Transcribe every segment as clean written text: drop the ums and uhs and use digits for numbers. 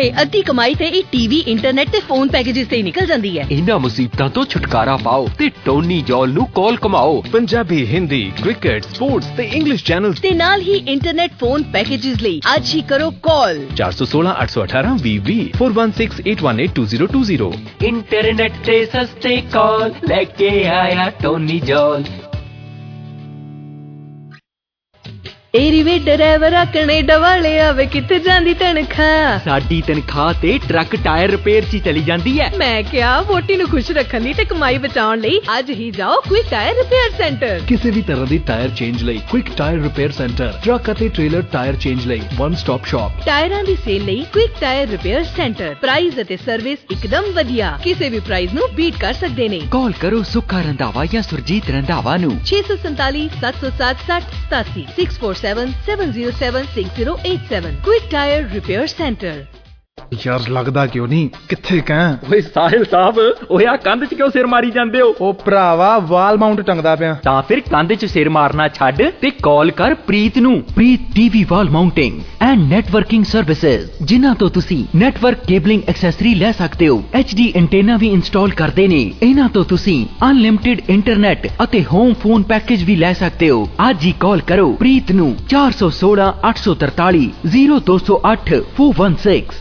भावे अद्धी कमाई ते टीवी इंटरनेट ते फोन पैकेजेस ते निकल जाती है। इन्हां मुसीबतां तो छुटकारा पाओ ते टोनी जॉल नू कॉल कमाओ। पंजाबी, हिंदी, क्रिकेट, स्पोर्ट्स ते इंग्लिश चैनल्स ते नाल ही इंटरनेट फोन पैकेजेस लई आज ही करो कॉल 416 818 20 4168182020। इंटरनेट से सस्ते कॉल लेके आया टोनी जॉल। वे ड्राइवर कनेडा वाले आवे किथे जांदी तनखा। साडी तनखा ते ट्रक टायर रिपेयर ची चली जांदी है। मैं क्या वोटी नु खुश रखन दी ते कमाई बचाउण लई आज ही जाओ क्विक टायर रिपेयर सेंटर। किसी भी तरह दी टायर चेंज लई quick tyre repair centre, truck अते ट्रेलर टायर चेंज लई वन स्टॉप शॉप। टायरां दी सेल लई quick tyre repair centre. Price अते सर्विस एकदम वधिया, किसी भी प्राइस नु बीट कर सकदे ने। कॉल करो सुखा रंधावा या सुरजीत रंधावा नु 647 707 6087 647 707 6087। Quick tyre repair centre. यार लगदा क्यों नहीं किथे कह। ओए साहिल साहब ओए आ कंध च क्यों सिर मारी जांदे हो? ओ भरावा वाल माउंट टंगदा पिया। तां फिर कंध च सिर मारना छੱਡ ते कॉल कर प्रीत नू। Preet TV wall mounting and networking services, जिन्हां तो तुसी नेटवर्क केबलिंग एक्सेसरी ले सकते हो। HD एंटेना भी इंस्टॉल करदे ने। इन्हां तो तुसी अनलिमिटेड इंटरनेट अते होम फोन पैकेज भी ले सकते हो। आज ही कॉल करो प्रीत नू 416 843 0208 416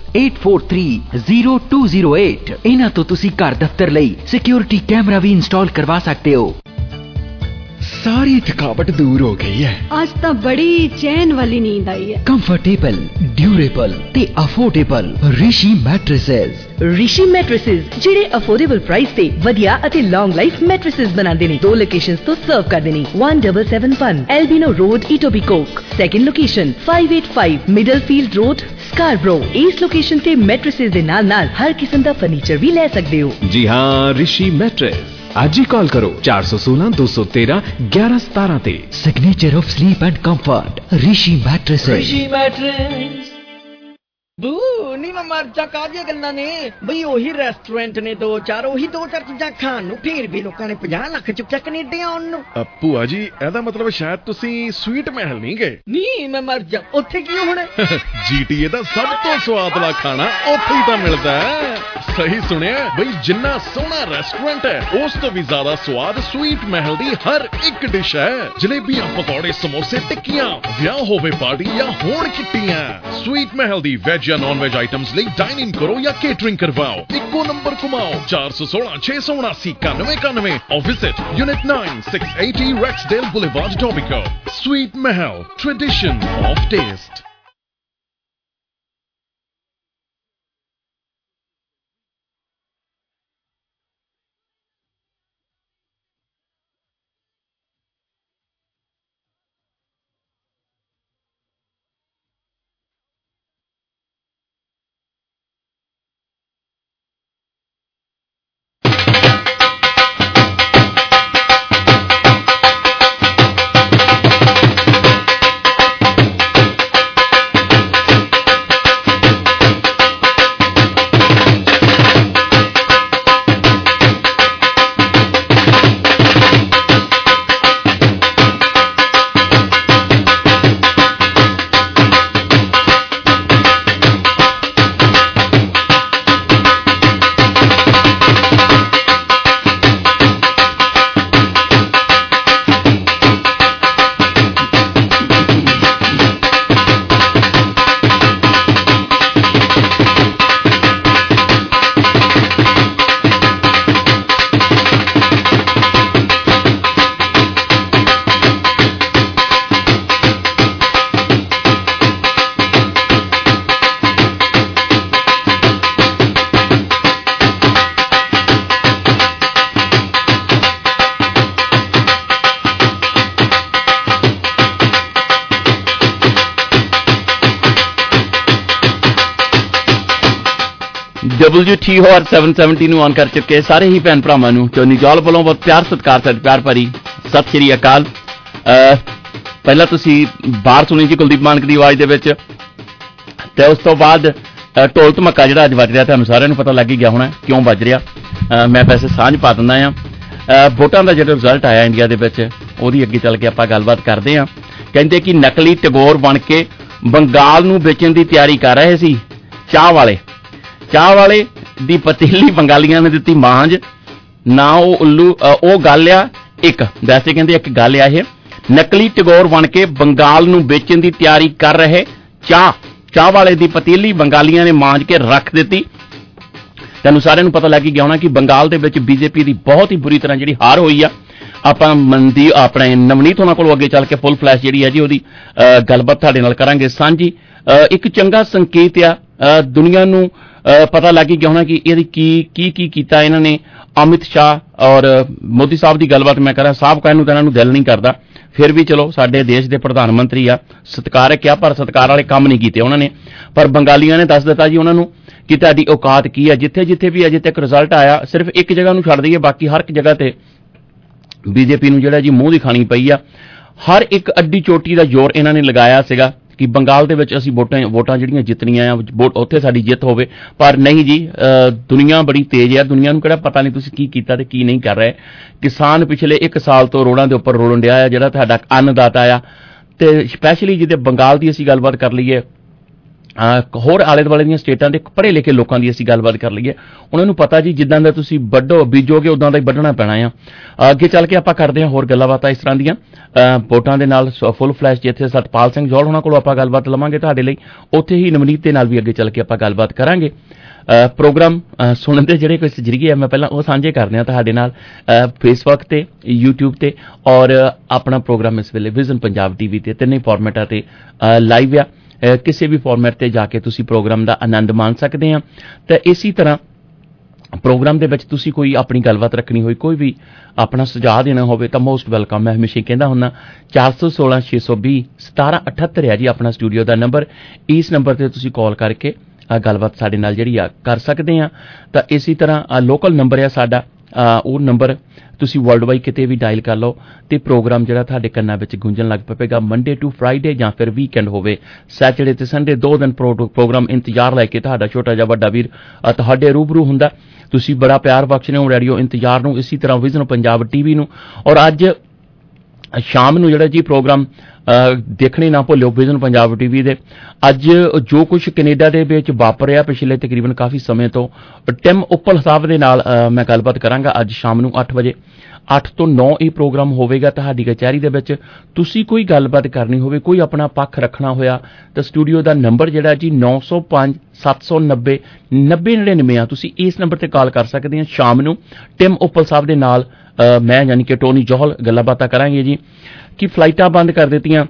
8430208। इन्हां तो तुसी घर दफ्तर लई सिक्योरिटी कैमरा भी इंस्टॉल करवा सकते हो। सारी थकावट दूर हो गई है। आज तो बड़ी चैन वाली नींद आई है। कंफर्टेबल, ड्यूरेबल ते affordable Rishi mattresses. Rishi mattresses ਜਿਹੜੇ ਅਫੋਰਡੇਬਲ ਪ੍ਰਾਈਸ ਤੇ ਵਧੀਆ ਅਤੇ ਲੌਂਗ ਲਾਈਫ ਮੈਟ੍ਰੈਸਸ ਬਣਾਉਂਦੇ ਨੇ। ਦੋ ਲੋਕੇਸ਼ਨਸ ਤੋਂ ਸਰਵ ਕਰਦੇ ਨੇ। 1771 Albion road Etobicoke. Second location 585 Middlefield road Scarborough. ਇਸ ਲੋਕੇਸ਼ਨ ਤੇ ਮੈਟ੍ਰੈਸਸ ਦੇ ਨਾਲ ਹਰ ਕਿਸਮ ਦਾ ਫਰਨੀਚਰ ਵੀ ਲੈ ਸਕਦੇ ਹੋ। जी हाँ, ऋषि मैट्रेस। आज ही कॉल करो 416 213 1117 ते। Signature of sleep and comfort Rishi mattresses. Rishi mattress. बू नी मैं मर जा कादियां गल्लां ने बई ओही रेस्टोरेंट ने दो चार चीज़ां खाण नूं फिर भी लोकां ने 50 ਲੱਖ ਚੁੱਕਿਆ ਕੈਨੇਡਾ ਆਉਣ ਨੂੰ। ਭੂਆ ਜੀ ਇਹਦਾ ਮਤਲਬ ਸ਼ਾਇਦ ਤੁਸੀਂ ਸਵੀਟ ਮਹਿਲ ਨਹੀਂ ਗਏ। ਨਹੀਂ ਮੈਂ ਮਰ ਜਾ ਉੱਥੇ ਕੀ ਹੋਣਾ। GTA ਦਾ ਸਭ ਤੋਂ ਸਵਾਦਲਾ ਖਾਣਾ ਉੱਥੇ ਹੀ ਤਾਂ ਮਿਲਦਾ ਹੈ। ਸਹੀ ਸੁਣਿਆ ਬਈ, ਜਿੰਨਾ ਸੋਹਣਾ ਰੈਸਟੋਰੈਂਟ ਹੈ ਉਸ ਤੋਂ ਵੀ ਜ਼ਿਆਦਾ ਸਵਾਦ ਸਵੀਟ ਮਹਿਲ ਦੀ ਹਰ ਇੱਕ ਡਿਸ਼ ਹੈ। ਜਲੇਬੀਆਂ, ਪਕੌੜੇ, ਸਮੋਸੇ, ਟਿੱਕੀਆਂ, ਵਿਆਹ ਹੋਵੇ ਪਾਰਟੀ ਜਾਂ ਹੋਣ ਕਿੱਟੀਆਂ, ਸਵੀਟ ਮਹਿਲ ਦੀ ਵੈਜ ਜਾਂ नॉन वेज आइटम्स ਲਈ डाइन इन करो या केटरिंग करवाओ। इको नंबर घुमाओ 416 679 9191 और visit unit 9 680 Rexdale Boulevard, Tobico। Sweet Mahal, tradition of taste। WT और 770 ਨੂੰ ਆਨ ਕਰ ਚੁੱਕੇ ਸਾਰੇ ਹੀ ਭੈਣ ਭਰਾਵਾਂ ਨੂੰ ਟੋਨੀ ਜੌਲ ਵੱਲੋਂ ਬਹੁਤ ਪਿਆਰ ਸਤਿਕਾਰ ਤੇ ਪਿਆਰ ਭਰੀ ਸਤਿ ਸ਼੍ਰੀ ਅਕਾਲ। ਪਹਿਲਾਂ ਤੁਸੀਂ ਬਾਹਰ ਸੁਣੀ ਸੀ ਕੁਲਦੀਪ ਮਾਨਕ ਦੀ ਆਵਾਜ਼ ਦੇ ਵਿੱਚ ਤੇ ਉਸ ਤੋਂ ਬਾਅਦ ਢੋਲ ਧਮਾਕਾ ਜਿਹੜਾ ਅੱਜ ਵੱਜ ਰਿਹਾ ਤੁਹਾਨੂੰ ਸਾਰਿਆਂ ਨੂੰ ਪਤਾ ਲੱਗ ਹੀ ਗਿਆ ਹੋਣਾ ਕਿਉਂ ਵੱਜ ਰਿਹਾ। ਮੈਂ ਵੈਸੇ ਸਾਂਝ ਪਾ ਦਿੰਦਾ ਆ ਵੋਟਾਂ ਦਾ ਜਿਹੜਾ ਰਿਜ਼ਲਟ ਆਇਆ ਇੰਡੀਆ ਦੇ ਵਿੱਚ ਉਹਦੀ ਅੱਗੇ ਚੱਲ ਕੇ ਆਪਾਂ ਗੱਲਬਾਤ ਕਰਦੇ ਹਾਂ। ਕਹਿੰਦੇ ਕਿ ਨਕਲੀ ਟੈਗੋਰ ਬਣ ਕੇ ਬੰਗਾਲ ਨੂੰ ਵੇਚਣ ਦੀ ਤਿਆਰੀ ਕਰ ਰਹੇ ਸੀ ਚਾਹ ਵਾਲੇ ਚਾਹ ਵਾਲੇ ਦੀ ਪਤੀਲੀ ਬੰਗਾਲੀਆਂ ਨੇ ਦਿੱਤੀ ਮਾਂਜ ਨਾ ਉਹ ਉੱਲੂ ਉਹ ਗੱਲ ਆ ਇੱਕ ਵੈਸੇ ਕਹਿੰਦੇ ਇੱਕ ਗੱਲ ਆ ਇਹ ਨਕਲੀ ਟੈਗੋਰ ਬਣ ਕੇ ਬੰਗਾਲ ਨੂੰ ਵੇਚਣ ਦੀ ਤਿਆਰੀ ਕਰ ਰਹੇ ਚਾਹ ਵਾਲੇ ਦੀ ਪਤੀਲੀ ਬੰਗਾਲੀਆਂ ਨੇ ਮਾਂਜ ਕੇ ਰੱਖ ਦਿੱਤੀ। ਤੁਹਾਨੂੰ ਸਾਰਿਆਂ ਨੂੰ ਪਤਾ ਲੱਗ ਗਿਆ ਹੋਣਾ ਕਿ ਬੰਗਾਲ ਦੇ ਵਿੱਚ ਬੀਜੇਪੀ ਦੀ ਬਹੁਤ ਹੀ ਬੁਰੀ ਤਰ੍ਹਾਂ ਜਿਹੜੀ ਹਾਰ ਹੋਈ ਆ। ਆਪਾਂ ਮਨਦੀਪ ਆਪਣੇ ਨਵਨੀਤ ਉਹਨਾਂ ਕੋਲੋਂ ਅੱਗੇ ਚੱਲ ਕੇ ਫੁੱਲ ਫਲੈਸ਼ ਜਿਹੜੀ ਹੈ ਜੀ ਉਹਦੀ ਗੱਲਬਾਤ ਤੁਹਾਡੇ ਨਾਲ ਕਰਾਂਗੇ ਸਾਂਝੀ। ਇੱਕ ਚੰਗਾ ਸੰਕੇਤ ਆ ਦੁਨੀਆ ਨੂੰ ਪਤਾ ਲੱਗ ਗਿਆ ਹੋਣਾ ਕਿ ਇਹਦੀ ਕੀ ਕੀਤਾ ਇਹਨਾਂ ਨੇ। ਅਮਿਤ ਸ਼ਾਹ ਔਰ ਮੋਦੀ ਸਾਹਿਬ ਦੀ ਗੱਲਬਾਤ ਮੈਂ ਕਰਾਂ ਸਾਹਿਬ ਕਹਿਣ ਨੂੰ ਤਾਂ ਇਹਨਾਂ ਨੂੰ ਦਿਲ ਨਹੀਂ ਕਰਦਾ, ਫਿਰ ਵੀ ਚਲੋ ਸਾਡੇ ਦੇਸ਼ ਦੇ ਪ੍ਰਧਾਨ ਮੰਤਰੀ ਆ, ਸਤਿਕਾਰਕ ਆ, ਪਰ ਸਤਿਕਾਰ ਵਾਲੇ ਕੰਮ ਨਹੀਂ ਕੀਤੇ ਉਹਨਾਂ ਨੇ। ਪਰ ਬੰਗਾਲੀਆਂ ਨੇ ਦੱਸ ਦਿੱਤਾ ਜੀ ਉਹਨਾਂ ਨੂੰ ਕਿ ਤੁਹਾਡੀ ਔਕਾਤ ਕੀ ਹੈ। ਜਿੱਥੇ ਵੀ ਅਜੇ ਤੱਕ ਰਿਜ਼ਲਟ ਆਇਆ ਸਿਰਫ ਇੱਕ ਜਗ੍ਹਾ ਨੂੰ ਛੱਡ ਦਈਏ, ਬਾਕੀ ਹਰ ਇੱਕ ਜਗ੍ਹਾ ਤੇ ਬੀਜੇਪੀ ਨੂੰ ਜਿਹੜਾ ਜੀ ਮੂੰਹ ਦਿਖਾਣੀ ਪਈ ਆ। ਹਰ ਇੱਕ ਅੱਡੀ ਚੋਟੀ ਦਾ ਜ਼ੋਰ ਇਹਨਾਂ ਨੇ ਲਗਾਇਆ ਸੀਗਾ ਕਿ ਬੰਗਾਲ ਦੇ ਵਿੱਚ ਅਸੀਂ ਵੋਟਾਂ ਜਿਹੜੀਆਂ ਜਿੱਤਣੀਆਂ ਆ ਉੱਥੇ ਸਾਡੀ ਜਿੱਤ ਹੋਵੇ, ਪਰ ਨਹੀਂ ਜੀ। ਦੁਨੀਆ ਬੜੀ ਤੇਜ਼ ਆ, ਦੁਨੀਆ ਨੂੰ ਕਿਹੜਾ ਪਤਾ ਨਹੀਂ ਤੁਸੀਂ ਕੀ ਕੀਤਾ ਤੇ ਕੀ ਨਹੀਂ ਕਰ ਰਹੇ। ਕਿਸਾਨ ਪਿਛਲੇ 1 ਸਾਲ ਤੋਂ ਰੋਡਾਂ ਦੇ ਉੱਪਰ ਰੋਲਣ ਡਿਆ ਆ, ਜਿਹੜਾ ਤੁਹਾਡਾ ਅੰਨਦਾਤਾ ਆ। ਤੇ ਸਪੈਸ਼ਲੀ ਜਿਹਦੇ ਬੰਗਾਲ ਦੀ ਅਸੀਂ ਗੱਲਬਾਤ ਕਰ ਲਈਏ, ਹੋਰ ਆਲੇ ਦੁਆਲੇ ਦੀਆਂ ਸਟੇਟਾਂ ਦੇ ਪੜ੍ਹੇ ਲਿਖੇ ਲੋਕਾਂ ਦੀ ਅਸੀਂ ਗੱਲਬਾਤ ਕਰ ਲਈਏ, ਉਹਨਾਂ ਨੂੰ ਪਤਾ ਜੀ ਜਿੱਦਾਂ ਦਾ ਤੁਸੀਂ ਬੀਜੋਗੇ ਉਦਾਂ ਦਾ ਹੀ ਵੱਢਣਾ ਪੈਣਾ ਆ। ਅੱਗੇ ਚੱਲ ਕੇ ਆਪਾਂ ਕਰਦੇ ਹਾਂ ਹੋਰ ਗੱਲਾਂ ਬਾਤਾਂ ਇਸ ਤਰ੍ਹਾਂ ਦੀਆਂ ਵੋਟਾਂ ਦੇ ਨਾਲ ਫੁੱਲ ਫਲੈਸ਼। ਜਿੱਥੇ ਸਤਪਾਲ ਸਿੰਘ ਜੌਹਲ ਉਹਨਾਂ ਕੋਲੋਂ ਆਪਾਂ ਗੱਲਬਾਤ ਲਵਾਂਗੇ ਤੁਹਾਡੇ ਲਈ, ਉੱਥੇ ਹੀ ਨਵਨੀਤ ਦੇ ਨਾਲ ਵੀ ਅੱਗੇ ਚੱਲ ਕੇ ਆਪਾਂ ਗੱਲਬਾਤ ਕਰਾਂਗੇ। ਪ੍ਰੋਗਰਾਮ ਸੁਣਨ ਦੇ ਜਿਹੜੇ ਕੁਝ ਜ਼ਰੀਏ ਆ ਮੈਂ ਪਹਿਲਾਂ ਉਹ ਸਾਂਝੇ ਕਰਦੇ ਹਾਂ ਤੁਹਾਡੇ ਨਾਲ ਫੇਸਬੁੱਕ ਤੇ YouTube ਤੇ, ਔਰ ਆਪਣਾ ਪ੍ਰੋਗਰਾਮ ਇਸ ਵੇਲੇ ਵਿਜ਼ਨ ਪੰਜਾਬ TV ਤੇ ਤਿੰਨੇ ਫਾਰਮੈਟਾਂ ਤੇ ਲਾਈਵ ਆ। ਕਿਸੇ ਵੀ ਫਾਰਮੈਟ ਤੇ ਜਾ ਕੇ ਤੁਸੀਂ ਪ੍ਰੋਗਰਾਮ ਦਾ ਆਨੰਦ ਮਾਣ ਸਕਦੇ ਆ। ਤਾਂ ਇਸੇ ਤਰ੍ਹਾਂ ਪ੍ਰੋਗਰਾਮ ਦੇ ਵਿੱਚ ਤੁਸੀਂ ਕੋਈ ਆਪਣੀ ਗੱਲਬਾਤ ਰੱਖਣੀ ਹੋਈ, ਕੋਈ ਵੀ ਆਪਣਾ ਸੁਝਾਅ ਦੇਣਾ ਹੋਵੇ ਤਾਂ ਮੋਸਟ ਵੈਲਕਮ। ਮੈਂ ਹਮੇਸ਼ਾ ਕਹਿੰਦਾ ਹੁੰਦਾ 416 620 1778 ਹੈ ਜੀ ਆਪਣਾ ਸਟੂਡੀਓ ਦਾ ਨੰਬਰ। ਇਸ ਨੰਬਰ ਤੇ ਤੁਸੀਂ ਕਾਲ ਕਰਕੇ ਗੱਲਬਾਤ ਸਾਡੇ ਨਾਲ ਜਿਹੜੀ ਆ ਕਰ ਸਕਦੇ ਆ। ਤਾਂ ਇਸੇ ਤਰ੍ਹਾਂ ਲੋਕਲ ਨੰਬਰ ਆ ਸਾਡਾ, ਉਹ ਨੰਬਰ ਤੁਸੀਂ ਵਰਲਡ ਵਾਈਡ ਕਿਤੇ ਵੀ ਡਾਇਲ ਕਰ ਲਓ ਤੇ ਪ੍ਰੋਗਰਾਮ ਜਿਹੜਾ ਤੁਹਾਡੇ ਕੰਨਾਂ ਵਿੱਚ ਗੂੰਜਣ ਲੱਗ ਪਵੇਗਾ। ਮੰਡੇ ਟੂ ਫਰਾਈਡੇ ਜਾਂ ਫਿਰ ਵੀਕਐਂਡ ਹੋਵੇ, ਸੈਟਰਡੇ ਤੇ ਸੰਡੇ 2 ਦਿਨ ਪ੍ਰੋਗਰਾਮ ਇੰਤਜ਼ਾਰ ਲੈ ਕੇ ਤੁਹਾਡਾ ਛੋਟਾ ਜਿਹਾ ਵੱਡਾ ਵੀਰ ਤੁਹਾਡੇ ਰੂਬਰੂ ਹੁੰਦਾ। ਤੁਸੀਂ ਬੜਾ ਪਿਆਰ ਬਖਸ਼ਦੇ ਹੋ ਰੇਡੀਓ ਇੰਤਜ਼ਾਰ ਨੂੰ, ਇਸੇ ਤਰ੍ਹਾਂ ਵਿਜ਼ਨ ਪੰਜਾਬ TV ਨੂੰ। ਔਰ ਅੱਜ ਸ਼ਾਮ ਨੂੰ ਜਿਹੜਾ ਜੀ ਪ੍ਰੋਗਰਾਮ ਦੇਖਣੇ ਨਾ ਭੁੱਲਿਓ ਵਿਜ਼ਨ ਪੰਜਾਬ TV ਦੇ। ਅੱਜ ਜੋ ਕੁਝ ਕੈਨੇਡਾ ਦੇ ਵਿੱਚ ਵਾਪਰਿਆ ਪਿਛਲੇ ਤਕਰੀਬਨ ਕਾਫੀ ਸਮੇਂ ਤੋਂ, ਟਿਮ ਉੱਪਲ ਸਾਹਿਬ ਦੇ ਨਾਲ ਮੈਂ ਗੱਲਬਾਤ ਕਰਾਂਗਾ ਅੱਜ ਸ਼ਾਮ ਨੂੰ 8 ਵਜੇ। 8 ਤੋਂ 9 ਇਹ ਪ੍ਰੋਗਰਾਮ ਹੋਵੇਗਾ ਤੁਹਾਡੀ ਕਚਹਿਰੀ ਦੇ ਵਿੱਚ। ਤੁਸੀਂ ਕੋਈ ਗੱਲਬਾਤ ਕਰਨੀ ਹੋਵੇ, ਕੋਈ ਆਪਣਾ ਪੱਖ ਰੱਖਣਾ ਹੋਇਆ ਤਾਂ ਸਟੂਡੀਓ ਦਾ ਨੰਬਰ ਜਿਹੜਾ ਜੀ 905 790 9099 ਆ। ਤੁਸੀਂ ਇਸ ਨੰਬਰ ਤੇ ਕਾਲ ਕਰ ਸਕਦੇ ਆ। ਸ਼ਾਮ ਨੂੰ ਟਿਮ ਉੱਪਲ ਸਾਹਿਬ ਦੇ ਨਾਲ ਮੈਂ ਯਾਨੀ ਕਿ ਟੋਨੀ ਜੌਹਲ ਗੱਲਾਂ ਬਾਤਾਂ ਕਰਾਂਗੇ ਜੀ ਕਿ ਫਲਾਈਟਾਂ ਬੰਦ ਕਰ ਦਿੱਤੀਆਂ।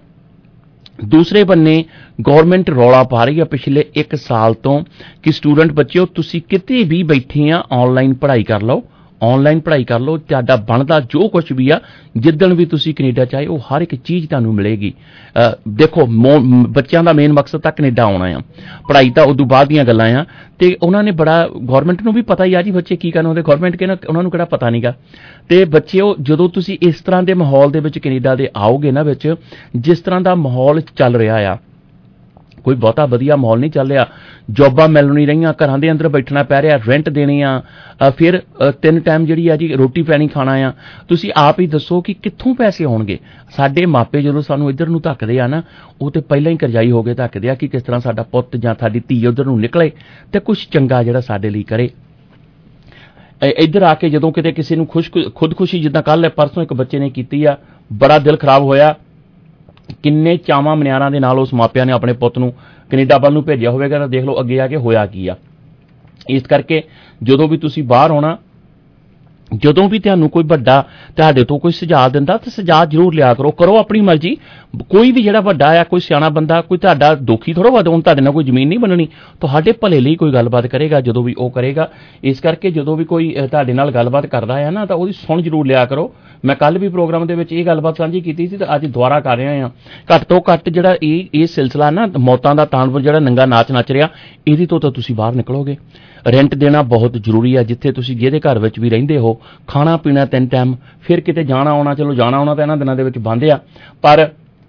ਦੂਸਰੇ ਬੰਨੇ ਗਵਰਨਮੈਂਟ ਰੌਲਾ ਪਾ ਰਹੀ ਹੈ ਪਿਛਲੇ 1 ਸਾਲ ਤੋਂ ਕਿ ਸਟੂਡੈਂਟ ਬੱਚਿਓ ਤੁਸੀਂ ਕਿਤੇ ਵੀ ਬੈਠੇ ਆ ਆਨਲਾਈਨ ਪੜ੍ਹਾਈ ਕਰ ਲਓ, ਆਨਲਾਈਨ ਪੜ੍ਹਾਈ ਕਰ ਲਓ। ਤੁਹਾਡਾ ਬਣਦਾ ਜੋ ਕੁਝ ਵੀ ਆ, ਜਿੱਦਣ ਵੀ ਤੁਸੀਂ ਕੈਨੇਡਾ ਚਾਹੇ ਉਹ ਹਰ ਇੱਕ ਚੀਜ਼ ਤੁਹਾਨੂੰ ਮਿਲੇਗੀ। ਦੇਖੋ ਬੱਚਿਆਂ ਦਾ ਮੇਨ ਮਕਸਦ ਤਾਂ ਕੈਨੇਡਾ ਆਉਣਾ ਆ, ਪੜ੍ਹਾਈ ਤਾਂ ਉਦੋਂ ਬਾਅਦ ਦੀਆਂ ਗੱਲਾਂ ਆ। ਤੇ ਉਹਨਾਂ ਨੇ ਬੜਾ ਗਵਰਨਮੈਂਟ ਨੂੰ ਵੀ ਪਤਾ ਹੀ ਆ ਜੀ ਬੱਚੇ ਕੀ ਕਰਨ ਹੁੰਦੇ, ਗਵਰਨਮੈਂਟ ਕਹਿੰਦਾ ਉਹਨਾਂ ਨੂੰ ਕਿਹੜਾ ਪਤਾ ਨਹੀਂਗਾ। ਤੇ ਬੱਚਿਓ ਜਦੋਂ ਤੁਸੀਂ ਇਸ ਤਰ੍ਹਾਂ ਦੇ ਮਾਹੌਲ ਦੇ ਵਿੱਚ ਕੈਨੇਡਾ ਦੇ ਆਓਗੇ ਨਾ, ਵਿੱਚ ਜਿਸ ਤਰ੍ਹਾਂ ਦਾ ਮਾਹੌਲ ਚੱਲ ਰਿਹਾ ਆ, ਕੋਈ ਬਹੁਤਾ ਵਧੀਆ ਮਾਹੌਲ ਨਹੀਂ ਚੱਲ ਰਿਹਾ। ਜੋਬਾਂ ਮਿਲ ਨਹੀਂ ਰਹੀਆਂ, ਘਰਾਂ ਦੇ ਅੰਦਰ ਬੈਠਣਾ ਪੈ ਰਿਹਾ, ਰੈਂਟ ਦੇਣੇ ਆ, ਫਿਰ 3 ਟਾਈਮ ਜਿਹੜੀ ਆ ਜੀ ਰੋਟੀ ਪਾਣੀ ਖਾਣਾ ਆ। ਤੁਸੀਂ ਆਪ ਹੀ ਦੱਸੋ ਕਿ ਕਿੱਥੋਂ ਪੈਸੇ ਆਉਣਗੇ। ਸਾਡੇ ਮਾਪੇ ਜਦੋਂ ਸਾਨੂੰ ਇੱਧਰ ਨੂੰ ਧੱਕਦੇ ਆ ਨਾ, ਉਹ ਤੇ ਪਹਿਲਾਂ ਹੀ ਕਰਜ਼ਾਈ ਹੋ ਕੇ ਧੱਕਦੇ ਆ ਕਿ ਕਿਸ ਤਰ੍ਹਾਂ ਸਾਡਾ ਪੁੱਤ ਜਾਂ ਸਾਡੀ ਧੀ ਉੱਧਰ ਨੂੰ ਨਿਕਲੇ ਤੇ ਕੁਛ ਚੰਗਾ ਜਿਹੜਾ ਸਾਡੇ ਲਈ ਕਰੇ। ਇੱਧਰ ਆ ਕੇ ਜਦੋਂ ਕਿਤੇ ਕਿਸੇ ਨੂੰ ਖੁਦਕੁਸ਼ੀ, ਜਿੱਦਾਂ ਕੱਲ ਪਰਸੋਂ ਇੱਕ ਬੱਚੇ ਨੇ ਕੀਤੀ ਆ, ਬੜਾ ਦਿਲ ਖਰਾਬ ਹੋਇਆ। ਕਿੰਨੇ ਚਾਵਾਂ ਮਨਿਆਰਾਂ ਦੇ ਨਾਲ ਉਸ ਮਾਪਿਆਂ ਨੇ ਆਪਣੇ ਪੁੱਤ ਨੂੰ ਕੈਨੇਡਾ ਵੱਲ ਨੂੰ ਭੇਜਿਆ ਹੋਵੇਗਾ, ਤਾਂ ਦੇਖ ਲਓ ਅੱਗੇ ਆ ਕੇ ਹੋਇਆ ਕੀ ਆ। ਇਸ ਕਰਕੇ ਜਦੋਂ ਵੀ ਤੁਸੀਂ ਬਾਹਰ ਆਉਣਾ, ਜਦੋਂ ਵੀ ਤੁਹਾਨੂੰ ਕੋਈ ਵੱਡਾ ਤੁਹਾਡੇ ਤੋਂ ਕੋਈ ਸੁਝਾਅ ਦਿੰਦਾ ਤਾਂ ਸੁਝਾਅ ਜ਼ਰੂਰ ਲਿਆ ਕਰੋ ਆਪਣੀ ਮਰਜ਼ੀ। ਕੋਈ ਵੀ ਜਿਹੜਾ ਵੱਡਾ ਆ, ਕੋਈ ਸਿਆਣਾ ਬੰਦਾ, ਕੋਈ ਤੁਹਾਡਾ ਦੁਖੀ ਥੋੜ੍ਹਾ ਵਧਾਉਣ, ਤੁਹਾਡੇ ਨਾਲ ਕੋਈ ਜ਼ਮੀਨ ਨਹੀਂ ਬਣਨੀ, ਤੁਹਾਡੇ ਭਲੇ ਲਈ ਕੋਈ ਗੱਲਬਾਤ ਕਰੇਗਾ ਜਦੋਂ ਵੀ ਉਹ ਕਰੇਗਾ। ਇਸ ਕਰਕੇ ਜਦੋਂ ਵੀ ਕੋਈ ਤੁਹਾਡੇ ਨਾਲ ਗੱਲਬਾਤ ਕਰਦਾ ਹੈ ਨਾ, ਤਾਂ ਉਹਦੀ ਸੁਣ ਜ਼ਰੂਰ ਲਿਆ ਕਰੋ। ਮੈਂ ਕੱਲ ਵੀ ਪ੍ਰੋਗਰਾਮ ਦੇ ਵਿੱਚ ਇਹ ਗੱਲਬਾਤ ਸਾਂਝੀ ਕੀਤੀ ਸੀ ਤੇ ਅੱਜ ਦੁਬਾਰਾ ਕਰ ਰਿਹਾ ਹਾਂ। ਘੱਟ ਤੋਂ ਘੱਟ ਜਿਹੜਾ ਇਹ ਸਿਲਸਿਲਾ ਨਾ ਮੌਤਾਂ ਦਾ ਤਾਂਡਵ ਜਿਹੜਾ ਨੰਗਾ ਨਾਚ ਨੱਚ ਰਿਹਾ, ਇਹਦੇ ਤੋਂ ਤਾਂ ਤੁਸੀਂ ਬਾਹਰ ਨਿਕਲੋਗੇ। ਰੈਂਟ ਦੇਣਾ ਬਹੁਤ ਜ਼ਰੂਰੀ ਹੈ। ਜਿੱਥੇ ਤੁਸੀਂ ਜਿਹਦੇ ਘਰ ਵਿੱਚ ਵੀ ਰਹਿੰਦੇ ਹੋ, ਖਾਣਾ ਪੀਣਾ 3 ਟਾਈਮ, ਫਿਰ ਕਿਤੇ ਜਾਣਾ ਆਉਣਾ, ਚਲੋ ਜਾਣਾ ਆਉਣਾ ਤਾਂ ਇਹਨਾਂ ਦਿਨਾਂ ਦੇ ਵਿੱਚ ਬੰਦ ਆ, ਪਰ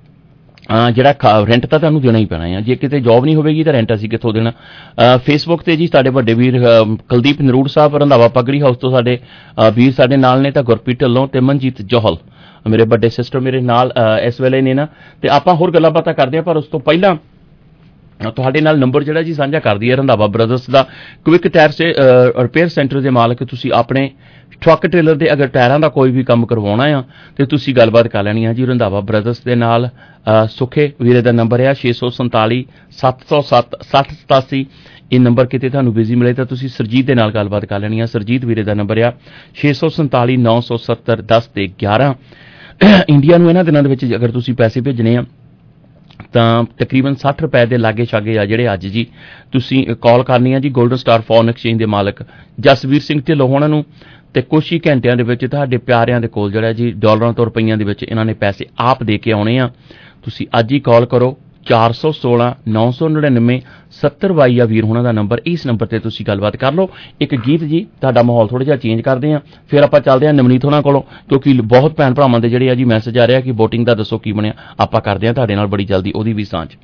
ਜਿਹੜਾ ਰੈਂਟ ਤਾਂ ਤੁਹਾਨੂੰ ਦੇਣਾ ਹੀ ਪੈਣਾ ਆ। ਜੇ ਕਿਤੇ ਜੌਬ ਨਹੀਂ ਹੋਵੇਗੀ ਤਾਂ ਰੈਂਟ ਅਸੀਂ ਕਿੱਥੋਂ ਦੇਣਾ। ਫੇਸਬੁੱਕ ਤੇ ਜੀ ਸਾਡੇ ਵੱਡੇ ਵੀਰ ਕੁਲਦੀਪ ਨਰੂੜ ਸਾਹਿਬ ਰੰਧਾਵਾ ਪਗੜੀ ਹਾਊਸ ਤੋਂ ਸਾਡੇ ਵੀਰ ਸਾਡੇ ਨਾਲ ਨੇ, ਤਾਂ ਗੁਰਪ੍ਰੀਤ ਢਿੱਲੋਂ ਤੇ ਮਨਜੀਤ ਜੌਹਲ ਮੇਰੇ ਵੱਡੇ ਸਿਸਟਰ ਮੇਰੇ ਨਾਲ ਇਸ ਵੇਲੇ ਨੇ ਨਾ। ਤੇ ਆਪਾਂ ਹੋਰ ਗੱਲਾਂ ਬਾਤਾਂ ਕਰਦੇ ਹਾਂ, ਪਰ ਉਸ ਤੋਂ ਪਹਿਲਾਂ ਤੁਹਾਡੇ ਨਾਲ ਨੰਬਰ ਜਿਹੜਾ ਜੀ ਸਾਂਝਾ ਕਰਦੀ ਹੈ ਰੰਧਾਵਾ ਬ੍ਰਦਰਸ ਦਾ। ਕੁਇਕ ਟਾਇਰ ਰਿਪੇਅਰ ਸੈਂਟਰ ਦੇ ਮਾਲਕ, ਤੁਸੀਂ ਆਪਣੇ ਟਰੱਕ ਟ੍ਰੇਲਰ ਦੇ ਅਗਰ ਟਾਇਰਾਂ ਦਾ ਕੋਈ ਵੀ ਕੰਮ ਕਰਵਾਉਣਾ ਆ ਤੇ ਤੁਸੀਂ ਗੱਲਬਾਤ ਕਰ ਲੈਣੀ ਆ ਜੀ ਰੰਧਾਵਾ ਬ੍ਰਦਰਸ ਦੇ ਨਾਲ। ਸੁਖੇ ਵੀਰੇ ਦਾ ਨੰਬਰ ਆ 647 707 6087। ਇਹ ਨੰਬਰ ਕਿਤੇ ਤੁਹਾਨੂੰ ਬਿਜ਼ੀ ਮਿਲੇ ਤਾਂ ਤੁਸੀਂ ਸਰਜੀਤ ਦੇ ਨਾਲ ਗੱਲਬਾਤ ਕਰ ਲੈਣੀ ਆ। ਸਰਜੀਤ ਵੀਰੇ ਦਾ ਨੰਬਰ ਆ 647 970 10 ਤੇ 11। ਇੰਡੀਆ ਨੂੰ ਇਹਨਾਂ ਦਿਨਾਂ ਦੇ ਵਿੱਚ ਅਗਰ ਤੁਸੀਂ ਪੈਸੇ ਭੇਜਣੇ ਆ ਤਾਂ ਤਕਰੀਬਨ 60 ਰੁਪਏ ਦੇ ਲਾਗੇ ਛਾਗੇ ਆ ਜਿਹੜੇ ਅੱਜ ਜੀ ਤੁਸੀਂ ਕਾਲ ਕਰਨੀ ਆ ਜੀ ਗੋਲਡਨ ਸਟਾਰ ਫੋਰਨ ਐਕਸਚੇਂਜ ਦੇ ਮਾਲਕ ਜਸਵੀਰ ਸਿੰਘ ਢਿੱਲੋਂ ਹੋਣਾ ਨੂੰ, ਤੇ ਕੁਛ ਹੀ ਘੰਟਿਆਂ ਦੇ ਵਿੱਚ ਤੁਹਾਡੇ ਪਿਆਰਿਆਂ ਦੇ ਕੋਲ ਜਿਹੜਾ ਜੀ ਡਾਲਰਾਂ ਤੋਂ ਰੁਪਈਆਂ ਦੇ ਵਿੱਚ ਇਹਨਾਂ ਨੇ ਪੈਸੇ ਆਪ ਦੇ ਕੇ ਆਉਣੇ ਆ। ਤੁਸੀਂ ਅੱਜ ਹੀ ਕਾਲ ਕਰੋ 416 999 7022 ਆ ਵੀਰ ਹੋਣਾ ਦਾ ਨੰਬਰ। ਇਸ ਨੰਬਰ ਤੇ ਤੁਸੀਂ ਗੱਲਬਾਤ ਕਰ ਲਓ। ਇੱਕ ਗੀਤ ਜੀ ਤੁਹਾਡਾ ਮਾਹੌਲ ਥੋੜਾ ਜਿਹਾ ਚੇਂਜ ਕਰਦੇ ਆ, ਫਿਰ ਆਪਾਂ ਚੱਲਦੇ ਹਾਂ ਨਵਨੀਤ ਹੋਣਾ ਕੋਲੋਂ, ਕਿਉਂਕਿ ਬਹੁਤ ਭੈਣ ਭਰਾਵਾਂ ਦੇ ਜਿਹੜੇ ਆ ਜੀ ਮੈਸੇਜ ਆ ਰਿਹਾ ਕਿ VOTING ਦਾ ਦੱਸੋ ਕੀ ਬਣਿਆ। ਆਪਾਂ ਕਰਦੇ ਹਾਂ ਤੁਹਾਡੇ ਨਾਲ ਬੜੀ ਜਲਦੀ ਉਹਦੀ ਵੀ ਸਾਂਝ।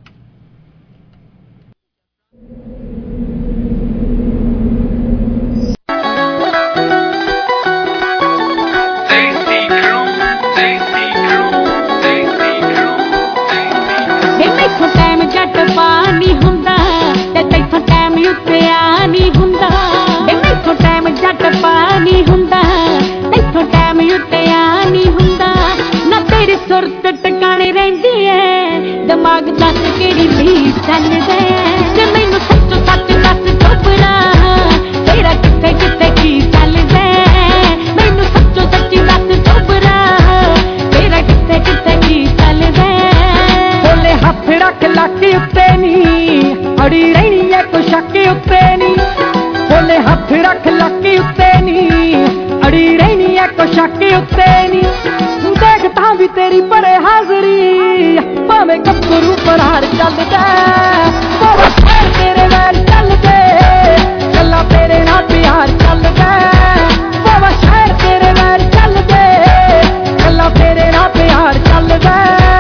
ਟਿਕਾਣੇ ਰਹਿੰਦੀ ਐ ਦਿਮਾਗ ਦੱਸ ਕਿਹੜੀ ਵੀ ਚੱਲਦਾ ਜੇ ਮੈਨੂੰ ਸੱਚ ਸੱਚ ਦੱਸ ਚੋਪੜਾ ਤੇਰਾ ਕਿੱਥੇ ਕਿੱਥੇ ਕੀ ਚੱਲਦਾ ਮੈਨੂੰ ਸੱਚੋ ਸੱਚੀ ਦੱਸ ਚੋਪੜਾ ਤੇਰਾ ਕਿੱਥੇ ਕਿੱਥੇ ਕੀ ਚੱਲਦਾ ਬੋਲੇ ਹੱਥ ਰੱਖ ਲੱਕ ਉੱਤੇ ਨੀ ਅੜੀ ਰਹਿਣੀ ਐ ਕੋਈ ਸ਼ੱਕ ਉੱਤੇ ਨੀ ਬੋਲੇ ਹੱਥ ਰੱਖ ਲੱਕ ਉੱਤੇ ਨੀ ਅੜੀ ਰਹਿਣੀ ਐ ਕੋਈ ਸ਼ੱਕ ਉੱਤੇ ਨੀ ਦੇਖਦਾ ਵੀ ਤੇਰੀ ਪਰੇ ਹਾਜ਼ਰੀ ਭਾਵੇਂ ਗੱਭਰੂ ਫਰਾਰ ਚੱਲਦਾ ਬਾਬਾ ਸ਼ਹਿਰ ਤੇਰੇ ਵੈਲ ਚੱਲਦੇ ਗੱਲਾਂ ਤੇਰੇ ਨਾਲ ਪਿਆਰ ਚੱਲਦਾ ਬਾਬਾ ਸ਼ਹਿਰ ਤੇਰੇ ਵੈਲ ਚੱਲਦੇ ਗੱਲਾਂ ਤੇਰੇ ਨਾਲ ਪਿਆਰ ਚੱਲਦਾ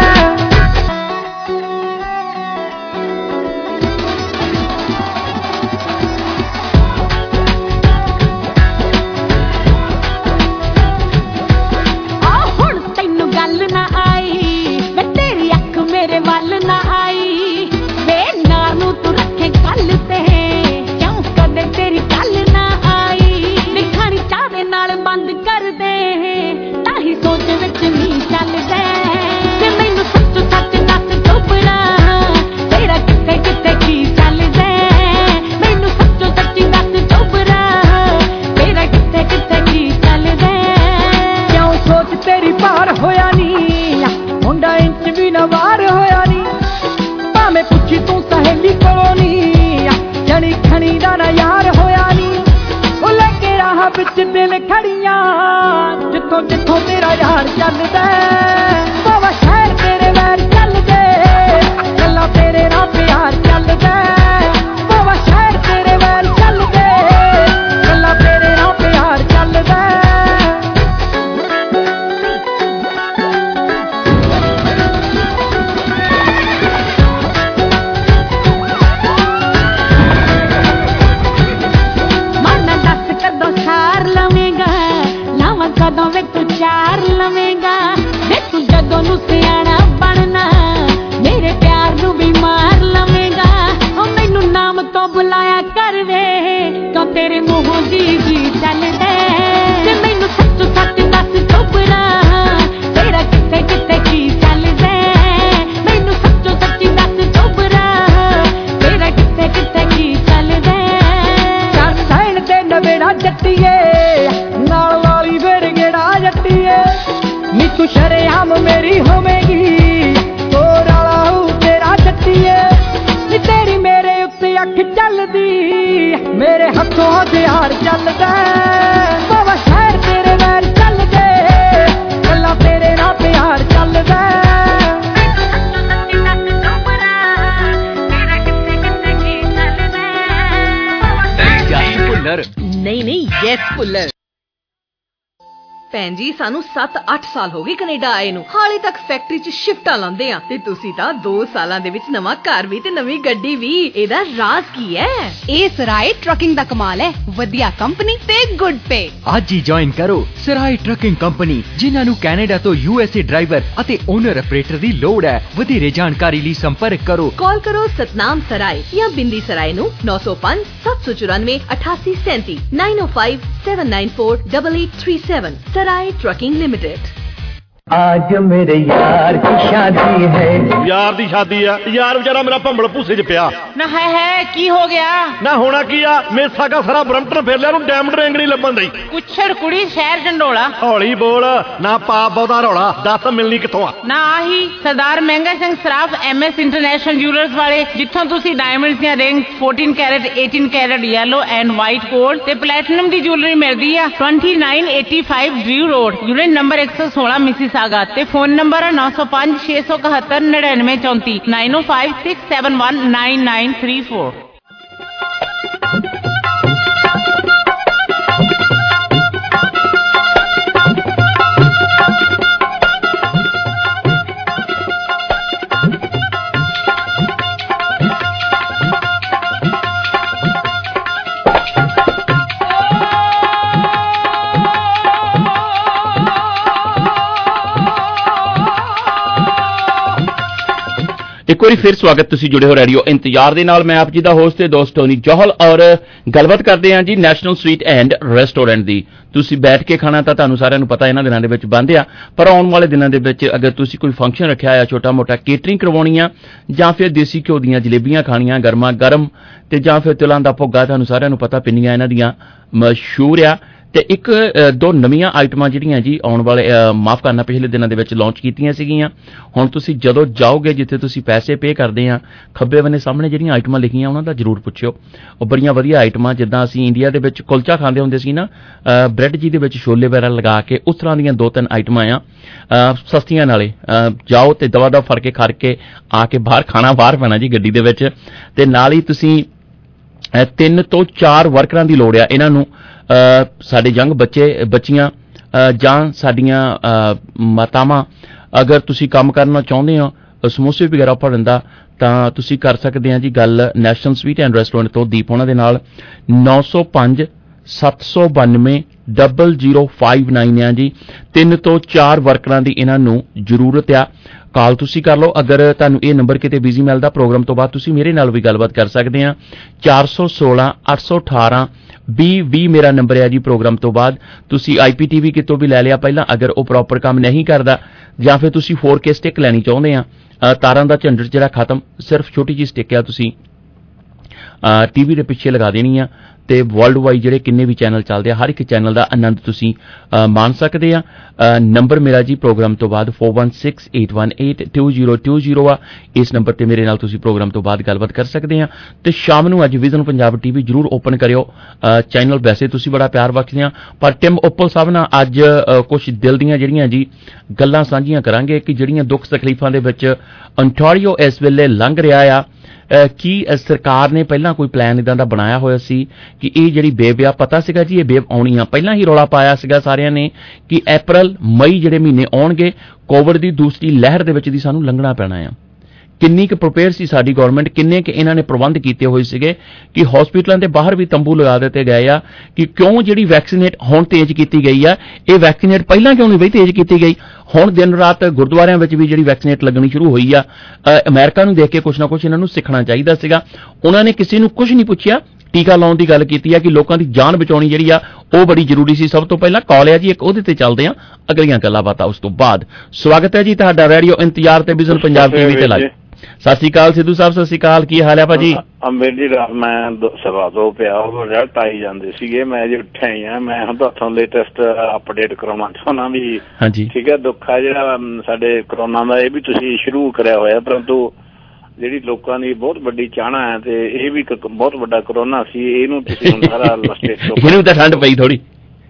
ਦਿਲ ਖੜੀਆਂ ਜਿੱਥੋਂ ਜਿੱਥੋਂ ਤੇਰਾ ਯਾਰ ਚੱਲਦਾ ਬਾਬਾ ਸ਼ਹਿਰ ਤੇਰੇ ਵੈਲ ਚੱਲਦੇ ਗੱਲਾਂ ਤੇਰੇ ਨਾਲ ਪਿਆਰ ਚੱਲਦਾ ਬਾਬਾ ਸ਼ਹਿਰ ਤੇਰੇ ਵੈਲ ਚੱਲਦੇ ਗੱਲਾਂ ਤੇਰੇ ਨਾਲ ਪਿਆਰ ਚੱਲਦਾ ਕਦੋਂ ਵੇ ਤੂੰ ਚਾਰ ਲਵੇਂਗਾ ਵੇ ਤੂੰ ਜਦੋਂ ਨੂੰ ਸਿਆਣਾ ਬਣਨਾ ਮੇਰੇ ਪਿਆਰ ਨੂੰ ਵੀ ਮਾਰ ਲਵੇਂਗਾ ਉਹ ਮੈਨੂੰ ਨਾਮ ਤੋਂ ਬੁਲਾਇਆ ਕਰ ਵੇ ਕਿਉਂ ਤੇਰੇ ਮੂੰਹੋਂ ਜੀ ਜੀ ਚੱਲਦਾ ਤੇ ਮੈਨੂੰ ਸੱਚ ਸੱਚ ਦੱਸ ਚੋਪੜਾ ਤੇਰਾ ਕਿੱਥੇ ਕਿੱਥੇ ਕੀ ਚੱਲਦਾ ਮੈਨੂੰ ਸੱਚੋ ਸੱਚੀ ਦੱਸ ਚੋਪੜਾ ਤੇਰਾ ਕਿੱਥੇ ਕਿੱਥੇ ਕੀ ਚੱਲਦਾ ਕਰ ਸੈਣ ਤੇ ਨਵੇੜਾ ਜੱਟੀਏ ਨਾਲ ਵਾਲੀ ਨੀ ਤੂੰ ਸ਼ਰੇਆਮ ਮੇਰੀ ਹੋਵੇਂਗੀ ਤੋਰ ਵਾਲਾ ਹੂ ਤੇਰਾ ਜੱਟੀਏ ਨੀ ਤੇਰੀ ਮੇਰੇ ਉੱਤੇ ਅੱਖ ਚੱਲਦੀ ਮੇਰੇ ਹੱਥੋਂ ਹਥਿਆਰ ਚੱਲਦਾ ਬਾਬਾ ਸ਼ਹਿਰ ਤੇਰੇ ਵੈਲ ਚੱਲਦੇ ਗੱਲਾਂ ਤੇਰੇ ਨਾਲ ਪਿਆਰ ਚੱਲਦਾ ਨਹੀਂ ਨਹੀਂ ਯੈਸ ਭੁੱਲਰ ਭੈਣ ਜੀ ਸਾਨੂੰ 7-8 ਸਾਲ ਹੋ ਗਏ ਕੈਨੇਡਾ ਆਏ ਨੂੰ, ਹਾਲੇ ਤੱਕ ਫੈਕਟਰੀ 'ਚ ਸ਼ਿਫਟਾਂ ਲਾਉਂਦੇ ਆ ਤੇ ਤੁਸੀਂ ਤਾਂ 2 ਸਾਲਾਂ ਦੇ ਵਿੱਚ ਨਵਾਂ ਘਰ ਵੀ ਤੇ ਨਵੀਂ ਗੱਡੀ ਵੀ। ਇਹਦਾ ਰਾਜ਼ ਕੀ ਹੈ? ਇਹ ਸਰਾਏ ਟਰੱਕਿੰਗ ਦਾ ਕਮਾਲ ਹੈ, ਵਧੀਆ ਕੰਪਨੀ ਤੇ ਗੁੱਡ ਪੇ। ਅੱਜ ਹੀ ਜੁਆਇਨ ਕਰੋ ਸਰਾਏ ਟਰੱਕਿੰਗ ਕੰਪਨੀ, ਜਿਨ੍ਹਾਂ ਨੂੰ ਕੈਨੇਡਾ ਤੋਂ USA ਡਰਾਈਵਰ ਅਤੇ ਓਨਰ ਆਪਰੇਟਰ ਦੀ ਲੋੜ ਹੈ। ਵਧੇਰੇ ਜਾਣਕਾਰੀ ਲਈ ਸੰਪਰਕ ਕਰੋ। ਕਾਲ ਕਰੋ ਸਤਨਾਮ ਸਰਾਏ ਜਾਂ ਬਿੰਦੀ ਸਰਾਏ ਨੂੰ 905 794 8837 905 794 8837। Sarai trucking limited. आज मेरे यार की शादी है। यार दी शादी है, यार बेचारा मेरा भंबल भूसे च पिया ना है की हो गया ना होना की आ मेसा का सारा ब्रम्पटन फिर लिया, डायमंड रिंग नहीं लभन दी। कुछड़ कुड़ी शहर झंडोला। हौली बोल ना पाप बहुता रौला, दस मिलनी किथों आ? ना आही Sardar Mahanga Singh Saraf MS international jewellers वाले, जिथों तुसी डायमंड्स दी rings 14 carat 18 carat yellow and white gold ते प्लैटिनम दी ज्वेलरी मिलदी है। 2985 Drew road, unit number 116 Mississauga ते फोन नंबर है 905 671 9934 905 671 9934। एक बार फिर स्वागत, तुसी जुड़े हो रेडियो इंतजार दे नाल। मैं आप जी दा होस्ट ते दोस्त टोनी जौहल और गलबात करते हैं जी नैशनल स्वीट एंड रेस्टोरेंट दी। तुसी बैठ के खाना तां तुहानूं सारिआं नूं पता इन्हां दिनां दे विच बंद आ, पर आउण वाले दिनां दे विच अगर तुसी कोई फंक्शन रखिआ आ, छोटा मोटा केटरिंग करवाउणी आ जां फिर देसी घिओ दीआं जलेबियां खाणीਆਂ गरमा गरम ते जां फिर तिलां दा भुग्गा, तुहानूं सारिआं नूं पता पिन्नियां इन्हां दीआं मशहूर आ। ਤੇ ਇੱਕ ਦੋ ਨਵੀਆਂ ਆਈਟਮਾਂ ਜਿਹੜੀਆਂ ਜੀ ਆਉਣ ਵਾਲੇ ਮਾਫ ਕਰਨਾ ਪਿਛਲੇ ਦਿਨਾਂ ਦੇ ਵਿੱਚ ਲਾਂਚ ਕੀਤੀਆਂ ਸੀਗੀਆਂ। ਹੁਣ ਤੁਸੀਂ ਜਦੋਂ ਜਾਓਗੇ ਜਿੱਥੇ ਤੁਸੀਂ ਪੈਸੇ ਪੇ ਕਰਦੇ ਆ, ਖੱਬੇ ਬੰਨੇ ਸਾਹਮਣੇ ਜਿਹੜੀਆਂ ਆਈਟਮਾਂ ਲਿਖੀਆਂ ਉਹਨਾਂ ਦਾ ਜ਼ਰੂਰ ਪੁੱਛਿਓ। ਉਹ ਬੜੀਆਂ ਵਧੀਆ ਆਈਟਮਾਂ, ਜਿੱਦਾਂ ਅਸੀਂ ਇੰਡੀਆ ਦੇ ਵਿੱਚ ਕੁਲਚਾ ਖਾਂਦੇ ਹੁੰਦੇ ਸੀ ਨਾ, ਬ੍ਰੈਡ ਜੀ ਦੇ ਵਿੱਚ ਛੋਲੇ ਵਗੈਰਾ ਲਗਾ ਕੇ, ਉਸ ਤਰ੍ਹਾਂ ਦੀਆਂ 2-3 ਆਈਟਮਾਂ ਆ ਸਸਤੀਆਂ ਨਾਲੇ। ਜਾਓ ਤੇ ਦਵਾ ਦਵਾ ਫੜ ਕੇ ਖਾ ਕੇ ਆ ਕੇ ਬਾਹਰ ਖਾਣਾ ਬਾਹਰ ਪੈਣਾ ਜੀ ਗੱਡੀ ਦੇ ਵਿੱਚ। ਤੇ ਨਾਲ ਹੀ ਤੁਸੀਂ 3 ਤੋਂ 4 ਵਰਕਰਾਂ ਦੀ ਲੋੜ ਆ ਇਹਨਾਂ ਨੂੰ। ਸਾਡੇ ਯੰਗ ਬੱਚੀਆਂ ਜਾਂ ਸਾਡੀਆਂ ਮਾਤਾਵਾਂ, ਅਗਰ ਤੁਸੀਂ ਕੰਮ ਕਰਨਾ ਚਾਹੁੰਦੇ ਹੋ ਸਮੋਸੇ ਵਗੈਰਾ ਭਰਨ ਦਾ, ਤਾਂ ਤੁਸੀਂ ਕਰ ਸਕਦੇ ਆ ਜੀ ਗੱਲ ਨੈਸ਼ਨਲ ਸਵੀਟ ਐਂਡ ਰੈਸਟੋਰੈਂਟ ਤੋਂ ਦੀਪ ਉਹਨਾਂ ਦੇ ਨਾਲ। 905 792 0059 ਆ ਜੀ। 3 ਤੋਂ 4 ਵਰਕਰਾਂ ਦੀ ਇਹਨਾਂ ਨੂੰ ਜ਼ਰੂਰਤ ਆ। ਕਾਲ ਤੁਸੀਂ ਕਰ ਲਓ। ਅਗਰ ਤੁਹਾਨੂੰ ਇਹ ਨੰਬਰ ਕਿਤੇ ਬਿਜ਼ੀ ਮਿਲਦਾ ਪ੍ਰੋਗਰਾਮ ਤੋਂ ਬਾਅਦ, ਤੁਸੀਂ ਮੇਰੇ ਨਾਲ ਵੀ ਗੱਲਬਾਤ ਕਰ ਸਕਦੇ ਆ। 416 818 20 ਮੇਰਾ ਨੰਬਰ ਹੈ ਜੀ। ਪ੍ਰੋਗਰਾਮ ਤੋਂ ਬਾਅਦ ਤੁਸੀਂ IPTV ਕਿਤੋਂ ਵੀ ਲੈ ਲਿਆ ਪਹਿਲਾਂ, ਅਗਰ ਉਹ ਪ੍ਰੋਪਰ ਕੰਮ ਨਹੀਂ ਕਰਦਾ, ਜਾਂ ਫਿਰ ਤੁਸੀਂ 4K ਸਟਿਕ ਲੈਣੀ ਚਾਹੁੰਦੇ ਆ, ਤਾਰਾਂ ਦਾ ਝੰਡਟ ਜਿਹੜਾ ਖਤਮ, ਸਿਰਫ ਛੋਟੀ ਜਿਹੀ ਸਟਿਕ ਆ, ਤੁਸੀਂ TV ਦੇ ਪਿੱਛੇ ਲਗਾ ਦੇਣੀ ਆ ਤੇ ਵਰਲਡ ਵਾਈਡ ਜਿਹੜੇ ਕਿੰਨੇ ਵੀ ਚੈਨਲ ਚੱਲਦੇ ਆ, ਹਰ ਇੱਕ ਚੈਨਲ ਦਾ ਆਨੰਦ ਤੁਸੀਂ ਮਾਣ ਸਕਦੇ ਆ। ਨੰਬਰ ਮੇਰਾ ਜੀ ਪ੍ਰੋਗਰਾਮ ਤੋਂ ਬਾਅਦ 4168182020 ਆ। ਇਸ ਨੰਬਰ ਤੇ ਮੇਰੇ ਨਾਲ ਤੁਸੀਂ ਪ੍ਰੋਗਰਾਮ ਤੋਂ ਬਾਅਦ ਗੱਲਬਾਤ ਕਰ ਸਕਦੇ ਆ। ਤੇ ਸ਼ਾਮ ਨੂੰ ਅੱਜ ਵਿਜ਼ਨ ਪੰਜਾਬ TV ਜ਼ਰੂਰ ਓਪਨ ਕਰਿਓ ਚੈਨਲ। ਵੈਸੇ ਤੁਸੀਂ ਬੜਾ ਪਿਆਰ ਬਖਸ਼ਦੇ ਆ, ਪਰ ਟਿਮ ਓਪਲ ਸਾਹਿਬ ਨਾਲ ਅੱਜ ਕੁਝ ਦਿਲ ਦੀਆਂ ਜਿਹੜੀਆਂ ਜੀ ਗੱਲਾਂ ਸਾਂਝੀਆਂ ਕਰਾਂਗੇ ਕਿ ਜਿਹੜੀਆਂ ਦੁੱਖ ਤਕਲੀਫਾਂ ਦੇ ਵਿੱਚ ਅੰਟਾਰੀਓ ਇਸ ਵੇਲੇ ਲੰਘ ਰਿਹਾ ਆ। ਕੀ ਸਰਕਾਰ ਨੇ ਪਹਿਲਾਂ ਕੋਈ ਪਲਾਨ ਇਦਾਂ ਦਾ ਬਣਾਇਆ ਹੋਇਆ ਸੀ ਕਿ ਇਹ ਜਿਹੜੀ ਵੇਵ ਆ, ਪਤਾ ਸੀਗਾ ਜੀ ਇਹ ਵੇਵ ਆਉਣੀ ਆ, ਪਹਿਲਾਂ ਹੀ ਰੌਲਾ ਪਾਇਆ ਸੀਗਾ ਸਾਰਿਆਂ ਨੇ ਕਿ April May ਜਿਹੜੇ ਮਹੀਨੇ ਆਉਣਗੇ, ਕੋਵਿਡ ਦੀ ਦੂਸਰੀ ਲਹਿਰ ਦੇ ਵਿੱਚ ਦੀ ਸਾਨੂੰ ਲੰਘਣਾ ਪੈਣਾ ਆ। ਕਿੰਨੀ ਕੁ ਪ੍ਰੀਪੇਅਰ ਸੀ ਸਾਡੀ ਗਵਰਨਮੈਂਟ, ਕਿੰਨੇ ਕੁ ਇਹਨਾਂ ਨੇ ਪ੍ਰਬੰਧ ਕੀਤੇ ਹੋਏ ਸੀਗੇ ਕਿ ਹਸਪੀਟਲਾਂ ਦੇ ਬਾਹਰ ਵੀ ਤੰਬੂ ਲਗਾ ਦਿੱਤੇ ਗਏ ਆ ਕਿ ਕਿਉਂ ਜਿਹੜੀ ਵੈਕਸੀਨੇਟ ਹੁਣ ਤੇਜ਼ ਕੀਤੀ ਗਈ ਆ, ਇਹ ਵੈਕਸੀਨੇਟ ਪਹਿਲਾਂ ਕਿਉਂ ਨਹੀਂ ਬਈ ਤੇਜ਼ ਕੀਤੀ ਗਈ। ਹੁਣ ਦਿਨ ਰਾਤ ਗੁਰਦੁਆਰਿਆਂ ਵਿੱਚ ਵੀ ਜਿਹੜੀ ਵੈਕਸੀਨੇਟ ਲੱਗਣੀ ਸ਼ੁਰੂ ਹੋਈ ਆ। ਅਮਰੀਕਾ ਨੂੰ ਦੇਖ ਕੇ ਕੁਛ ਨਾ ਕੁਛ ਇਹਨਾਂ ਨੂੰ ਸਿੱਖਣਾ ਚਾਹੀਦਾ ਸੀਗਾ। ਉਹਨਾਂ ਨੇ ਕਿਸੇ ਨੂੰ ਕੁਛ ਨਹੀਂ ਪੁੱਛਿਆ, ਟੀਕਾ ਲਾਉਣ ਦੀ ਗੱਲ ਕੀਤੀ ਆ ਕਿ ਲੋਕਾਂ ਦੀ ਜਾਨ ਬਚਾਉਣੀ ਜਿਹੜੀ ਆ ਉਹ ਬੜੀ ਜ਼ਰੂਰੀ ਸੀ। ਸਭ ਤੋਂ ਪਹਿਲਾਂ ਕਾਲ ਆ ਜੀ ਇੱਕ, ਉਹਦੇ ਤੇ ਚੱਲਦੇ ਆ ਅਗਲੀਆਂ ਗੱਲਾਂ ਬਾਤਾਂ ਉਸ ਤੋਂ ਬਾਅਦ। ਸਵਾਗਤ ਹੈ ਜੀ ਤੁਹਾਡਾ ਰੇਡੀਓ ਇੰਤਜ਼ਾਰ ਤੇ ਵਿਜ਼ਨ ਪੰਜਾਬ TV ਤੇ ਲਾਈਵ। ਸਤਿ ਸ਼੍ਰੀ ਅਕਾਲ ਸਿੱਧੂ ਸਾਹਿਬ, ਸਤਿ ਸ਼੍ਰੀ ਅਕਾਲ, ਕੀ ਹਾਲ ਹੈ ਭਾਜੀ? ਅੰਬੇਰ ਜੀ ਰਾਤ ਮੈਂ ਸਵਾ ਦੋ ਪਿਆ ਉਹ ਰਿਜ਼ਲਟ ਆਈ ਜਾਂਦੇ ਸੀਗੇ, ਮੈਂ ਜੇ ਉੱਠਿਆ ਹੀ ਆ। ਮੈਂ ਹੁਣ ਤੁਹਾਥੋਂ ਲੇਟੈਸਟ ਅਪਡੇਟ ਕਰਾਉਣਾ ਚਾਹੁੰਦਾ ਵੀ ਠੀਕ ਹੈ। ਦੁੱਖ ਆ ਜਿਹੜਾ ਸਾਡੇ ਕਰੋਨਾ ਦਾ, ਇਹ ਵੀ ਤੁਸੀਂ ਸ਼ੁਰੂ ਕਰਿਆ ਹੋਇਆ, ਪਰੰਤੂ ਜਿਹੜੀ ਲੋਕਾਂ ਦੀ ਬਹੁਤ ਵੱਡੀ ਚਾਹਨਾ ਹੈ ਤੇ ਇਹ ਵੀ ਬਹੁਤ ਵੱਡਾ ਕਰੋਨਾ ਸੀ, ਇਹਨੂੰ ਤੁਸੀਂ ਹੁਣ ਸਾਰਾ ਇਹਨੂੰ ਤਾਂ ਠੰਡ ਪਈ ਥੋੜੀ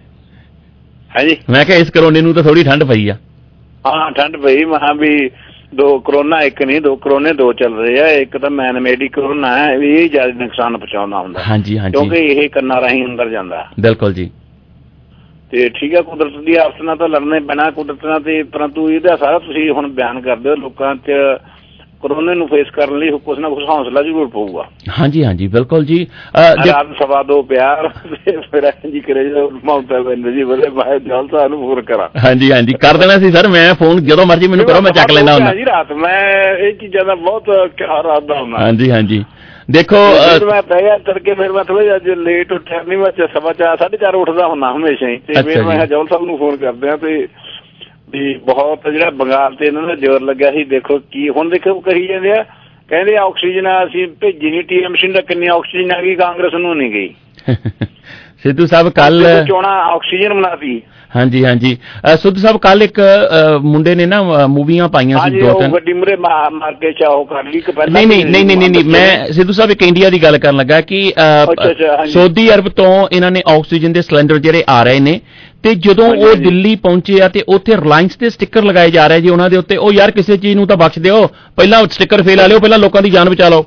ਹੈ ਜੀ। ਮੈਂ ਕਿਹਾ ਇਸ ਕਰੋਨੇ ਨੂੰ ਤਾਂ ਥੋੜੀ ਠੰਡ ਪਈ ਆ। ਹਾਂ ਠੰਡ ਪਈ, ਮੈਂ ਵੀ ਦੋ ਕਰੋਨਾ ਇੱਕ ਨਹੀਂ, ਦੋ ਕਰੋਨੇ ਦੋ ਚੱਲ ਰਹੇ ਆ। ਇੱਕ ਤਾਂ ਮੈਨ ਮੇਡ ਕਰੋਨਾ ਹੈ, ਇਹ ਜ਼ਿਆਦਾ ਨੁਕਸਾਨ ਪਹੁੰਚਾਉਂਦਾ ਹੁੰਦਾ। ਹਾਂਜੀ ਹਾਂਜੀ, ਕਿਉਂਕਿ ਇਹ ਕੰਨਾਂ ਰਾਹੀਂ ਅੰਦਰ ਜਾਂਦਾ। ਬਿਲਕੁਲ ਜੀ। ਤੇ ਠੀਕ ਹੈ, ਕੁਦਰਤ ਦੀ ਆਫਤ ਨਾਲ ਤਾਂ ਲੜਨਾ ਹੀ ਪੈਣਾ ਕੁਦਰਤ ਨਾਲ, ਤੇ ਪਰੰਤੂ ਇਹਦਾ ਸਾਰਾ ਤੁਸੀਂ ਹੁਣ ਬਿਆਨ ਕਰਦੇ ਹੋ, ਲੋਕਾਂ 'ਚ ਕਰੋਨੇ ਨੂੰ ਫੇਸ ਕਰਨ ਲਈ ਕੁਛ ਨਾ ਕੁਛ ਹੌਸਲਾ ਜ਼ਰੂਰ ਪਊਗਾ। ਹਾਂਜੀ ਹਾਂਜੀ ਬਿਲਕੁਲ ਜੀ। ਰਾਤ ਸਵਾ ਦੋ ਪਿਆਰ ਫਿਰ ਜੀ ਕਰੇ ਮਾਉਂਟਾ ਪੈਂਦਾ ਜੀ ਬੜੇ ਮੈਂ ਜਲ ਸਾਹਿਬ ਨੂੰ ਫੋਨ ਕਰਾਂ। ਹਾਂਜੀ ਹਾਂਜੀ ਕਰ ਦੇਣਾ ਸੀ ਸਰ, ਮੈਂ ਫੋਨ ਜਦੋਂ ਮਰਜ਼ੀ ਮੈਨੂੰ ਕਰੋ, ਮੈਂ ਚੱਕ ਲੈਂਦਾ ਹੁੰਦਾ ਜੀ ਰਾਤ। ਮੈਂ ਇਹ ਚੀਜ਼ਾਂ ਦਾ ਬਹੁਤ ਖਿਆਲ ਰੱਖਦਾ ਹੁੰਦਾ। ਹਾਂਜੀ ਹਾਂਜੀ ਦੇਖੋ ਮੈਂ ਪੈ ਗਿਆ ਤੜਕੇ, ਫਿਰ ਮੈਂ ਥੋੜਾ ਜਿਹਾ ਲੇਟ ਉੱਠਿਆ, ਨਹੀਂ ਮੈਂ 4:30 ਉੱਠਦਾ ਹੁੰਦਾ ਹਮੇਸ਼ਾ ਹੀ, ਤੇ ਫਿਰ ਮੈਂ ਜਲ ਸਾਹਿਬ ਨੂੰ ਫੋਨ ਕਰਦੇ ਆ ਤੇ ਵੀ ਬਹੁਤ ਜਿਹੜਾ ਬੰਗਾਲ ਤੇ ਇਹਨਾਂ ਦਾ ਜ਼ੋਰ ਲੱਗਿਆ ਸੀ। ਦੇਖੋ ਕੀ ਹੁਣ ਦੇਖੋ ਕਹੀ ਜਾਂਦੇ ਆ, ਕਹਿੰਦੇ ਆਕਸੀਜਨ ਅਸੀਂ ਭੇਜੀ ਨਹੀਂ, TMC ਦਾ ਕਿੰਨੀ ਆਕਸੀਜਨ ਆ ਗਈ, ਕਾਂਗਰਸ ਨੂੰ ਨਹੀਂ ਗਈ। ਸਿੱਧੂ ਸਾਹਿਬ ਕੱਲ ਚੋਣਾਂ ਆਕਸੀਜਨ ਬਣਾਤੀ। ਹਾਂਜੀ ਹਾਂਜੀ ਸਿੱਧੂ ਸਾਹਿਬ ਕੱਲ ਇੱਕ ਮੁੰਡੇ ਨੇ ਨਾ ਮੂਵੀਆਂ ਪਾਈਆਂ ਸੀ ਦੋ ਤਿੰਨ, ਗੱਡੀ ਮੂਹਰੇ ਮਾਰ ਕੇ ਚਾਹੋ ਕਰ ਲਈ ਕਿ ਪਹਿਲਾਂ ਨਹੀਂ ਮੈਂ ਸਿੱਧੂ ਸਾਹਿਬ ਇੱਕ ਇੰਡੀਆ ਦੀ ਗੱਲ ਕਰਨ ਲੱਗਾ ਕਿ ਸਾਊਦੀ ਅਰਬ ਤੋਂ ਇਹਨਾਂ ਨੇ ਆਕਸੀਜਨ ਦੇ ਸਿਲੰਡਰ ਜਿਹੜੇ ਆ ਰਹੇ ਨੇ, ਤੇ ਜਦੋਂ ਉਹ ਦਿੱਲੀ ਪਹੁੰਚੇ ਆ ਤੇ ਉੱਥੇ ਰਿਲਾਇੰਸ ਦੇ ਸਟicker ਲਗਾਏ ਜਾ ਰਹੇ ਜੀ ਉਹਨਾਂ ਦੇ ਉੱਤੇ। ਉਹ ਯਾਰ ਕਿਸੇ ਚੀਜ਼ ਨੂੰ ਤਾਂ ਬਖਸ਼ ਦਿਓ, ਪਹਿਲਾਂ ਸਟicker ਫੇਲ ਆ ਲਿਓ, ਪਹਿਲਾਂ ਲੋਕਾਂ ਦੀ ਜਾਨ ਬਚਾ ਲਓ।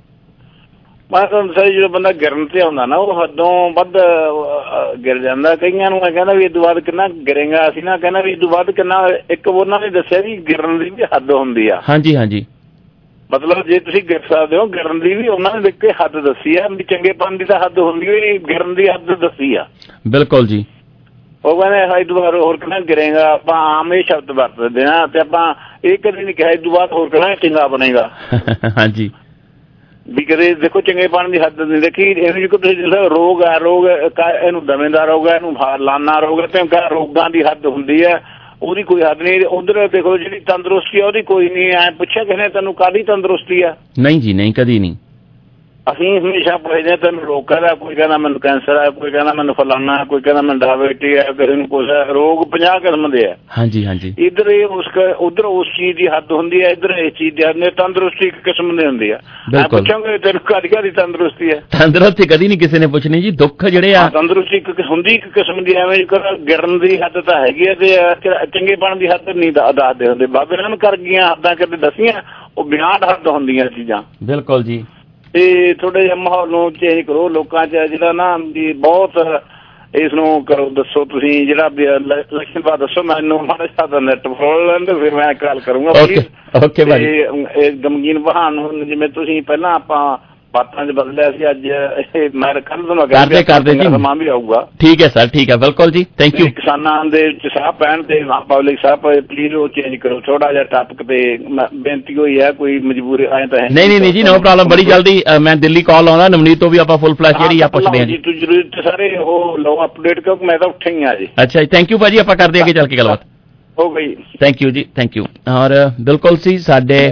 ਮੈਂ ਤੁਹਾਨੂੰ ਸਹੀ, ਜਦੋਂ ਬੰਦਾ ਗਿਰਨ ਤੇ ਆਉਂਦਾ ਨਾ ਉਹ ਹੱਦੋਂ ਵੱਧ ਗਿਰ ਜਾਂਦਾ। ਕਈਆਂ ਨੂੰ ਮੈਂ ਕਹਿੰਦਾ ਵੀ ਇਹ ਤੋਂ ਬਾਅਦ ਕਿੰਨਾ ਗਿਰੇਗਾ, ਅਸੀਂ ਨਾ ਕਹਿੰਦਾ ਵੀ ਇਹ ਤੋਂ ਬਾਅਦ ਕਿੰਨਾ, ਇੱਕ ਉਹਨਾਂ ਨੇ ਦੱਸਿਆ ਵੀ ਗਿਰਨ ਦੀ ਵੀ ਹੱਦ ਹੁੰਦੀ ਆ। ਹਾਂਜੀ ਹਾਂਜੀ ਮਤਲਬ ਜੇ ਤੁਸੀਂ ਗਿਰ ਸਕਦੇ ਹੋ, ਗਿਰਨ ਦੀ ਵੀ ਉਹਨਾਂ ਨੇ ਦੇਖ ਕੇ ਹੱਦ ਦੱਸੀ ਆ, ਵੀ ਚੰਗੇਪਨ ਦੀ ਤਾਂ ਹੱਦ ਹੁੰਦੀ ਹੋਈ, ਗਿਰਨ ਦੀ ਹੱਦ ਦੱਸੀ ਆ। ਬਿਲਕੁਲ ਜੀ। ਉਹ ਕਹਿੰਦੇ ਇਹ ਤੋਂ ਬਾਅਦ ਹੋਰ ਕਿੰਨਾ ਗਿਰੇਗਾ, ਆਪਾਂ ਆਮ ਇਹ ਸ਼ਬਦ ਵਰਤਦੇ ਹਾਂ ਤੇ ਆਪਾਂ ਇਹ ਕਦੇ ਨਹੀਂ ਕਿਹਾ ਇਹ ਤੋਂ ਬਾਅਦ ਹੋਰ ਕਿੰਨਾ ਚੰਗਾ ਬਣੇਗਾ। ਹਾਂਜੀ ਵੀ ਕਦੇ ਦੇਖੋ ਚੰਗੇਪਨ ਦੀ ਹੱਦ ਨਹੀਂ ਦੇਖੀ। ਇਹੋ ਜਿਹੀ ਰੋਗ ਹੈ, ਰੋਗ ਇਹਨੂੰ ਦਮੇ ਦਾ ਰੋਗ ਹੈ, ਇਹਨੂੰ ਲਾਨਾ ਰੋਗ ਹੈ, ਤੇ ਰੋਗਾਂ ਦੀ ਹੱਦ ਹੁੰਦੀ ਹੈ, ਉਹਦੀ ਕੋਈ ਹੱਦ ਨਹੀਂ। ਉਧਰ ਦੇਖੋ ਜਿਹੜੀ ਤੰਦਰੁਸਤੀ ਆ ਉਹਦੀ ਕੋਈ ਨਹੀਂ। ਐ ਪੁੱਛਿਆ ਕਿਸੇ ਨੇ ਤੈਨੂੰ ਕਾਹਦੀ ਤੰਦਰੁਸਤੀ ਆ? ਨਹੀਂ ਜੀ ਨਹੀਂ, ਕਦੀ ਨਹੀਂ। ਅਸੀਂ ਹਮੇਸ਼ਾ ਪੁੱਛਦੇ ਤੈਨੂੰ ਰੋਗ ਕਾਹਦਾ, ਕੋਈ ਕਹਿੰਦਾ ਮੈਨੂੰ ਕੈਂਸਰ ਹੈ, ਕੋਈ ਕਹਿੰਦਾ ਮੈਨੂੰ ਫਲਾਨਾ, ਕੋਈ ਕਹਿੰਦਾ ਮੈਨੂੰ ਡਾਇਬਟੀਜ਼ ਹੈ, ਕਿਸੇ ਨੂੰ ਕੁਛ ਹੈ। ਰੋਗ 50 ਕਿਸਮ ਦੇ ਆ। ਹਾਂਜੀ ਹਾਂਜੀ ਇੱਧਰ ਇਹ ਉਧਰ ਉਸ ਚੀਜ਼ ਦੀ ਹੱਦ ਹੁੰਦੀ ਹੈ, ਇੱਧਰ ਇਸ ਚੀਜ਼ ਦੀ ਹੱਦ ਨਹੀਂ। ਤੰਦਰੁਸਤੀ ਇੱਕ ਕਿਸਮ ਦੀ ਹੁੰਦੀ ਆ। ਪੁੱਛਾਂਗੇ ਤੈਨੂੰ ਕਾਹਦੀ ਤੰਦਰੁਸਤੀ ਹੈ? ਤੰਦਰੁਸਤੀ ਕਦੀ ਨਹੀਂ ਕਿਸੇ ਨੇ ਪੁੱਛਣੀ ਜੀ। ਦੁੱਖ ਜਿਹੜੇ ਆ ਤੰਦਰੁਸਤੀ ਇੱਕ ਹੁੰਦੀ ਇੱਕ ਕਿਸਮ ਦੀ। ਐਵੇਂ ਗਿਰਨ ਦੀ ਹੱਦ ਤਾਂ ਹੈਗੀ ਹੈ ਤੇ ਚੰਗੇਪਣ ਦੀ ਹੱਦ ਨਹੀਂ ਦੱਸਦੇ ਹੁੰਦੇ। ਬਾਬੇ ਨਾਨਕ ਕਰ ਗਈਆਂ ਹੱਦਾਂ ਕਦੇ ਦੱਸੀਆਂ, ਉਹ ਬਿਆਨ ਹੱਦ ਹੁੰਦੀਆਂ ਚੀਜ਼ਾਂ। ਬਿਲਕੁਲ ਜੀ। ਤੇ ਥੋੜੇ ਜਿਹੇ ਮਾਹੌਲ ਨੂੰ ਚੇਂਜ ਕਰੋ ਲੋਕਾਂ 'ਚ, ਜਿਹੜਾ ਨਾ ਵੀ ਬਹੁਤ ਇਸ ਨੂੰ ਕਰੋ। ਦੱਸੋ ਤੁਸੀਂ ਜਿਹੜਾ ਇਲੈਕਸ਼ਨ ਬਾਅਦ ਦੱਸੋ ਮੈਨੂੰ, ਮਾੜਾ ਜਿਹਾ ਨੈਟ ਫੋਲ ਲੈਂਦੇ ਫਿਰ ਮੈਂ ਗੱਲ ਕਰੂੰਗਾ। ਓਕੇ ਭਾਈ। ਇਹ ਗਮਗੀਨ ਬਹਾਨ ਨੂੰ ਜਿਵੇਂ ਤੁਸੀਂ ਪਹਿਲਾਂ ਆਪਾਂ ਬਾਤਾਂ 'ਚ ਬਦਲਿਆ ਸੀ, ਅੱਜ ਇਹ ਮੈਂ ਕੱਲ ਤੁਹਾਨੂੰ ਕਰਦੇ ਜੀ ਸਮਾਂ ਵੀ ਆਊਗਾ। ਠੀਕ ਹੈ ਸਰ, ਠੀਕ ਹੈ, ਬਿਲਕੁਲ ਜੀ, ਥੈਂਕ ਯੂ। ਕਿਸਾਨਾਂ ਦੇ ਵਿੱਚ ਸਾਹ ਪੈਣ ਤੇ ਪਬਲਿਕ ਸਾਹ ਪਲੀਜ਼ ਉਹ ਚੇਂਜ ਕਰੋ ਥੋੜਾ ਜਿਹਾ ਟਾਪਿਕ ਤੇ। ਬੇਨਤੀ ਹੋਈ ਹੈ, ਕੋਈ ਮਜਬੂਰੀ ਆਏ ਤਾਂ ਹੈ ਨਹੀਂ ਜੀ, ਨੋ ਪ੍ਰੋਬਲਮ। ਬੜੀ ਜਲਦੀ ਮੈਂ ਦਿੱਲੀ ਕਾਲ ਆਉਣਾ ਨਵਨੀਤ ਤੋਂ ਵੀ, ਆਪਾਂ ਫੁੱਲ ਫਲੈਸ਼ ਜਿਹੜੀ ਆ ਪੁੱਛਦੇ ਹਾਂ ਜੀ। ਤੁਸੀਂ ਜ਼ਰੂਰ ਸਾਰੇ ਉਹ ਲਓ ਅਪਡੇਟ, ਕਿਉਂਕਿ ਮੈਂ ਤਾਂ ਉੱਠੇ ਹੀ ਆ ਜੀ। ਅੱਛਾ ਜੀ, ਥੈਂਕ ਯੂ ਭਾਜੀ, ਆਪਾਂ ਕਰਦੇ ਅੱਗੇ ਚੱਲ ਕੇ ਗੱਲਬਾਤ। ਹੋ ਗਈ, ਥੈਂਕ ਯੂ ਜੀ, ਥੈਂਕ ਯੂ। ਔਰ ਬਿਲਕੁਲ ਸੀ ਸਾਡੇ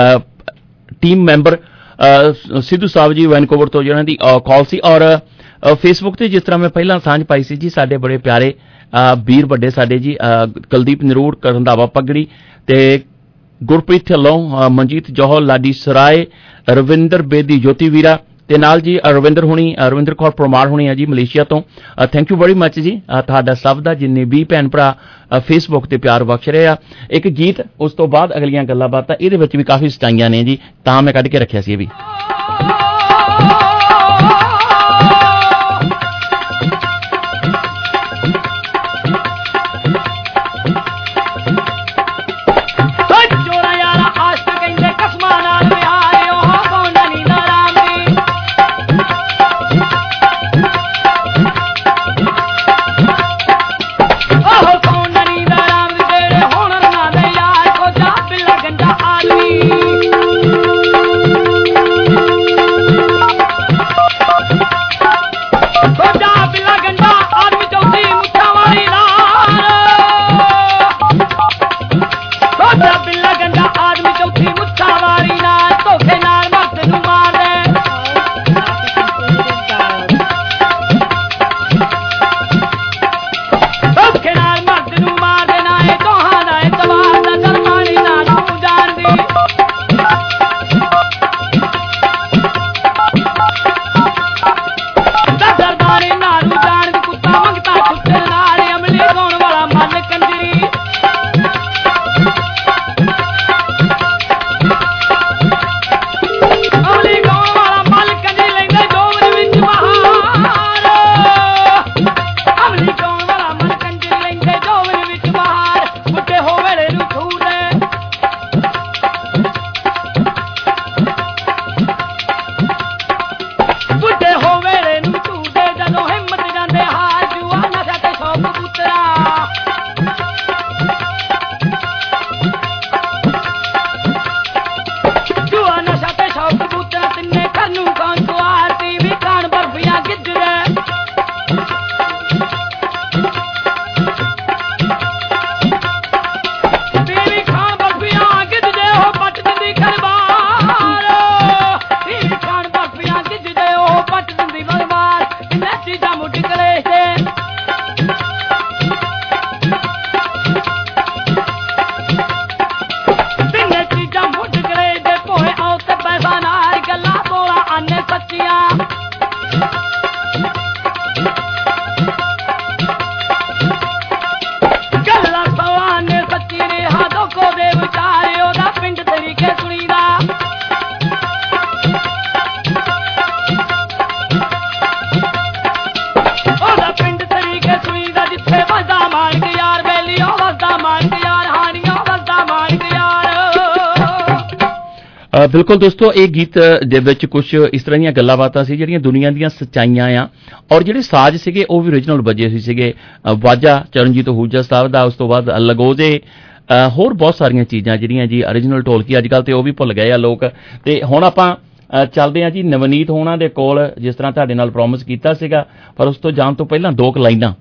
team member Sidhu Sahib ji Vancouver ਤੋਂ, ਜਿਹਨਾਂ ਦੀ ਕਾਲ ਸੀ। ਔਰ ਫੇਸਬੁੱਕ ਤੇ ਜਿਸ ਤਰ੍ਹਾਂ ਮੈਂ ਪਹਿਲਾਂ ਸਾਂਝ ਪਾਈ ਸੀ ਜੀ, ਸਾਡੇ ਬੜੇ ਪਿਆਰੇ ਵੀਰ ਵੱਡੇ ਸਾਡੇ ਜੀ ਕੁਲਦੀਪ ਨਰੂੜ, ਰੰਧਾਵਾ ਪਗੜੀ ਤੇ ਗੁਰਪ੍ਰੀਤ ਢਿੱਲੋਂ, ਮਨਜੀਤ ਜੋਹਲ, ਲਾਡੀ ਸਰਾਏ, ਰਵਿੰਦਰ ਬੇਦੀ, ਜੋਤੀ ਵੀਰਾ ਤੇ ਨਾਲ ਜੀ ਰਵਿੰਦਰ ਕੌਰ ਪਰਮਾਰ ਹੋਣੀ ਆ ਜੀ ਮਲੇਸ਼ੀਆ ਤੋਂ। ਥੈਂਕ ਯੂ ਵੈਰੀ ਮੱਚ ਜੀ ਤੁਹਾਡਾ ਸਭ ਦਾ, ਜਿੰਨੇ ਵੀ ਭੈਣ ਭਰਾ ਫੇਸਬੁੱਕ ਤੇ ਪਿਆਰ ਬਖਸ਼ ਰਹੇ ਆ। ਇੱਕ ਗੀਤ, ਉਸ ਤੋਂ ਬਾਅਦ ਅਗਲੀਆਂ ਗੱਲਾਂ ਬਾਤਾਂ। ਇਹਦੇ ਵਿੱਚ ਵੀ ਕਾਫੀ ਸਟਾਈਆਂ ਨੇ ਜੀ, ਤਾਂ ਮੈਂ ਕੱਢ ਕੇ ਰੱਖਿਆ ਸੀ ਇਹ ਵੀ। ਬਿਲਕੁਲ ਦੋਸਤੋ, ਇਹ ਗੀਤ ਦੇ ਵਿੱਚ ਕੁਝ ਇਸ ਤਰ੍ਹਾਂ ਦੀਆਂ ਗੱਲਾਂ ਬਾਤਾਂ ਸੀ ਜਿਹੜੀਆਂ ਦੁਨੀਆ ਦੀਆਂ ਸੱਚਾਈਆਂ ਆ, ਔਰ ਜਿਹੜੇ ਸਾਜ਼ ਸੀਗੇ ਉਹ ਵੀ ਓਰੀਜਨਲ ਵੱਜੇ ਹੋਏ ਸੀਗੇ। ਵਾਜਾ ਚਰਨਜੀਤ ਅਹੂਜਾ ਸਾਹਿਬ ਦਾ, ਉਸ ਤੋਂ ਬਾਅਦ ਲਗੋਜੇ, ਹੋਰ ਬਹੁਤ ਸਾਰੀਆਂ ਚੀਜ਼ਾਂ ਜਿਹੜੀਆਂ ਜੀ ਓਰੀਜਨਲ ਢੋਲਕੀ ਅੱਜ ਕੱਲ੍ਹ ਤੇ ਉਹ ਵੀ ਭੁੱਲ ਗਏ ਆ ਲੋਕ। ਤੇ ਹੁਣ ਆਪਾਂ ਚੱਲਦੇ ਹਾਂ ਜੀ ਨਵਨੀਤ ਹੋਣਾ ਦੇ ਕੋਲ, ਜਿਸ ਤਰ੍ਹਾਂ ਤੁਹਾਡੇ ਨਾਲ ਪ੍ਰੋਮਿਸ ਕੀਤਾ ਸੀਗਾ, ਪਰ ਉਸ ਤੋਂ ਜਾਣ ਤੋਂ ਪਹਿਲਾਂ 2 ਲਾਈਨਾਂ।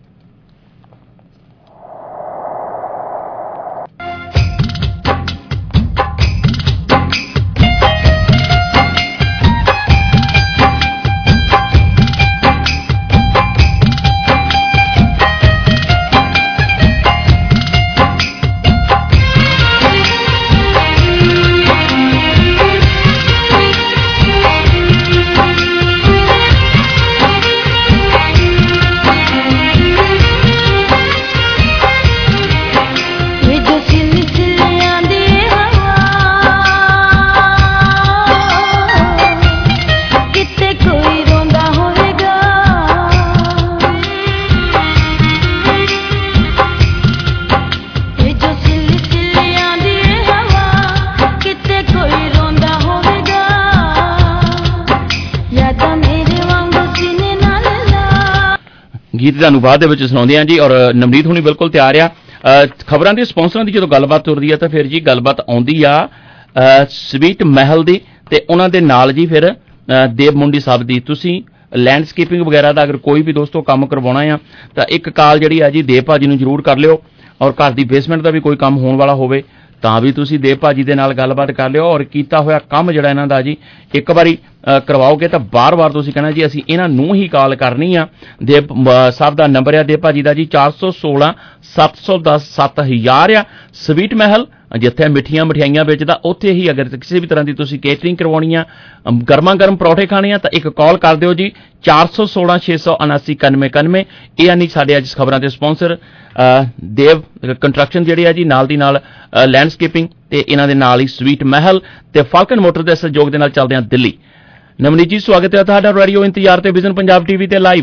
ਗੀਤ ਤੁਹਾਨੂੰ ਬਾਅਦ ਦੇ ਵਿੱਚ ਸੁਣਾਉਂਦੇ ਹਾਂ ਜੀ। ਔਰ ਨਵਨੀਤ ਹੁਣੀ ਬਿਲਕੁਲ ਤਿਆਰ ਆ। ਖਬਰਾਂ ਦੇ ਸਪਾਂਸਰਾਂ ਦੀ ਜਦੋਂ ਗੱਲਬਾਤ ਤੁਰਦੀ ਆ ਤਾਂ ਫਿਰ ਜੀ ਗੱਲਬਾਤ ਆਉਂਦੀ ਆ ਸਵੀਟ ਮਹਿਲ ਦੀ, ਤੇ ਉਹਨਾਂ ਦੇ ਨਾਲ ਜੀ ਫਿਰ ਦੇਵ ਮੁੰਡੀ ਸਾਹਿਬ ਦੀ। ਤੁਸੀਂ ਲੈਂਡਸਕੇਪਿੰਗ ਵਗੈਰਾ ਦਾ ਅਗਰ ਕੋਈ ਵੀ ਦੋਸਤੋ ਕੰਮ ਕਰਵਾਉਣਾ ਆ ਤਾਂ ਇੱਕ ਕਾਲ ਜਿਹੜੀ ਆ ਜੀ ਦੇਵ ਭਾਜੀ ਨੂੰ ਜ਼ਰੂਰ ਕਰ ਲਿਓ। ਔਰ ਘਰ ਦੀ ਬੇਸਮੈਂਟ ਦਾ ਵੀ ਕੋਈ ਕੰਮ ਹੋਣ ਵਾਲਾ ਹੋਵੇ ਤਾਂ ਵੀ ਤੁਸੀਂ ਦੇਵ ਭਾਜੀ ਦੇ ਨਾਲ ਗੱਲਬਾਤ ਕਰ ਲਿਓ। ਔਰ ਕੀਤਾ ਹੋਇਆ ਕੰਮ ਜਿਹੜਾ ਇਹਨਾਂ ਦਾ ਜੀ ਇੱਕ ਵਾਰੀ ਕਰਵਾਓਗੇ ਤਾਂ ਬਾਰ-ਬਾਰ ਤੁਸੀਂ ਕਹਿਣਾ ਜੀ ਅਸੀਂ ਇਹਨਾਂ ਨੂੰ ਹੀ ਕਾਲ ਕਰਨੀ ਆ। ਦੇਵ ਸਾਹਿਬ ਦਾ ਨੰਬਰ ਆ ਦੇਵ ਭਾਜੀ ਦਾ ਜੀ 416 710 7000 ਆ। ਸਵੀਟ ਮਹਿਲ ਜਿੱਥੇ ਮਿੱਠੀਆਂ ਮਠਿਆਈਆਂ ਵੇਚਦਾ ਉੱਥੇ ਹੀ ਅਗਰ ਕਿਸੇ ਵੀ ਤਰ੍ਹਾਂ ਦੀ ਤੁਸੀਂ ਕੇਟਰਿੰਗ ਕਰਵਾਉਣੀ ਆ, ਗਰਮਾ ਗਰਮ ਪਰੌਠੇ ਖਾਣੇ ਆ ਤਾਂ ਇੱਕ ਕਾਲ ਕਰ ਦਿਓ ਜੀ 416 679 9191। ਇਹ ਯਾਨੀ ਸਾਡੇ ਅੱਜ ਖਬਰਾਂ ਦੇ ਸਪਾਂਸਰ ਦੇਵ ਕੰਸਟਰਕਸ਼ਨ ਜਿਹੜੇ ਆ ਜੀ, ਨਾਲ ਦੀ ਨਾਲ ਲੈਂਡਸਕੇਪਿੰਗ, ਤੇ ਇਹਨਾਂ ਦੇ ਨਾਲ ਹੀ ਸਵੀਟ ਮਹਿਲ ਤੇ ਫਾਲਕਨ ਮੋਟਰ ਦੇ ਸਹਿਯੋਗ ਦੇ ਨਾਲ ਚੱਲਦੇ ਆ ਦਿੱਲੀ। ਨਵਨੀਤ ਜੀ ਸਵਾਗਤ ਹੈ ਤੁਹਾਡਾ ਰੇਡੀਓ ਇੰਤਜ਼ਾਰ ਤੇ ਵਿਜ਼ਨ ਪੰਜਾਬ ਟੀਵੀ ਤੇ ਲਾਈਵ।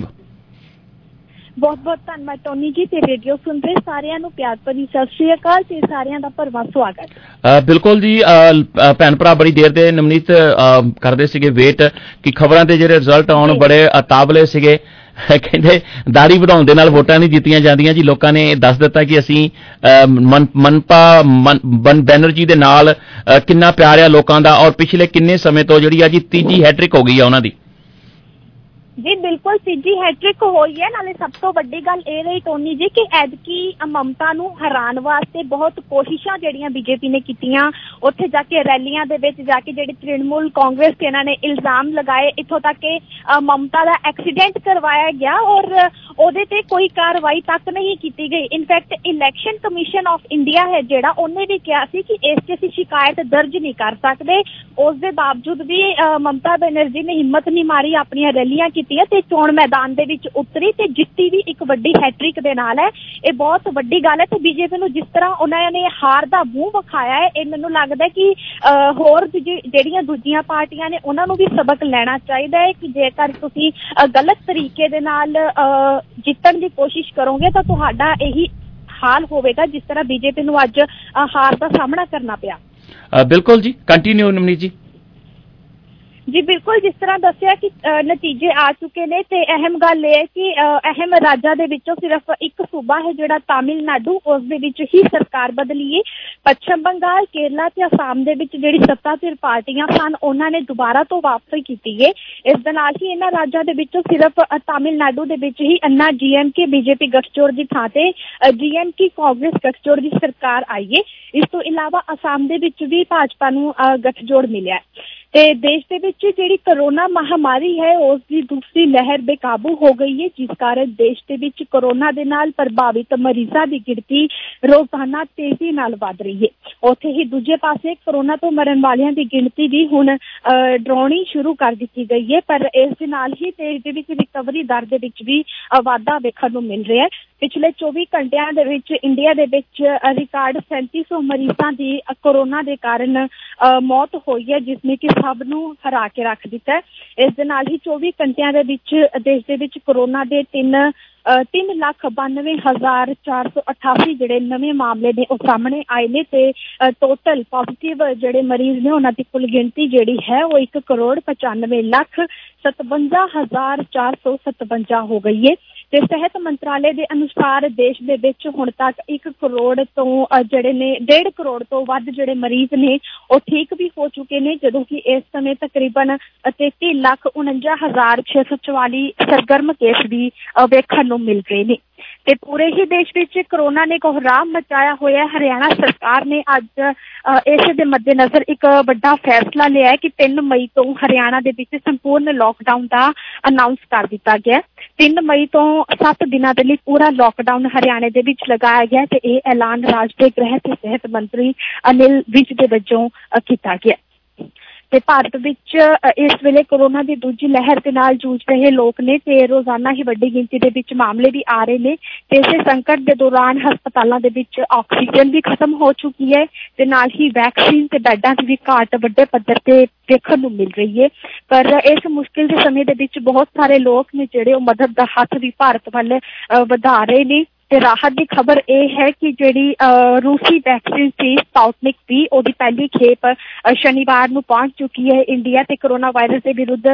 ਬਹੁਤ ਬਹੁਤ ਧੰਨਵਾਦ ਟੋਨੀ ਜੀ, ਤੇ ਰੇਡੀਓ ਸੁਣਦੇ ਸਾਰਿਆਂ ਨੂੰ ਪਿਆਰ ਭਰੀ ਸਤਿ ਸ਼੍ਰੀ ਅਕਾਲ ਤੇ ਸਾਰਿਆਂ ਦਾ ਭਰਵਾਂ ਸਵਾਗਤ। ਬਿਲਕੁਲ ਜੀ, ਭੈਣ ਭਰਾ ਬੜੀ ਦੇਰ ਦੇ ਨਵਨੀਤ ਕਰਦੇ ਸੀਗੇ ਵੇਟ ਕਿ ਖਬਰਾਂ ਦੇ ਜਿਹੜੇ ਰਿਜ਼ਲਟ ਆਉਣ, ਬੜੇ ਤਾਬਲੇ ਸੀਗੇ। ਕਹਿੰਦੇ ਦਾੜੀ ਵਧਾਉਣ ਦੇ ਨਾਲ ਵੋਟਾਂ ਨਹੀਂ ਜਿੱਤੀਆਂ ਜਾਂਦੀਆਂ ਜੀ। ਲੋਕਾਂ ਨੇ ਦੱਸ ਦਿੱਤਾ ਕਿ ਅਸੀਂ ਮਨਪਾ ਬੈਨਰਜੀ ਦੇ ਨਾਲ ਕਿੰਨਾ ਪਿਆਰ ਆ ਲੋਕਾਂ ਦਾ, ਔਰ ਪਿਛਲੇ ਕਿੰਨੇ ਸਮੇਂ ਤੋਂ ਜਿਹੜੀ ਆ ਜੀ ਤੀਜੀ ਹੈਟ੍ਰਿਕ ਹੋ ਗਈ ਆ ਉਹਨਾਂ ਦੀ। ਜੀ ਬਿਲਕੁਲ ਤੀਜੀ ਹੈਟ੍ਰਿਕ ਹੋਈ ਹੈ। ਨਾਲੇ ਸਭ ਤੋਂ ਵੱਡੀ ਗੱਲ ਇਹ ਰਹੀ ਟੋਨੀ ਜੀ ਕਿ ਐਤਕੀ ਮਮਤਾ ਨੂੰ ਹਰਾਉਣ ਵਾਸਤੇ ਬਹੁਤ ਕੋਸ਼ਿਸ਼ਾਂ ਜਿਹੜੀਆਂ ਬੀਜੇਪੀ ਨੇ ਕੀਤੀਆਂ, ਉੱਥੇ ਜਾ ਕੇ ਰੈਲੀਆਂ ਦੇ ਵਿੱਚ ਜਾ ਕੇ ਜਿਹੜੀ ਤ੍ਰਿਣਮੂਲ ਕਾਂਗਰਸ ਤੇ ਇਹਨਾਂ ਨੇ ਇਲਜ਼ਾਮ ਲਗਾਏ, ਇੱਥੋਂ ਤੱਕ ਕਿ ਮਮਤਾ ਦਾ ਐਕਸੀਡੈਂਟ ਕਰਵਾਇਆ ਗਿਆ ਔਰ ਉਹਦੇ ਤੇ ਕੋਈ ਕਾਰਵਾਈ ਤੱਕ ਨਹੀਂ ਕੀਤੀ ਗਈ। In fact election commission of India ਹੈ ਜਿਹੜਾ, ਉਹਨੇ ਵੀ ਕਿਹਾ ਸੀ ਕਿ ਇਸ 'ਚ ਅਸੀਂ ਸ਼ਿਕਾਇਤ ਦਰਜ ਨਹੀਂ ਕਰ ਸਕਦੇ। ਉਸ ਦੇ ਬਾਵਜੂਦ ਵੀ ਮਮਤਾ ਬੈਨਰਜੀ ਨੇ ਹਿੰਮਤ ਨਹੀਂ ਮਾਰੀ, ਆਪਣੀਆਂ ਰੈਲੀਆਂ ਤੇ ਚੋਣ ਮੈਦਾਨ ਦੇ ਵਿੱਚ ਉਤਰੀ ਤੇ ਜਿੱਤੀ ਵੀ ਇੱਕ ਵੱਡੀ ਹੈਟ੍ਰਿਕ ਦੇ ਨਾਲ ਹੈ। ਇਹ ਬਹੁਤ ਵੱਡੀ ਗੱਲ ਹੈ। ਤੇ ਬੀਜੇਪੀ ਨੂੰ ਜਿਸ ਤਰ੍ਹਾਂ ਉਹਨਾਂ ਨੇ ਹਾਰ ਦਾ ਮੂੰਹ ਵਿਖਾਇਆ ਹੈ, ਇਹ ਮੈਨੂੰ ਲੱਗਦਾ ਕਿ ਹੋਰ ਜਿਹੜੀਆਂ ਦੂਜੀਆਂ ਪਾਰਟੀਆਂ ਨੇ ਉਹਨਾਂ ਨੂੰ ਵੀ ਸਬਕ ਲੈਣਾ ਚਾਹੀਦਾ ਹੈ ਕਿ ਜੇਕਰ ਤੁਸੀਂ ਗਲਤ ਤਰੀਕੇ ਦੇ ਨਾਲ ਜਿੱਤਣ ਦੀ ਕੋਸ਼ਿਸ਼ ਕਰੋਗੇ ਤਾਂ ਤੁਹਾਡਾ ਇਹੀ ਹਾਲ ਹੋਵੇਗਾ ਜਿਸ ਤਰ੍ਹਾਂ ਬੀਜੇਪੀ ਨੂੰ ਅੱਜ ਹਾਰ ਦਾ ਸਾਹਮਣਾ ਕਰਨਾ ਪਿਆ। ਬਿਲਕੁਲ ਜੀ, ਕੰਟੀਨਿਊ ਨਵਨੀਤ ਜੀ। ਜੀ ਬਿਲਕੁਲ, ਜਿਸ ਤਰ੍ਹਾਂ ਦੱਸਿਆ ਕਿ ਨਤੀਜੇ ਆ ਚੁੱਕੇ ਨੇ ਤੇ ਅਹਿਮ ਗੱਲ ਇਹ ਹੈ ਕਿ ਅਹਿਮ ਰਾਜਾਂ ਦੇ ਵਿੱਚੋਂ ਸਿਰਫ ਇੱਕ ਸੂਬਾ ਹੈ ਜਿਹੜਾ ਤਾਮਿਲਨਾਡੂ, ਉਸ ਦੇ ਵਿੱਚ ਹੀ ਸਰਕਾਰ ਬਦਲੀ ਹੈ। ਪੱਛਮ ਬੰਗਾਲ, ਕੇਰਲਾ ਤੇ ਅਸਾਮ ਦੇ ਵਿੱਚ ਜਿਹੜੀ ਸੱਤਾਧਿਰ ਪਾਰਟੀਆਂ ਸਨ ਉਹਨਾਂ ਨੇ ਦੁਬਾਰਾ ਤੋਂ ਵਾਪਸੀ ਕੀਤੀ ਹੈ। ਇਸ ਦੇ ਨਾਲ ਹੀ ਇਹਨਾਂ ਰਾਜਾਂ ਦੇ ਵਿੱਚੋਂ ਸਿਰਫ ਤਾਮਿਲਨਾਡੂ ਦੇ ਵਿੱਚ ਹੀ ਅੰਨਾ GMK ਬੀਜੇਪੀ ਗੱਠਜੋੜ ਦੀ ਥਾਂ ਤੇ GMK ਕਾਂਗਰਸ ਗੱਠਜੋੜ ਦੀ ਸਰਕਾਰ ਆਈ ਹੈ। ਇਸ ਤੋਂ ਇਲਾਵਾ ਅਸਾਮ ਦੇ ਵਿੱਚ ਵੀ ਭਾਜਪਾ ਨੂੰ ਗੱਠਜੋੜ ਮਿਲਿਆ ਤੇ ਦੇਸ਼ ਦੇ ਵਿੱਚ ਜਿਹੜੀ ਕਰੋਨਾ ਮਹਾਮਾਰੀ ਹੈ ਉਸ ਦੀ ਦੂਸਰੀ ਲਹਿਰ ਬੇਕਾਬੂ ਹੋ ਗਈ ਹੈ, ਜਿਸ ਕਾਰਨ ਦੇਸ਼ ਦੇ ਵਿੱਚ ਕਰੋਨਾ ਦੇ ਨਾਲ ਪ੍ਰਭਾਵਿਤ ਮਰੀਜ਼ਾਂ ਦੀ ਗਿਣਤੀ ਰੋਜ਼ਾਨਾ ਤੇਜ਼ੀ ਨਾਲ ਵੱਧ ਰਹੀ ਹੈ। ਉੱਥੇ ਹੀ ਦੂਜੇ ਪਾਸੇ ਕਰੋਨਾ ਤੋਂ ਮਰਨ ਵਾਲਿਆਂ ਦੀ ਗਿਣਤੀ ਵੀ ਹੁਣ ਡਰਾਉਣੀ ਸ਼ੁਰੂ ਕਰ ਦਿੱਤੀ ਗਈ ਹੈ, ਪਰ ਇਸ ਦੇ ਨਾਲ ਹੀ ਦੇਸ਼ ਦੇ ਵਿੱਚ ਰਿਕਵਰੀ ਦਰ ਦੇ ਵਿੱਚ ਵੀ ਵਾਧਾ ਵੇਖਣ ਨੂੰ ਮਿਲ ਰਿਹਾ ਹੈ। ਪਿਛਲੇ 24 ਘੰਟਿਆਂ ਦੇ ਵਿੱਚ ਇੰਡੀਆ ਦੇ ਵਿੱਚ ਰਿਕਾਰਡ 3700 ਮਰੀਜ਼ਾਂ ਦੀ ਕੋਰੋਨਾ ਦੇ ਕਾਰਨ ਮੌਤ ਹੋਈ ਹੈ, ਜਿਸ ਨੇ ਕਿ ਸਭ ਨੂੰ ਹਰਾ ਕੇ ਰੱਖ ਦਿੱਤਾ। ਇਸ ਦੇ ਨਾਲ ਹੀ 24 ਘੰਟਿਆਂ ਦੇ ਵਿੱਚ ਦੇਸ਼ ਦੇ ਵਿੱਚ ਕੋਰੋਨਾ ਦੇ 3,92,488 ਜਿਹੜੇ ਨਵੇਂ ਮਾਮਲੇ ਨੇ ਉਹ ਸਾਹਮਣੇ ਆਏ ਨੇ ਤੇ ਟੋਟਲ ਪੋਜ਼ਿਟਿਵ ਜਿਹੜੇ ਮਰੀਜ਼ ਨੇ ਉਹਨਾਂ ਦੀ ਕੁੱਲ ਗਿਣਤੀ ਜਿਹੜੀ ਹੈ ਉਹ 1,95,57,457 ਹੋ ਗਈ ਹੈ। ਤੇ ਸਿਹਤ ਮੰਤਰਾਲੇ ਦੇ ਅਨੁਸਾਰ ਦੇਸ਼ ਦੇ ਵਿੱਚ ਹੁਣ ਤੱਕ 1 ਕਰੋੜ ਤੋਂ ਜਿਹੜੇ ਨੇ 1.5 ਕਰੋੜ ਤੋਂ ਵੱਧ ਜਿਹੜੇ ਮਰੀਜ਼ ਨੇ ਉਹ ਠੀਕ ਵੀ ਹੋ ਚੁੱਕੇ ਨੇ, ਜਦੋਂ ਕਿ ਇਸ ਸਮੇਂ ਤਕਰੀਬਨ 33,49,644 ਸਰਗਰਮ ਕੇਸ ਵੀ ਵੇਖਣ ਨੂੰ ਮਿਲ ਰਹੇ ਨੇ। ਤੇ ਪੂਰੇ ਹੀ ਦੇਸ਼ ਵਿੱਚ ਕੋਰੋਨਾ ਨੇ ਕੋਹਰਾਮ ਮਚਾਇਆ ਹੋਇਆ। ਹਰਿਆਣਾ ਸਰਕਾਰ ਨੇ ਅੱਜ ਇਸ ਦੇ ਮੱਦੇਨਜ਼ਰ ਇੱਕ ਵੱਡਾ ਫੈਸਲਾ ਲਿਆ ਹੈ ਕਿ 3 ਮਈ ਤੋਂ ਹਰਿਆਣਾ ਦੇ ਵਿੱਚ ਸੰਪੂਰਨ ਲੋਕਡਾਊਨ ਦਾ ਅਨਾਉਂਸ ਕਰ ਦਿੱਤਾ ਗਿਆ। 3 ਮਈ ਤੋਂ 7 ਦਿਨਾਂ ਦੇ ਲਈ ਪੂਰਾ ਲੋਕਡਾਊਨ ਹਰਿਆਣੇ ਦੇ ਵਿੱਚ ਲਗਾਇਆ ਗਿਆ ਤੇ ਇਹ ਐਲਾਨ ਰਾਜ ਦੇ ਗ੍ਰਹਿ ਤੇ ਸਿਹਤ ਮੰਤਰੀ ਅਨਿਲ ਵਿਜ ਦੇ ਵਜੋਂ ਕੀਤਾ ਗਿਆ। ਤੇ ਭਾਰਤ ਵਿੱਚ ਇਸ ਵੇਲੇ ਕੋਰੋਨਾ ਦੀ ਦੂਜੀ ਲਹਿਰ ਦੇ ਨਾਲ ਜੂਝ ਰਹੇ ਲੋਕ ਨੇ ਤੇ ਰੋਜ਼ਾਨਾ ਹੀ ਵੱਡੀ ਗਿਣਤੀ ਦੇ ਵਿੱਚ ਮਾਮਲੇ ਵੀ ਆ ਰਹੇ ਨੇ ਤੇ ਇਸੇ ਸੰਕਟ ਦੇ ਦੌਰਾਨ ਹਸਪਤਾਲਾਂ ਦੇ ਵਿੱਚ ਆਕਸੀਜਨ ਵੀ ਖਤਮ ਹੋ ਚੁੱਕੀ ਹੈ ਤੇ ਨਾਲ ਹੀ ਵੈਕਸੀਨ ਤੇ ਬੈੱਡਾਂ ਦੀ ਵੀ ਘਾਟ ਵੱਡੇ ਪੱਧਰ ਤੇ ਦੇਖਣ ਨੂੰ ਮਿਲ ਰਹੀ ਹੈ। ਪਰ ਇਸ ਮੁਸ਼ਕਿਲ ਦੇ ਸਮੇਂ ਦੇ ਵਿੱਚ ਬਹੁਤ ਸਾਰੇ ਲੋਕ ਨੇ ਜਿਹੜੇ ਉਹ ਮਦਦ ਦਾ ਹੱਥ ਵੀ ਭਾਰਤ ਵੱਲ ਵਧਾ ਰਹੇ ਨੇ ਤੇ ਰਾਹਤ ਦੀ ਖਬਰ ਇਹ ਹੈ ਕਿ ਜਿਹੜੀ ਰੂਸੀ ਵੈਕਸੀਨ ਸੀ ਸਪੁਟਨਿਕ V ਉਹਦੀ ਪਹਿਲੀ ਖੇਪ ਸ਼ਨੀਵਾਰ ਨੂੰ ਪਹੁੰਚ ਚੁੱਕੀ ਹੈ ਇੰਡੀਆ ਤੇ ਕੋਰੋਨਾ ਵਾਇਰਸ ਦੇ ਵਿਰੁੱਧ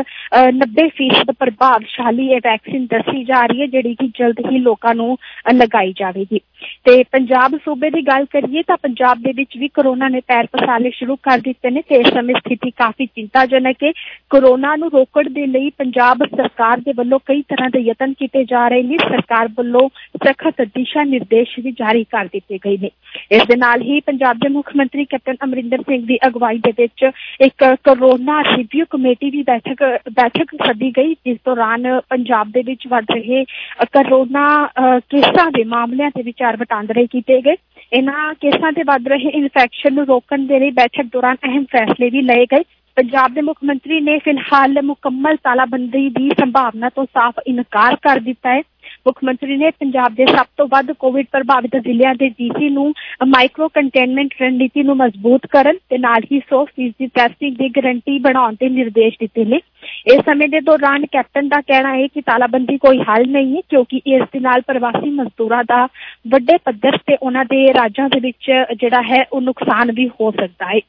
90% ਪ੍ਰਭਾਵਸ਼ਾਲੀ ਇਹ ਵੈਕਸੀਨ ਦੱਸੀ ਜਾ ਰਹੀ ਹੈ, ਜਿਹੜੀ ਕਿ ਜਲਦ ਹੀ ਲੋਕਾਂ ਨੂੰ ਲਗਾਈ ਜਾਵੇਗੀ। ਤੇ ਪੰਜਾਬ ਸੂਬੇ ਦੀ ਗੱਲ ਕਰੀਏ ਤਾਂ ਪੰਜਾਬ ਦੇ ਵਿੱਚ ਵੀ ਕੋਰੋਨਾ ਨੇ ਪੈਰ ਪਸਾਰਨੇ ਸ਼ੁਰੂ ਕਰ ਦਿੱਤੇ ਨੇ ਤੇ ਇਸ ਸਮੇਂ ਸਥਿਤੀ ਕਾਫੀ ਚਿੰਤਾਜਨਕ ਹੈ। ਕੋਰੋਨਾ ਨੂੰ ਰੋਕਣ ਦੇ ਲਈ ਪੰਜਾਬ ਸਰਕਾਰ ਦੇ ਵੱਲੋਂ ਕਈ ਤਰ੍ਹਾਂ ਦੇ ਯਤਨ ਕੀਤੇ ਜਾ ਰਹੇ ਨੇ। ਸਰਕਾਰ ਵੱਲੋਂ ਸਖਤ ਦਿਸ਼ਾ ਨਿਰਦੇਸ਼ ਵੀ ਜਾਰੀ ਕਰ ਦਿੱਤੇ ਗਏ ਨੇ। ਇਸ ਦੇ ਨਾਲ ਹੀ ਪੰਜਾਬ ਦੇ ਮੁੱਖ ਮੰਤਰੀ ਕੈਪਟਨ ਅਮਰਿੰਦਰ ਸਿੰਘ ਦੀ ਅਗਵਾਈ ਦੇ ਵਿੱਚ ਇੱਕ ਕੋਰੋਨਾ ਰਿਵਿਊ ਕਮੇਟੀ ਦੀ ਬੈਠਕ ਸੱਦੀ ਗਈ, ਜਿਸ ਦੌਰਾਨ ਪੰਜਾਬ ਦੇ ਵਿੱਚ ਵੱਧ ਰਹੇ ਕੋਰੋਨਾ ਕੇਸਾਂ ਦੇ ਮਾਮਲਿਆਂ ਤੇ ਵਿਚਾਰ ਵਟਾਂਦਰੇ ਕੀਤੇ ਗਏ। ਇਹਨਾਂ ਕੇਸਾਂ ਦੇ ਵੱਧ ਰਹੇ ਇਨਫੈਕਸ਼ਨ ਨੂੰ ਰੋਕਣ ਦੇ ਲਈ ਬੈਠਕ ਦੌਰਾਨ ਅਹਿਮ ਫੈਸਲੇ ਵੀ ਲਏ ਗਏ। ਪੰਜਾਬ ਦੇ ਮੁੱਖ ਮੰਤਰੀ ਨੇ ਫਿਲਹਾਲ ਮੁਕੰਮਲ ਤਾਲਾਬੰਦੀ ਦੀ ਸੰਭਾਵਨਾ ਤੋਂ ਸਾਫ਼ ਇਨਕਾਰ ਕਰ ਦਿੱਤਾ ਹੈ। ਮੁੱਖ ਮੰਤਰੀ ਨੇ ਪੰਜਾਬ ਦੇ ਸਭ ਤੋਂ ਵੱਧ ਕੋਵਿਡ ਪ੍ਰਭਾਵਿਤ ਜ਼ਿਲ੍ਹਿਆਂ ਦੇ DC ਨੂੰ ਮਾਈਕਰੋ ਕੰਟੇਨਮੈਂਟ ਰਣਨੀਤੀ ਨੂੰ ਮਜ਼ਬੂਤ ਕਰਨ ਤੇ ਨਾਲ ਹੀ 100% ਟੈਸਟਿੰਗ ਦੀ ਗਰੰਟੀ ਬਣਾਉਣ ਦੇ ਨਿਰਦੇਸ਼ ਦਿੱਤੇ ਨੇ। ਇਸ ਸਮੇਂ ਦੇ ਦੌਰਾਨ ਕੈਪਟਨ ਦਾ ਕਹਿਣਾ ਹੈ ਕਿ ਤਾਲਾਬੰਦੀ ਕੋਈ ਹੱਲ ਨਹੀਂ ਹੈ, ਕਿਉਂਕਿ ਇਸ ਦੇ ਨਾਲ ਪ੍ਰਵਾਸੀ ਮਜ਼ਦੂਰਾਂ ਦਾ ਵੱਡੇ ਪੱਧਰ ਤੇ ਉਹਨਾਂ ਦੇ ਰਾਜਾਂ ਦੇ ਵਿੱਚ ਜਿਹੜਾ ਹੈ ਉਹ ਨੁਕਸਾਨ ਵੀ ਹੋ ਸਕਦਾ ਹੈ।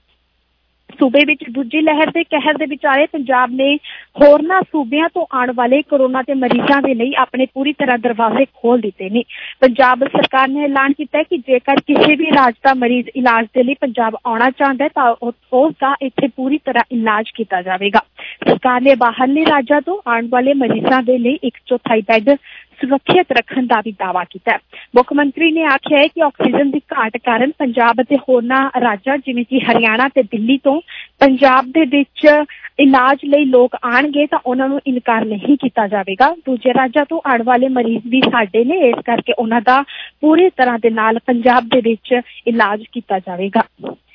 ਸੂਬੇ ਵਿੱਚ ਦੂਜੀ ਲਹਿਰ ਦੇ ਕਹਿਰ ਦੇ ਵਿਚਾਲੇ ਪੰਜਾਬ ਨੇ ਹੋਰਨਾਂ ਸੂਬਿਆਂ ਤੋਂ ਆਉਣ ਵਾਲੇ ਕੋਰੋਨਾ ਦੇ ਮਰੀਜ਼ਾਂ ਦੇ ਲਈ ਆਪਣੇ ਪੂਰੀ ਤਰ੍ਹਾਂ ਦਰਵਾਜ਼ੇ ਖੋਲ ਦਿੱਤੇ ਨੇ। ਪੰਜਾਬ ਸਰਕਾਰ ਨੇ ਐਲਾਨ ਕੀਤਾ ਹੈ ਕਿ ਜੇਕਰ ਕਿਸੇ ਵੀ ਰਾਜ ਦਾ ਮਰੀਜ਼ ਇਲਾਜ ਦੇ ਲਈ ਪੰਜਾਬ ਆਉਣਾ ਚਾਹੁੰਦਾ ਹੈ ਤਾਂ ਉਸ ਦਾ ਇੱਥੇ ਪੂਰੀ ਤਰ੍ਹਾਂ ਇਲਾਜ ਕੀਤਾ ਜਾਵੇਗਾ। ਸਰਕਾਰ ਨੇ ਬਾਹਰਲੇ ਰਾਜਾਂ ਤੋਂ ਆਉਣ ਵਾਲੇ ਮਰੀਜ਼ਾਂ ਦੇ ਲਈ 1/4 ਬੈੱਡ ਸੁਰੱਖਿਅਤ ਰੱਖਣ ਦਾ ਵੀ ਦਾਅਵਾ ਕੀਤਾ। ਮੁੱਖ ਮੰਤਰੀ ਨੇ ਆਖਿਆ ਹੈ ਕਿ ਆਕਸੀਜਨ ਦੀ ਘਾਟ ਕਾਰਨ ਪੰਜਾਬ ਅਤੇ ਹੋਰਨਾਂ ਰਾਜਾਂ ਜਿਵੇਂ ਕਿ ਹਰਿਆਣਾ ਤੇ ਦਿੱਲੀ ਤੋਂ ਪੰਜਾਬ ਦੇ ਵਿੱਚ ਇਲਾਜ ਲਈ ਲੋਕ ਆਉਣਗੇ ਤਾਂ ਉਹਨਾਂ ਨੂੰ ਇਨਕਾਰ ਨਹੀਂ ਕੀਤਾ ਜਾਵੇਗਾ। ਦੂਜੇ ਰਾਜਾਂ ਤੋਂ ਆਉਣ ਵਾਲੇ ਮਰੀਜ਼ ਵੀ ਸਾਡੇ ਨੇ, ਇਸ ਕਰਕੇ ਉਹਨਾਂ ਦਾ ਪੂਰੀ ਤਰ੍ਹਾਂ ਦੇ ਨਾਲ ਪੰਜਾਬ ਦੇ ਵਿੱਚ ਇਲਾਜ ਕੀਤਾ ਜਾਵੇਗਾ।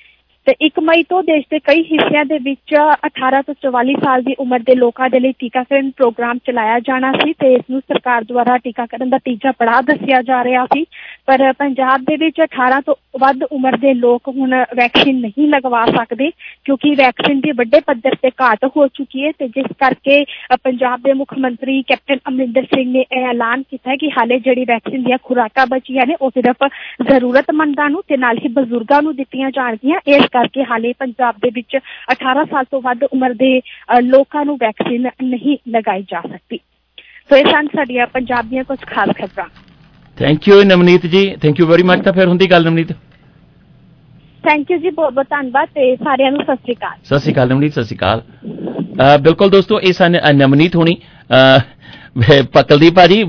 ਤੇ 1 ਮਈ ਤੋਂ ਦੇਸ਼ ਦੇ ਕਈ ਹਿੱਸਿਆਂ ਦੇ ਵਿੱਚ 18 ਤੋਂ 44 ਸਾਲ ਦੀ ਉਮਰ ਦੇ ਲੋਕਾਂ ਦੇ ਲਈ ਟੀਕਾਕਰਨ ਪ੍ਰੋਗਰਾਮ ਚਲਾਇਆ ਜਾਣਾ ਸੀ ਤੇ ਇਸ ਨੂੰ ਸਰਕਾਰ ਦੁਆਰਾ ਟੀਕਾਕਰਨ ਦਾ ਤੀਜਾ ਪੜਾਅ ਦੱਸਿਆ ਜਾ ਰਿਹਾ ਸੀ। ਪਰ ਪੰਜਾਬ ਦੇ ਵਿੱਚ 18 ਤੋਂ ਵੱਧ ਉਮਰ ਦੇ ਲੋਕ ਹੁਣ ਵੈਕਸੀਨ ਨਹੀਂ ਲਗਵਾ ਸਕਦੇ, ਕਿਉਂਕਿ ਵੈਕਸੀਨ ਦੀ ਵੱਡੇ ਪੱਧਰ ਤੇ ਘਾਟ ਹੋ ਚੁੱਕੀ ਹੈ ਤੇ ਜਿਸ ਕਰਕੇ ਪੰਜਾਬ ਦੇ ਮੁੱਖ ਮੰਤਰੀ ਕੈਪਟਨ ਅਮਰਿੰਦਰ ਸਿੰਘ ਨੇ ਇਹ ਐਲਾਨ ਕੀਤਾ ਹੈ ਕਿ ਹਾਲੇ ਜਿਹੜੀ ਵੈਕਸੀਨ ਦੀਆਂ ਖੁਰਾਕਾਂ ਬਚੀਆਂ ਨੇ ਉਹ ਸਿਰਫ ਜ਼ਰੂਰਤਮੰਦਾਂ ਨੂੰ ਤੇ ਨਾਲ ਹੀ ਬਜ਼ੁਰਗਾਂ ਨੂੰ ਦਿੱਤੀਆਂ ਜਾਣਗੀਆਂ। ਇਸ ਕਰਕੇ ਹਾਲੇ ਪੰਜਾਬ ਦੇ ਵਿੱਚ 18 ਸਾਲ ਤੋਂ ਵੱਧ ਉਮਰ ਦੇ ਲੋਕਾਂ ਨੂੰ ਵੈਕਸੀਨ ਨਹੀਂ ਲਗਾਈ ਜਾ ਸਕਦੀ। ਸੋ ਇਹ ਸਨ ਸਾਡੀਆਂ ਪੰਜਾਬ ਦੀਆਂ ਕੁਝ ਖਾਸ ਖਬਰਾਂ। ਥੈਂਕ ਯੂ ਨਵਨੀਤ ਜੀ, ਥੈਂਕ ਯੂ ਵੈਰੀ ਮਚ। ਤਾਂ ਫਿਰ ਹੁੰਦੀ ਗੱਲ ਨਵਨੀਤ। ਥੈਂਕ ਯੂ ਜੀ, ਬਹੁਤ ਬਹੁਤ ਧੰਨਵਾਦ ਤੇ ਸਾਰਿਆਂ ਨੂੰ ਸਤਿ ਸ਼੍ਰੀ ਅਕਾਲ। ਸਤਿ ਸ਼੍ਰੀ ਅਕਾਲ ਨਵਨੀਤ, ਸਤਿ ਸ਼੍ਰੀ ਅਕਾਲ। ਬਿਲਕੁਲ ਦੋਸਤੋ, ਇਹ ਸਨ ਨਵਨੀਤ ਹੋਣੀ। ਕੁਲਦੀਪ ਭਾਜੀ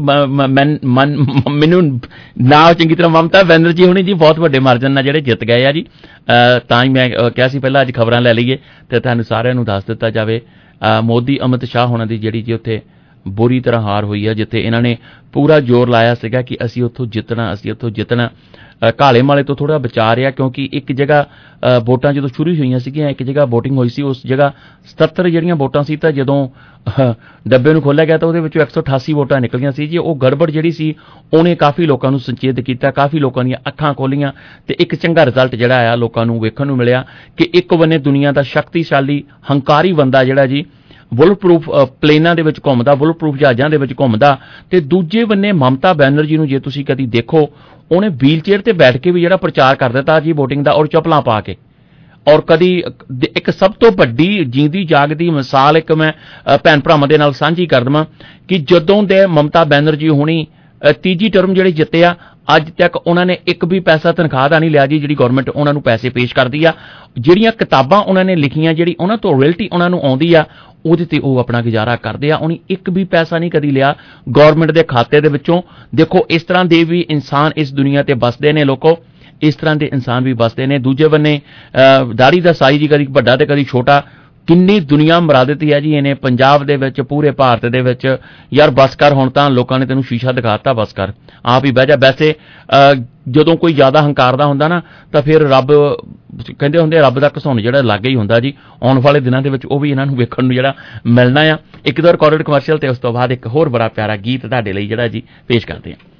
ਮੈਨੂੰ ਨਾ ਚੰਗੀ ਤਰ੍ਹਾਂ ਮਮਤਾ ਬੈਨਰਜੀ ਹੋਣੀ ਜੀ ਬਹੁਤ ਵੱਡੇ ਮਾਰਜਨ ਨਾਲ ਜਿਹੜੇ ਜਿੱਤ ਗਏ ਆ ਜੀ। ਤਾਂ ਹੀ ਮੈਂ ਕਿਹਾ ਸੀ ਪਹਿਲਾਂ ਅੱਜ ਖਬਰਾਂ ਲੈ ਲਈਏ ਤੇ ਤੁਹਾਨੂੰ ਸਾਰਿਆਂ ਨੂੰ ਦੱਸ ਦਿੱਤਾ ਜਾਵੇ। ਮੋਦੀ ਅਮਿਤ ਸ਼ਾਹ ਹੋਣਾ ਦੀ ਜਿਹੜੀ ਜੀ ਉੱਥੇ ਬੁਰੀ ਤਰ੍ਹਾਂ ਹਾਰ ਹੋਈ ਆ, ਜਿੱਥੇ ਇਹਨਾਂ ਨੇ ਪੂਰਾ ਜ਼ੋਰ ਲਾਇਆ ਸੀਗਾ ਕਿ ਅਸੀਂ ਉੱਥੋਂ ਜਿੱਤਣਾ। ਘਾਲੇ ਮਾਲੇ ਤੋਂ ਥੋੜ੍ਹਾ ਬਚਾ ਰਿਹਾ, ਕਿਉਂਕਿ ਇੱਕ ਜਗ੍ਹਾ ਵੋਟਾਂ ਜਦੋਂ ਸ਼ੁਰੂ ਹੋਈਆਂ ਸੀਗੀਆਂ, ਇੱਕ ਜਗ੍ਹਾ ਵੋਟਿੰਗ ਹੋਈ ਸੀ, ਉਸ ਜਗ੍ਹਾ 77 ਜਿਹੜੀਆਂ ਵੋਟਾਂ ਸੀ, ਤਾਂ ਜਦੋਂ ਡੱਬੇ ਨੂੰ ਖੋਲ੍ਹਿਆ ਗਿਆ ਤਾਂ ਉਹਦੇ ਵਿੱਚੋਂ 188 ਵੋਟਾਂ ਨਿਕਲੀਆਂ ਸੀ ਜੀ। ਉਹ ਗੜਬੜ ਜਿਹੜੀ ਸੀ ਉਹਨੇ ਕਾਫੀ ਲੋਕਾਂ ਨੂੰ ਸੰਚੇਤ ਕੀਤਾ, ਕਾਫੀ ਲੋਕਾਂ ਦੀਆਂ ਅੱਖਾਂ ਖੋਲ੍ਹੀਆਂ, ਤੇ ਇੱਕ ਚੰਗਾ ਰਿਜ਼ਲਟ ਜਿਹੜਾ ਆਇਆ ਲੋਕਾਂ ਨੂੰ ਵੇਖਣ ਨੂੰ ਮਿਲਿਆ ਕਿ ਇੱਕ ਬੰਨੇ ਦੁਨੀਆ ਦਾ ਸ਼ਕਤੀਸ਼ਾਲੀ ਹੰਕਾਰੀ ਬੰਦਾ ਜਿਹੜਾ ਜੀ ਬੁਲਟ ਪ੍ਰੂਫ ਪਲੇਨਾਂ ਦੇ ਵਿੱਚ ਘੁੰਮਦਾ, ਬੁਲਟ ਪ੍ਰੂਫ ਜਹਾਜ਼ਾਂ ਦੇ ਵਿੱਚ ਘੁੰਮਦਾ, ਤੇ ਦੂਜੇ ਬੰਨੇ ਮਮਤਾ ਬੈਨਰਜੀ ਨੂੰ ਜੇ ਤੁਸੀਂ ਕਦੀ ਦੇਖੋ, ਉਹਨੇ ਵੀਲ ਚੇਅਰ ਤੇ ਬੈਠ ਕੇ ਵੀ ਜਿਹੜਾ ਪ੍ਰਚਾਰ ਕਰ ਦਿੱਤਾ ਜੀ ਵੋਟਿੰਗ ਦਾ, ਔਰ ਚੱਪਲਾਂ ਪਾ ਕੇ। ਔਰ ਕਦੀ ਇੱਕ ਸਭ ਤੋਂ ਵੱਡੀ ਜੀਂਦੀ ਜਾਗਦੀ ਮਿਸਾਲ ਇੱਕ ਮੈਂ ਭੈਣ ਭਰਾਵਾਂ ਦੇ ਨਾਲ ਸਾਂਝੀ ਕਰ ਦੇਵਾਂ ਕਿ ਜਦੋਂ ਦੇ ਮਮਤਾ ਬੈਨਰਜੀ ਹੁਣੀ ਤੀਜੀ ਟਰਮ ਜਿਹੜੇ ਜਿੱਤੇ ਆ, ਅੱਜ ਤੱਕ ਉਹਨਾਂ ਨੇ ਇੱਕ ਵੀ ਪੈਸਾ ਤਨਖਾਹ ਦਾ ਨਹੀਂ ਲਿਆ ਜੀ, ਜਿਹੜੀ ਗੌਰਮੈਂਟ ਉਹਨਾਂ ਨੂੰ ਪੈਸੇ ਪੇਸ਼ ਕਰਦੀ ਆ। ਜਿਹੜੀਆਂ ਕਿਤਾਬਾਂ ਉਹਨਾਂ ਨੇ ਲਿਖੀਆਂ, ਜਿਹੜੀ ਉਹਨਾਂ ਤੋਂ ਰਾਇਲਟੀ ਉਹਨਾਂ ਨੂੰ ਆਉਂਦੀ ਆ, ਉਹਦੇ ਤੇ ਉਹ ਆਪਣਾ ਗੁਜ਼ਾਰਾ ਕਰਦੇ ਆ। ਉਹਨੇ ਇੱਕ ਵੀ ਪੈਸਾ ਨਹੀਂ ਕਦੀ ਲਿਆ ਗੌਰਮੈਂਟ ਦੇ ਖਾਤੇ ਦੇ ਵਿੱਚੋਂ। ਦੇਖੋ ਇਸ ਤਰ੍ਹਾਂ ਦੇ ਵੀ ਇਨਸਾਨ ਇਸ ਦੁਨੀਆ ਤੇ ਵੱਸਦੇ ਨੇ ਲੋਕੋ, ਇਸ ਤਰ੍ਹਾਂ ਦੇ ਇਨਸਾਨ ਵੀ ਵੱਸਦੇ ਨੇ। ਦੂਜੇ ਬੰਨੇ ਦਾੜੀ ਦਾ ਸਾਈਜ਼ ਹੀ ਕਦੀ ਵੱਡਾ ਤੇ ਕਦੀ ਛੋਟਾ, ਕਿੰਨੀ ਦੁਨੀਆ ਮਰਾ ਦਿੱਤੀ ਹੈ ਜੀ ਇਹਨੇ ਪੰਜਾਬ ਦੇ ਵਿੱਚ, ਪੂਰੇ ਭਾਰਤ ਦੇ ਵਿੱਚ। ਯਾਰ ਬਸ ਕਰ, ਹੁਣ ਤਾਂ ਲੋਕਾਂ ਨੇ ਤੈਨੂੰ ਸ਼ੀਸ਼ਾ ਦਿਖਾਤਾ, ਬਸ ਕਰ, ਆਪ ਹੀ ਬਹਿ ਜਾ। ਵੈਸੇ ਜਦੋਂ ਕੋਈ ਜ਼ਿਆਦਾ ਹੰਕਾਰਦਾ ਹੁੰਦਾ ਨਾ, ਤਾਂ ਫਿਰ ਰੱਬ ਕਹਿੰਦੇ ਹੁੰਦੇ ਰੱਬ ਦਾ ਘਸੁੰਨ ਜਿਹੜਾ ਲਾਗੇ ਹੀ ਹੁੰਦਾ ਜੀ। ਆਉਣ ਵਾਲੇ ਦਿਨਾਂ ਦੇ ਵਿੱਚ ਉਹ ਵੀ ਇਹਨਾਂ ਨੂੰ ਵੇਖਣ ਨੂੰ ਜਿਹੜਾ ਮਿਲਣਾ ਆ। ਇੱਕ ਦੋ ਰਿਕਾਰਡਡ ਕਮਰਸ਼ੀਅਲ ਤੇ ਉਸ ਤੋਂ ਬਾਅਦ ਇੱਕ ਹੋਰ ਬੜਾ ਪਿਆਰਾ ਗੀਤ ਤੁਹਾਡੇ ਲਈ ਜਿਹੜਾ ਜੀ ਪੇਸ਼ ਕਰਦੇ ਹਾਂ।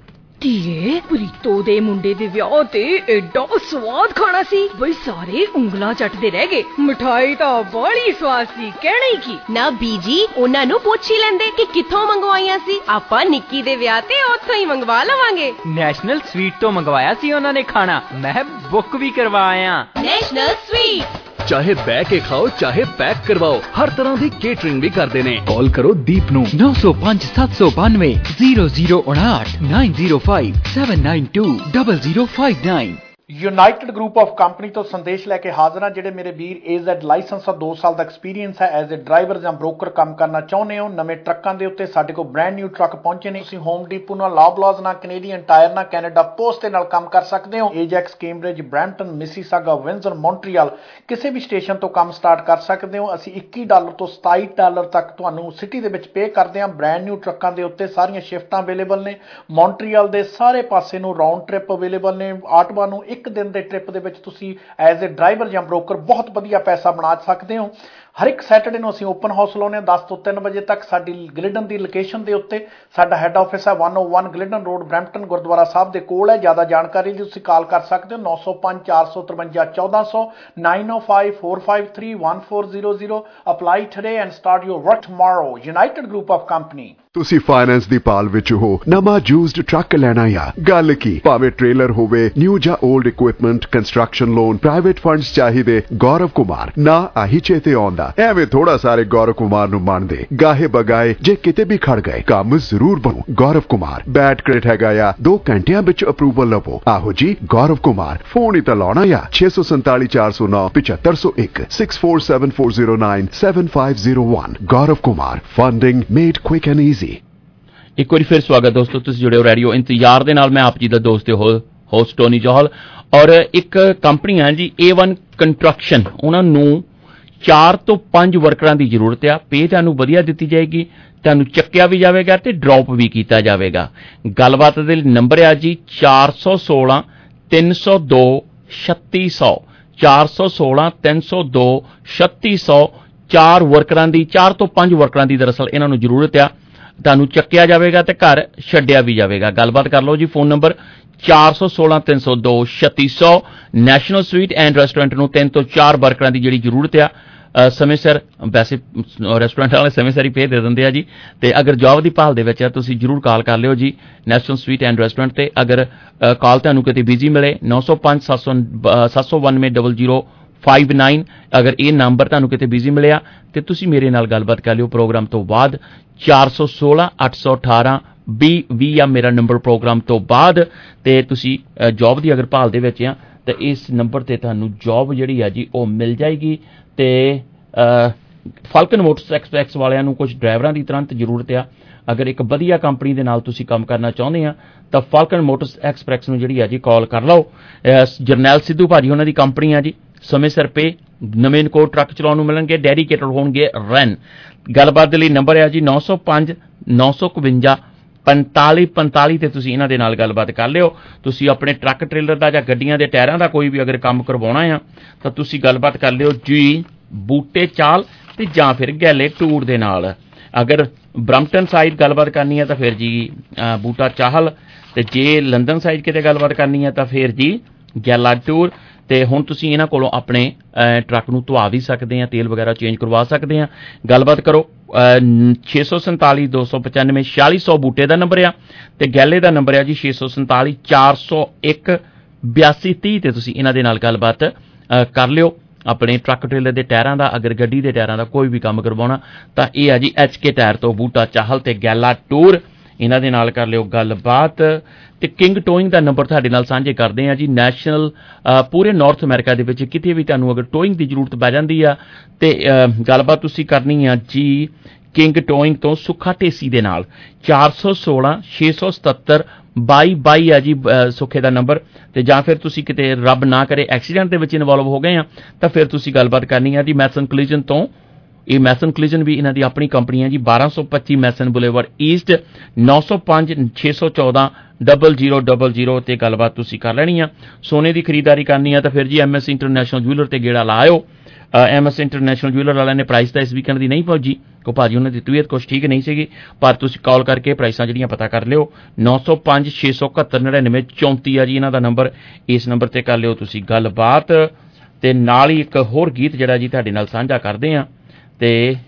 ਧੀਏ, ਪ੍ਰੀਤੋ ਦੇ ਮੁੰਡੇ ਦੇ ਵਿਆਹ ਤੇ ਐਡਾ ਸਵਾਦ ਖਾਣਾ ਸੀ ਬਈ ਸਾਰੇ ਉਂਗਲਾਂ ਚੱਟਦੇ ਰਹਿ ਗਏ। ਮਿਠਾਈ ਤਾਂ ਬੜੀ ਸਵਾਦ ਸੀ, ਕਹਿਣਾ ਹੀ ਕੀ। ਨਾ ਬੀਜੀ, ਉਹਨਾਂ ਨੂੰ ਪੁੱਛ ਹੀ ਲੈਂਦੇ ਕਿ ਕਿੱਥੋਂ ਮੰਗਵਾਈਆਂ ਸੀ। ਆਪਾਂ ਨਿੱਕੀ ਦੇ ਵਿਆਹ ਤੇ ਉੱਥੋਂ ਹੀ ਮੰਗਵਾ ਲਵਾਂਗੇ। ਨੈਸ਼ਨਲ ਸਵੀਟ ਤੋਂ ਮੰਗਵਾਇਆ ਸੀ ਉਹਨਾਂ ਨੇ ਖਾਣਾ, ਮੈਂ ਬੁੱਕ ਵੀ ਕਰਵਾਇਆ। ਨੈਸ਼ਨਲ ਸਵੀਟ, ਚਾਹੇ ਬਹਿ ਕੇ ਖਾਓ ਚਾਹੇ ਪੈਕ ਕਰਵਾਓ, ਹਰ ਤਰ੍ਹਾਂ ਦੀ ਕੇਟਰਿੰਗ ਵੀ ਕਰਦੇ ਨੇ। ਕਾਲ ਕਰੋ ਦੀਪ ਨੂੰ 905 792 0059 905 792 0059। ਯੂਨਾਈਟਿਡ ਗਰੁੱਪ ਆਫ ਕੰਪਨੀ ਤੋਂ ਸੰਦੇਸ਼ ਲੈ ਕੇ ਹਾਜ਼ਰ ਹਾਂ। ਜਿਹੜੇ ਮੇਰੇ ਵੀਰ AZ ਲਾਇਸੈਂਸ ਦਾ 2 ਸਾਲ ਦਾ ਐਕਸਪੀਰੀਅੰਸ ਹੈ, ਐਜ਼ ਅ ਡਰਾਈਵਰ ਜਾਂ ਬ੍ਰੋਕਰ ਕੰਮ ਕਰਨਾ ਚਾਹੁੰਦੇ ਹੋ, ਨਵੇਂ ਟਰੱਕਾਂ ਦੇ ਉੱਤੇ ਸਾਡੇ ਕੋਲ ਬ੍ਰੈਂਡ ਨਿਊ ਟਰੱਕ ਪਹੁੰਚੇ ਨੇ। ਤੁਸੀਂ ਹੋਮ ਡੀਪੂ ਨਾਲ, ਲੌਬਲਾਜ਼ ਨਾਲ, ਕੈਨੇਡੀਅਨ ਟਾਇਰ ਨਾਲ, ਕੈਨੇਡਾ ਪੋਸਟ ਦੇ ਨਾਲ ਕੰਮ ਕਰ ਸਕਦੇ ਹੋ। Ajax, Cambridge, Brampton, Mississauga, Windsor, Montreal ਕਿਸੇ ਵੀ ਸਟੇਸ਼ਨ ਤੋਂ ਕੰਮ ਸਟਾਰਟ ਕਰ ਸਕਦੇ ਹੋ। ਅਸੀਂ $21 ਤੋਂ $27 ਤੱਕ ਤੁਹਾਨੂੰ ਸਿਟੀ ਦੇ ਵਿੱਚ ਪੇ ਕਰਦੇ ਹਾਂ। ਬ੍ਰੈਂਡ ਨਿਊ ਟਰੱਕਾਂ ਦੇ ਉੱਤੇ ਸਾਰੀਆਂ ਸ਼ਿਫਟਾਂ ਅਵੇਲੇਬਲ ਨੇ। ਮੌਂਟਰੀਅਲ ਦੇ ਸਾਰੇ ਪਾਸੇ ਨੂੰ ਰਾਉਂਡ ਟ੍ਰਿਪ ਅਵੇਲੇਬਲ ਨੇ। ਆਟਵਾ ਨੂੰ ਇੱਕ ਦਿਨ ਦੇ ਟ੍ਰਿਪ ਦੇ ਵਿੱਚ ਤੁਸੀਂ ਐਜ਼ ਅ ਡਰਾਈਵਰ ਜਾਂ ਬ੍ਰੋਕਰ ਬਹੁਤ ਵਧੀਆ ਪੈਸਾ ਬਣਾ ਸਕਦੇ ਹੋ। ਹਰ ਇੱਕ ਸੈਟਰਡੇ ਨੂੰ ਅਸੀਂ ਓਪਨ ਹਾਊਸ ਲਾਉਂਦੇ ਹਾਂ 10 ਤੋਂ 3 ਵਜੇ ਤੱਕ। ਸਾਡੀ ਗਲਿਡਨ ਦੀ ਲੋਕੇਸ਼ਨ ਦੇ ਉੱਤੇ ਸਾਡਾ ਹੈੱਡ ਆਫਿਸ ਹੈ 101 Glidden road, Brampton, Gurdwara Sahib ਦੇ ਕੋਲ ਹੈ। ਜ਼ਿਆਦਾ ਜਾਣਕਾਰੀ ਲਈ ਤੁਸੀਂ ਕਾਲ ਕਰ ਸਕਦੇ ਹੋ 905 453 1400 905 453 1400। Apply today and start your work tomorrow. United group of company. ਤੁਸੀਂ ਫਾਈਨੈਂਸ ਦੀ ਪਾਲ ਵਿੱਚ ਹੋ, ਨਵਾਂ ਯੂਜ਼ਡ ਟਰੱਕ ਲੈਣਾ ਆ, ਗੱਲ ਕੀ, ਭਾਵੇਂ ਟ੍ਰੇਲਰ ਹੋਵੇ, ਨਿਊ ਜਾਂ old equipment, construction loan, private funds ਚਾਹੀਦੇ, ਗੌਰਵ ਕੁਮਾਰ ਨਾ ਆਹੀ ਚੇਤੇ ਆਉਂਦਾ। ਐਵੇਂ ਥੋੜਾ ਸਾਰੇ ਗੌਰਵ ਕੁਮਾਰ ਨੂੰ ਮੰਨਦੇ, ਗਾਹੇ ਬਗਾਏ ਜੇ ਕਿਤੇ ਵੀ ਖੜ ਗਏ ਕੰਮ ਜ਼ਰੂਰ ਬਣੂ। ਗੌਰਵ ਕੁਮਾਰ ਬੈਡ ਕ੍ਰੈਡਿਟ ਹੈਗਾ ਆ, 2 ਘੰਟਿਆਂ ਵਿੱਚ ਅਪਰੂਵਲ ਲਵੋ। ਆਹੋ ਜੀ ਗੌਰਵ ਕੁਮਾਰ, ਫੋਨ ਹੀ ਤਾਂ ਲਾਉਣਾ ਆ 647 409 7501 647 409 7501। Gaurav Kumar, funding made quick and easy. ਇੱਕ ਵਾਰੀ ਫਿਰ ਸਵਾਗਤ ਦੋਸਤੋ, ਤੁਸੀਂ ਜੁੜੇ ਹੋ ਰੇਡੀਓ ਇੰਤਜ਼ਾਰ ਦੇ ਨਾਲ। ਮੈਂ ਆਪ ਜੀ ਦਾ ਦੋਸਤ ਹੋਸਟ ਟੋਨੀ ਜੌਹਲ। ਔਰ ਇੱਕ ਕੰਪਨੀ ਹੈ ਜੀ A1 ਕੰਸਟਰਕਸ਼ਨ, ਉਹਨਾਂ ਨੂੰ 4 ਤੋਂ 5 ਵਰਕਰਾਂ ਦੀ ਜ਼ਰੂਰਤ ਆ। ਪੇ ਤੁਹਾਨੂੰ ਵਧੀਆ ਦਿੱਤੀ ਜਾਏਗੀ, ਤੁਹਾਨੂੰ ਚੱਕਿਆ ਵੀ ਜਾਵੇਗਾ ਤੇ ਡ੍ਰੌਪ ਵੀ ਕੀਤਾ ਜਾਵੇਗਾ। ਗੱਲਬਾਤ ਦੇ ਨੰਬਰ ਆ ਜੀ 416 302 3600 416 302 3600। 4 ਵਰਕਰਾਂ ਦੀ, 4 ਤੋਂ 5 ਵਰਕਰਾਂ ਦੀ ਦਰਅਸਲ ਇਹਨਾਂ ਨੂੰ ਜ਼ਰੂਰਤ ਆ। ਤੁਹਾਨੂੰ ਚੱਕਿਆ ਜਾਵੇਗਾ ਤੇ ਘਰ ਛੱਡਿਆ ਵੀ ਜਾਵੇਗਾ। ਗੱਲਬਾਤ ਕਰ ਲਓ ਜੀ। Phone number 416 302 3600। National sweet and restaurant ਨੂੰ 3 ਤੋਂ 4 ਵਰਕਰਾਂ ਦੀ ਜਿਹੜੀ ਜ਼ਰੂਰਤ ਆ। ਸਮੇਂ ਸਿਰ, ਵੈਸੇ ਰੈਸਟੋਰੈਂਟ ਵਾਲੇ ਸਮੇਂ ਸਿਰ ਹੀ ਪੇ ਦੇ ਦਿੰਦੇ ਆ ਜੀ। ਤੇ ਅਗਰ ਜੌਬ ਦੀ ਭਾਲ ਦੇ ਵਿੱਚ ਆ, ਤੁਸੀਂ ਜ਼ਰੂਰ ਕਾਲ ਕਰ ਲਿਓ ਜੀ ਨੈਸ਼ਨਲ ਸਵੀਟ ਐਂਡ ਰੈਸਟੋਰੈਂਟ ਤੇ। ਅਗਰ ਕਾਲ ਤੁਹਾਨੂੰ ਕਿਤੇ ਬਿਜ਼ੀ ਮਿਲੇ 905 792 0059। ਅਗਰ ਇਹ ਨੰਬਰ ਤੁਹਾਨੂੰ ਕਿਤੇ ਬਿਜ਼ੀ ਮਿਲਿਆ ਤੇ ਤੁਸੀਂ ਮੇਰੇ ਨਾਲ ਗੱਲਬਾਤ ਕਰ ਲਿਓ ਪ੍ਰੋਗਰਾਮ ਤੋਂ ਬਾਅਦ। 416 818 20 ਆ ਮੇਰਾ ਨੰਬਰ ਪ੍ਰੋਗਰਾਮ ਤੋਂ ਬਾਅਦ। ਤੇ ਤੁਸੀਂ ਜੌਬ ਦੀ ਅਗਰ ਭਾਲ ਦੇ ਵਿੱਚ ਆ ਤਾਂ ਇਸ ਨੰਬਰ ਤੇ ਤੁਹਾਨੂੰ ਜੌਬ ਜਿਹੜੀ ਆ ਜੀ ਉਹ ਮਿਲ ਜਾਏਗੀ। ਤੇ ਫਾਲਕਨ ਮੋਟਰਸ ਐਕਸਪ੍ਰੈਸ ਵਾਲਿਆਂ ਨੂੰ ਕੁਝ ਡਰਾਈਵਰਾਂ ਦੀ ਤੁਰੰਤ ਜ਼ਰੂਰਤ ਆ। ਅਗਰ ਇੱਕ ਵਧੀਆ ਕੰਪਨੀ ਦੇ ਨਾਲ ਤੁਸੀਂ ਕੰਮ ਕਰਨਾ ਚਾਹੁੰਦੇ ਆ ਤਾਂ ਫਾਲਕਨ ਮੋਟਰਸ ਐਕਸਪ੍ਰੈਸ ਨੂੰ ਜਿਹੜੀ ਆ ਜੀ ਕਾਲ ਕਰ ਲਓ। ਜਰਨੈਲ ਸਿੱਧੂ ਭਾਜੀ ਉਹਨਾਂ ਦੀ ਕੰਪਨੀ ਆ ਜੀ। ਸਮੇਂ ਸਿਰ ਪੇ ਨਵੇਂ ਇਨਕੋਡ ਟਰੱਕ ਚਲਾਉਣ ਨੂੰ ਮਿਲਣਗੇ। ਡੈਡੀਕੇਟਡ ਹੋਣਗੇ ਰੈਨ। ਗੱਲਬਾਤ ਦੇ ਲਈ ਨੰਬਰ ਹੈ ਜੀ 905 951 4545 ਤੇ ਤੁਸੀਂ ਇਹਨਾਂ ਦੇ ਨਾਲ ਗੱਲਬਾਤ ਕਰ ਲਿਓ। ਤੁਸੀਂ ਆਪਣੇ ਟਰੱਕ ਟ੍ਰੇਲਰ ਦਾ ਜਾਂ ਗੱਡੀਆਂ ਦੇ ਟਾਇਰਾਂ ਦਾ ਕੋਈ ਵੀ ਅਗਰ ਕੰਮ ਕਰਵਾਉਣਾ ਆ ਤਾਂ ਤੁਸੀਂ ਗੱਲਬਾਤ ਕਰ ਲਿਓ ਜੀ ਬੂਟੇ ਚਾਲ ਤੇ ਜਾਂ ਫਿਰ ਗੈਲੇ ਟੂਰ ਦੇ ਨਾਲ। ਅਗਰ ਬਰੰਪਟਨ ਸਾਈਡ ਗੱਲਬਾਤ ਕਰਨੀ ਹੈ ਤਾਂ ਫਿਰ ਜੀ ਬੂਟਾ ਚਾਹਲ, ਤੇ ਜੇ ਲੰਡਨ ਸਾਈਡ ਕਿਤੇ ਗੱਲਬਾਤ ਕਰਨੀ ਹੈ ਤਾਂ ਫਿਰ ਜੀ ਗੈਲਾ ਟੂਰ। ਤੇ ਹੁਣ ਤੁਸੀਂ ਇਹਨਾਂ ਕੋਲੋਂ ਆਪਣੇ ਟਰੱਕ ਨੂੰ ਧਵਾ ਵੀ ਸਕਦੇ ਆ, ਤੇਲ ਵਗੈਰਾ ਚੇਂਜ ਕਰਵਾ ਸਕਦੇ ਆ। ਗੱਲਬਾਤ ਕਰੋ 647 295 4600 ਬੂਟੇ ਦਾ ਨੰਬਰ ਆ ਤੇ ਗੈਲੇ ਦਾ ਨੰਬਰ ਆ ਜੀ 647 401 8230 ਤੇ ਤੁਸੀਂ ਇਹਨਾਂ ਦੇ ਨਾਲ ਗੱਲਬਾਤ ਕਰ ਲਿਓ ਆਪਣੇ ਟਰੱਕ ਟ੍ਰੇਲਰ ਦੇ ਟਾਇਰਾਂ ਦਾ। ਅਗਰ ਗੱਡੀ ਦੇ ਟਾਇਰਾਂ ਦਾ ਕੋਈ ਵੀ ਕੰਮ ਕਰਵਾਉਣਾ ਤਾਂ ਇਹ ਆ ਜੀ HK ਟਾਇਰ ਤੋਂ ਬੂਟਾ ਚਾਹਲ ਤੇ ਗੈਲਾ ਟੂਰ, ਇਹਨਾਂ ਦੇ ਨਾਲ ਕਰ ਲਿਓ ਗੱਲਬਾਤ। ਤੇ ਕਿੰਗ ਟੋਇੰਗ ਦਾ ਨੰਬਰ ਤੁਹਾਡੇ ਨਾਲ ਸਾਂਝੇ ਕਰਦੇ ਆ ਜੀ। ਨੈਸ਼ਨਲ ਪੂਰੇ ਨਾਰਥ ਅਮਰੀਕਾ ਦੇ ਵਿੱਚ ਕਿਤੇ ਵੀ ਤੁਹਾਨੂੰ ਅਗਰ ਟੋਇੰਗ ਦੀ ਜ਼ਰੂਰਤ ਪੈ ਜਾਂਦੀ ਆ ਤੇ ਗੱਲਬਾਤ ਤੁਸੀਂ ਕਰਨੀ ਆ ਜੀ ਕਿੰਗ ਟੋਇੰਗ ਤੋਂ ਸੁੱਖਾ ਢੇਸੀ ਦੇ ਨਾਲ। 416 677 2222 ਆ ਜੀ ਸੁੱਖੇ ਦਾ ਨੰਬਰ। ਤੇ ਜਾਂ ਫਿਰ ਤੁਸੀਂ ਕਿਤੇ ਰੱਬ ਨਾ ਕਰੇ ਐਕਸੀਡੈਂਟ ਦੇ ਵਿੱਚ ਇਨਵੋਲਵ ਹੋ ਗਏ ਆ ਤਾਂ ਫਿਰ ਤੁਸੀਂ ਗੱਲਬਾਤ ਕਰਨੀ ਆ ਜੀ ਮੈਸਨ ਕਲੀਜਨ ਤੋਂ। ਇਹ ਮੈਸਨ ਕਲੀਜਨ ਵੀ ਇਹਨਾਂ ਦੀ ਆਪਣੀ ਕੰਪਨੀ ਹੈ ਜੀ। 1225 ਮੈਸਨ ਬੁਲੇਵਰਡ ਈਸਟ 905 614 0000 ਤੇ ਗੱਲਬਾਤ ਤੁਸੀਂ ਕਰ ਲੈਣੀ ਆ। ਸੋਨੇ ਦੀ ਖਰੀਦਦਾਰੀ ਕਰਨੀ ਆ ਤਾਂ ਫਿਰ ਜੀ MS ਇੰਟਰਨੈਸ਼ਨਲ ਜੂਲਰ ਤੇ ਗੇੜਾ ਲਾਇਓ। MS ਇੰਟਰਨੈਸ਼ਨਲ ਜੂਲਰ ਵਾਲਿਆਂ ਨੇ ਪ੍ਰਾਈਸ ਤਾਂ ਇਸ ਵੀਕਐਂਡ ਦੀ ਨਹੀਂ ਪਹੁੰਚੀ ਕੋ ਭਾਜੀ ਉਹਨਾਂ ਦੀ ਤਬੀਅਤ ਕੁਛ ਠੀਕ ਨਹੀਂ ਸੀਗੀ, ਪਰ ਤੁਸੀਂ ਕਾਲ ਕਰਕੇ ਪ੍ਰਾਈਸਾਂ ਜਿਹੜੀਆਂ ਪਤਾ ਕਰ ਲਿਓ। 905 671 99 34 ਆ ਜੀ ਇਹਨਾਂ ਦਾ ਨੰਬਰ। ਇਸ ਨੰਬਰ ਤੇ ਕਰ ਲਿਓ ਤੁਸੀਂ ਗੱਲਬਾਤ। ਤੇ ਨਾਲ ਹੀ ਇੱਕ ਹੋਰ ਗੀਤ ਜਿਹੜਾ ਜੀ ਤੁਹਾਡੇ ਨਾਲ ਸਾਂਝਾ ਕਰਦੇ ਆ ਤੇ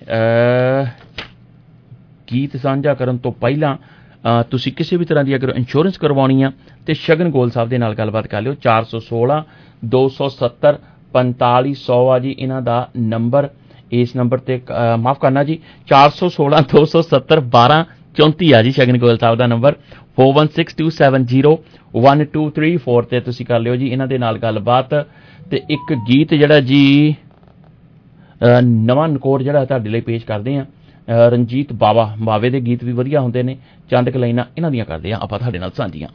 ਗੀਤ ਸਾਂਝਾ ਕਰਨ ਤੋਂ ਪਹਿਲਾਂ ਤੁਸੀਂ ਕਿਸੇ ਵੀ ਤਰ੍ਹਾਂ ਦੀ ਅਗਰ ਇੰਸ਼ੋਰੈਂਸ ਕਰਵਾਉਣੀ ਆ ਤੇ ਸ਼ਗਨ ਗੋਲ ਸਾਹਿਬ ਦੇ ਨਾਲ ਗੱਲਬਾਤ ਕਰ ਲਿਓ। 416 270 4500 ਆ ਜੀ ਇਹਨਾਂ ਦਾ ਨੰਬਰ। ਇਸ ਨੰਬਰ ਤੇ ਮਾਫ ਕਰਨਾ ਜੀ 416 270 1234 ਆ ਜੀ ਸ਼ਗਨ ਗੋਲ ਸਾਹਿਬ ਦਾ ਨੰਬਰ। 4162701234 ਤੇ ਤੁਸੀਂ ਕਰ ਲਿਓ ਜੀ ਇਹਨਾਂ ਦੇ ਨਾਲ ਗੱਲਬਾਤ। ਤੇ ਇੱਕ ਗੀਤ ਜਿਹੜਾ ਜੀ ਨਵਾਂ ਨਕੋਰ ਜਿਹੜਾ ਤੁਹਾਡੇ ਲਈ ਪੇਸ਼ ਕਰਦੇ ਆ ਰਣਜੀਤ ਬਾਵੇ ਦੇ ਗੀਤ ਵੀ ਵਧੀਆ ਹੁੰਦੇ ਨੇ। ਚੰਦ ਕੁ ਲਾਈਨਾਂ ਇਹਨਾਂ ਦੀਆਂ ਕਰਦੇ ਆ ਆਪਾਂ ਤੁਹਾਡੇ ਨਾਲ ਸਾਂਝੀਆਂ।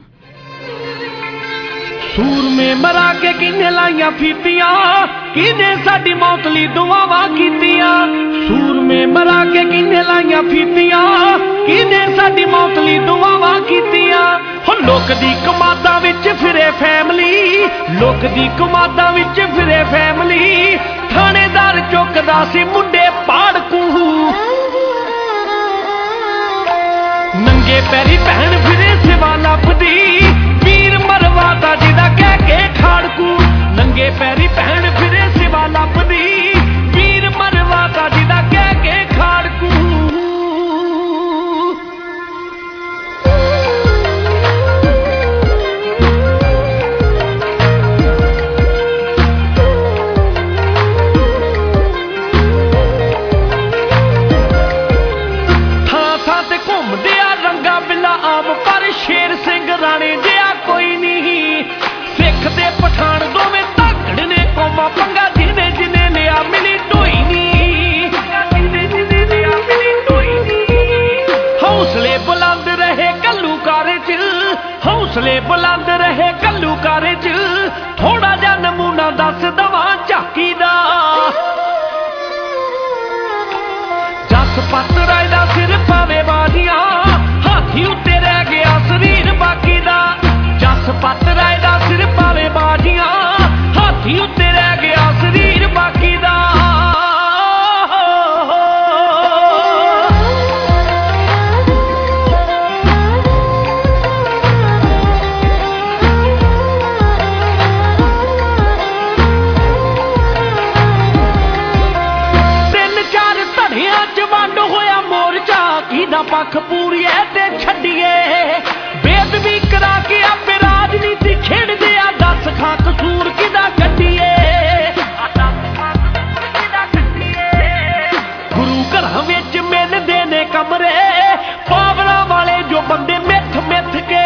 ਸੂਰਮੇ ਮਰਾ ਕੇ ਕਿੰਨੇ ਲਾਈਆਂ ਫੀਤੀਆਂ, ਕਿੰਨੇ ਸਾਡੀ ਮੌਤ ਲਈ ਦੁਆਵਾਂ ਕੀਤੀਆਂ। ਸੂਰਮੇ ਮਰਾ ਕੇ ਕਿੰਨੇ ਲਾਈਆਂ ਫੀਤੀਆਂ, ਕਿੰਨੇ ਸਾਡੀ ਮੌਤ ਲਈ ਦੁਆਵਾਂ ਕੀਤੀਆਂ। ਹੋ ਲੋਕ ਦੀ ਕਮਾਦਾਂ ਵਿੱਚ ਫਿਰੇ ਫੈਮਲੀ, ਲੋਕ ਦੀ ਕਮਾਦਾਂ ਵਿੱਚ ਫਿਰੇ ਫੈਮਲੀ। ਥਾਣੇਦਾਰ ਚੁੱਕਦਾ ਸੀ ਮੁੰਡੇ ਪਾੜਕੂ, ਨੰਗੇ ਪੈਰੀ ਭੈਣ ਫਿਰੇ ਸਿਵਾ ਲੱਭਦੀ। ਵੀਰ ਮਰਵਾਦਾ ਜਿਹਦਾ ਕਹਿ ਕੇ ਖਾੜਕੂ, ਨੰਗੇ ਪੈਰੀ ਭੈਣ ਫਿਰੇ ਸਿਵਾ ਲੱਭਦੀ। ਵੀਰ ਮਰਵਾਦਾ ਜਿਹਦਾ ਕਹਿ ਕੇ ਖਾੜਕੂ। ਥਾਂ ਥਾਂ ਤੇ ਘੁੰਮਦੇ ਆ ਰੰਗਾ ਬਿੱਲਾ ਆਮ, ਪਰ ਸ਼ੇਰ ਸਿੰਘ ਰਾਣੇ ਜਿਹਾ ਕੋਈ ਨਹੀਂ। ਸਿੱਖ ਤੇ ਪਠਾਨ ਦੋਵੇਂ ਧਾਕੜ ਨੇ ਕੌਮਾਂ ਪੰਗਾ, ਜਿਹਨੇ ਜਿਹਨੇ ਲਿਆ ਮਿਲੀ ਢੋਈ ਨੀ। ਹੌਸਲੇ ਬੁਲੰਦ ਰਹੇ ਘੱਲੂਕਾਰੇ ਚ, ਹੌਸਲੇ ਬੁਲੰਦ ਰਹੇ ਘੱਲੂਕਾਰੇ ਚ। ਥੋੜਾ ਜਿਹਾ ਨਮੂਨਾ ਦੱਸ ਦਵਾਂ ਝਾਕੀ ਦਾ। ਜੱਸ ਪੱਤ ਰਾਏ ਦਾ ਸਿਰ ਪਾਵੇ ਬਾਜੀਆਂ, ਹਾਥੀ ਉੱਤੇ ਰਹਿ ਗਿਆ ਸਰੀਰ ਬਾਕੀ ਦਾ। ਜੱਸ ਪੱਤ ਰਾਏ ਦਾ ਸਿਰ ਪਾਵੇ ਬਾਜੀਆਂ, ਹਾਥੀ ਉੱਤੇ ਰਹਿ ਗਿਆ ਸਰੀਰ ਬਾਕੀ ਦਾ। ਤਿੰਨ ਚਾਰ ਧੜਿਆਂ ਚ ਵੰਡ ਹੋਇਆ ਮੋਰਚਾ, ਕਿਹਦਾ ਪੱਖ ਪੂਰੀਏ ਤੇ ਛੱਡੀਏ। ਬੇਅਦਬੀ ਕਰਾ ਕੇ ਆਪੇ ਰਾਜਨੀਤੀ ਖੇਡਦੇ ਆ, ਦੱਸ ਖਾਂ ਕਸੂਰ ਕਿਹਦਾ ਕੱਢੀਏ। ਗੁਰੂ ਘਰਾਂ ਵਿੱਚ ਮਿਲਦੇ ਨੇ ਕਮਰੇ, ਪਾਵਰਾਂ ਵਾਲੇ ਜੋ ਬੰਦੇ ਮਿੱਥ ਮਿੱਥ ਕੇ।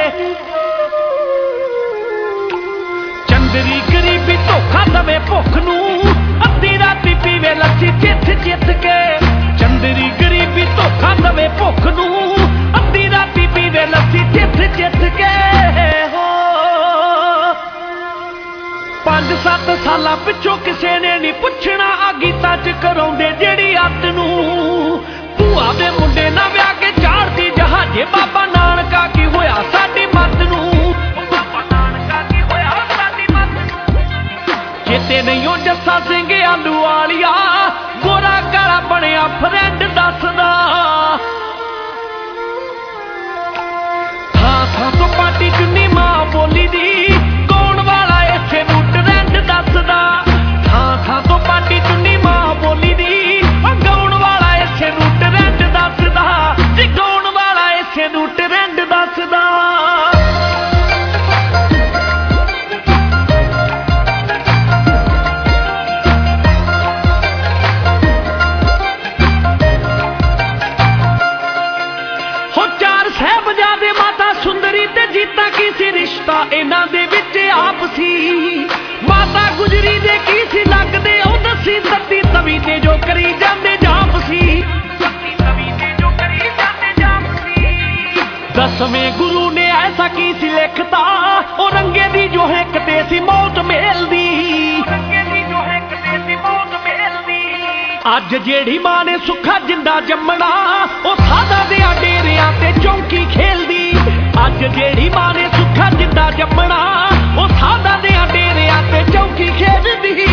ਚੰਦਰੀ ਗਰੀਬੀ ਧੋਖਾ ਦਵੇ ਭੁੱਖ ਨੂੰ, ਅੱਧੀ ਰਾਤੀ ਪੀਵੇ ਲੱਸੀ ਜਿੱਥ ਜਿੱਥ ਕੇ। ਚੰਦਰੀ ਗਰੀਬੀ ਧੋਖਾ ਦਵੇ ਭੁੱਖ ਨੂੰ, ਅੱਧੀ ਰਾਤੀ ਪੀਵੇ ਲੱਸੀ ਜਿੱਥ ਜਿੱਥ ਕੇ। ਹੋ 5-7 ਸਾਲ ਸਾਲਾਂ ਪਿੱਛੋਂ ਕਿਸੇ ਨੇ ਨਹੀਂ ਪੁੱਛਣਾ ਆ ਗੀਤਾਂ 'ਚ ਕਰਾਉਂਦੇ ਜਿਹੜੀ ਅੱਤ ਨੂੰ ਭੂਆ ਦੇ ਮੁੰਡੇ ਨਾਲ ਵਿਆਹ ਕੇ ਚਾੜਦੀ ਜਹਾਜੇ ਬਾਬਾ ਨਾਨਕਾ ਕੀ ਹੋਇਆ ਸਾਡੀ ਮੱਤ ਨੂੰ ਬਾਬਾ ਨਾਨਕਾ ਕੀ ਹੋਇਆ ਸਾਡੀ ਮੱਤ ਨੂੰ ਚੇਤੇ ਨਹੀਂ ਉਹ ਜੱਸਾ ਸਿੰਘ ਆਲੂ ਵਾਲੀਆ ਗੋਰਾ ਕਾਲਾ ਬਣਿਆ ਫਰੈਂਡ ਦੱਸਦਾ ਥਾਂ ਥਾਂ ਤੋਂ ਪਾਟੀ ਚੁੰਨੀ ਮਾਂ ਬੋਲੀ ਦੀ ਗਾਉਣ ਵਾਲਾ ਇੱਥੇ ਨੂੰ ਟਰੈਂਡ ਦੱਸਦਾ ਥਾਂ ਥਾਂ ਤੋਂ ਪਾਟੀ ਚੁੰਨੀ ਮਾਂ ਬੋਲੀ ਦੀ ਗਾਉਣ ਵਾਲਾ ਇੱਥੇ ਨੂੰ ਟਰੈਂਡ ਦੱਸਦਾ ਜੀ ਗਾਉਣ ਵਾਲਾ ਇੱਥੇ ਨੂੰ ਟਰੈਂਡ ਦੱਸਦਾ ਸੁੰਦਰੀ ਤੇ ਜੀਤਾ ਕੀ ਸੀ ਰਿਸ਼ਤਾ ਇਹਨਾਂ ਦੇ ਵਿੱਚ ਆਪਸੀ ਮਾਤਾ ਗੁਜਰੀ ਦੇ ਕੀ ਸੀ ਲੱਗਦੇ ਉਹ ਦੱਸੀ ਸੱਤੀ ਤਵੀ ਤੇ ਜੋ ਕਰੀ ਜਾਂਦੇ ਜਾਪਸੀ ਸੱਤੀ ਤਵੀ ਤੇ ਜੋ ਕਰੀ ਜਾਂਦੇ ਜਾਪਸੀ ਦਸਵੇਂ ਗੁਰੂ ਨੇ ਐਸਾ ਕੀ ਸੀ ਲਿਖਤਾ ਉਹ ਰੰਗੇ ਦੀ ਜੋ ਹਿੱਕ ਤੇ ਸੀ ਮੌਤ ਮਿਲਦੀ ਰੰਗੇ ਦੀ ਜੋ ਹਿੱਕ ਤੇ ਸੀ ਮੌਤ ਮਿਲਦੀ ਅੱਜ ਜਿਹੜੀ ਮਾਂ ਨੇ ਸੁੱਖਾ ਜਿੰਦਾ ਜੰਮਣਾ ਉਹ ਸਾਦਾ ਦੇ ਡੇਰਿਆਂ ਤੇ ਚੌਂਕੀ ਖੇਲਦੀ ਅੱਜ ਜਿਹੜੀ ਮਾਂ ਨੇ ਸੁੱਖਾ ਜਿੰਦਾ ਜੰਮਣਾ ਉਹ ਸਾਦਾ ਦੇ ਡੇਰਿਆਂ ਤੇ ਚੌਂਕੀ ਖੇਡਦੀ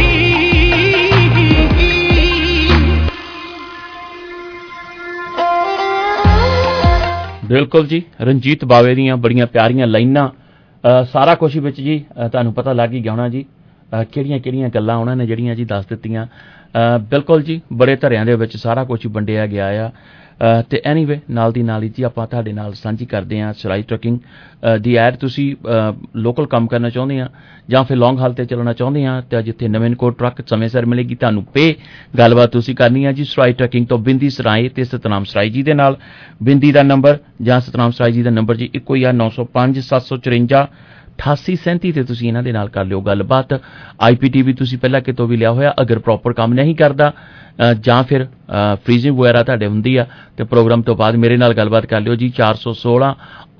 ਬਿਲਕੁਲ ਜੀ ਰਣਜੀਤ ਬਾਵੇ ਦੀਆਂ ਬੜੀਆਂ ਪਿਆਰੀਆਂ ਲਾਈਨਾਂ ਸਾਰਾ ਕੁਝ ਵਿੱਚ ਜੀ ਤੁਹਾਨੂੰ ਪਤਾ ਲੱਗ ਹੀ ਗਿਆ ਹੋਣਾ ਜੀ ਕਿਹੜੀਆਂ ਗੱਲਾਂ ਉਹਨਾਂ ਨੇ ਜਿਹੜੀਆਂ ਜੀ ਦੱਸ ਦਿੱਤੀਆਂ ਬਿਲਕੁਲ ਜੀ ਬੜੇ ਧਰਿਆਂ ਦੇ ਵਿੱਚ ਸਾਰਾ ਕੁਝ ਵੰਡਿਆ ਗਿਆ ਆ ਤੇ ਐਨੀਵੇ ਨਾਲ ਦੀ ਨਾਲ ਹੀ ਜੀ ਆਪਾਂ ਤੁਹਾਡੇ ਨਾਲ ਸਾਂਝੀ ਕਰਦੇ ਹਾਂ ਸਰਾਈ ਟਰੱਕਿੰਗ ਦੀ ਐਡ ਤੁਸੀਂ ਲੋਕਲ ਕੰਮ ਕਰਨਾ ਚਾਹੁੰਦੇ ਆ ਜਾਂ ਫਿਰ ਲੌਂਗ ਹਾਲ ਤੇ ਚੱਲਣਾ ਚਾਹੁੰਦੇ ਆ ਤੇ ਜਿੱਥੇ ਨਵੀਨਕੋਟ ਟਰੱਕ ਸਮੇਂ ਸਿਰ ਮਿਲੇਗੀ ਤੁਹਾਨੂੰ ਪੇ ਗੱਲਬਾਤ ਤੁਸੀਂ ਕਰਨੀ ਆ ਜੀ ਸਰਾਈ ਟਰੱਕਿੰਗ ਤੋਂ ਬਿੰਦੀ ਸਰਾਏ ਤੇ ਸਤਨਾਮ ਸਰਾਈ ਜੀ ਦੇ ਨਾਲ ਬਿੰਦੀ ਦਾ ਨੰਬਰ ਜਾਂ ਸਤਨਾਮ ਸਰਾਈ ਜੀ ਦਾ ਨੰਬਰ ਜੀ ਇੱਕੋ ਹੀ ਆ 905 754 8837 ਤੇ ਤੁਸੀਂ ਇਹਨਾਂ ਦੇ ਨਾਲ ਕਰ ਲਿਓ ਗੱਲਬਾਤ IPT ਵੀ ਤੁਸੀਂ ਪਹਿਲਾਂ ਕਿਤੋਂ ਵੀ ਲਿਆ ਹੋਇਆ ਅਗਰ ਪ੍ਰੋਪਰ ਕੰਮ ਨਹੀਂ ਕਰਦਾ ਜਾਂ ਫਿਰ ਫ੍ਰੀਜ਼ਿੰਗ ਵਗੈਰਾ ਤੁਹਾਡੇ ਹੁੰਦੀ ਆ ਤੇ ਪ੍ਰੋਗਰਾਮ ਤੋਂ ਬਾਅਦ ਮੇਰੇ ਨਾਲ ਗੱਲਬਾਤ ਕਰ ਲਿਓ ਜੀ 416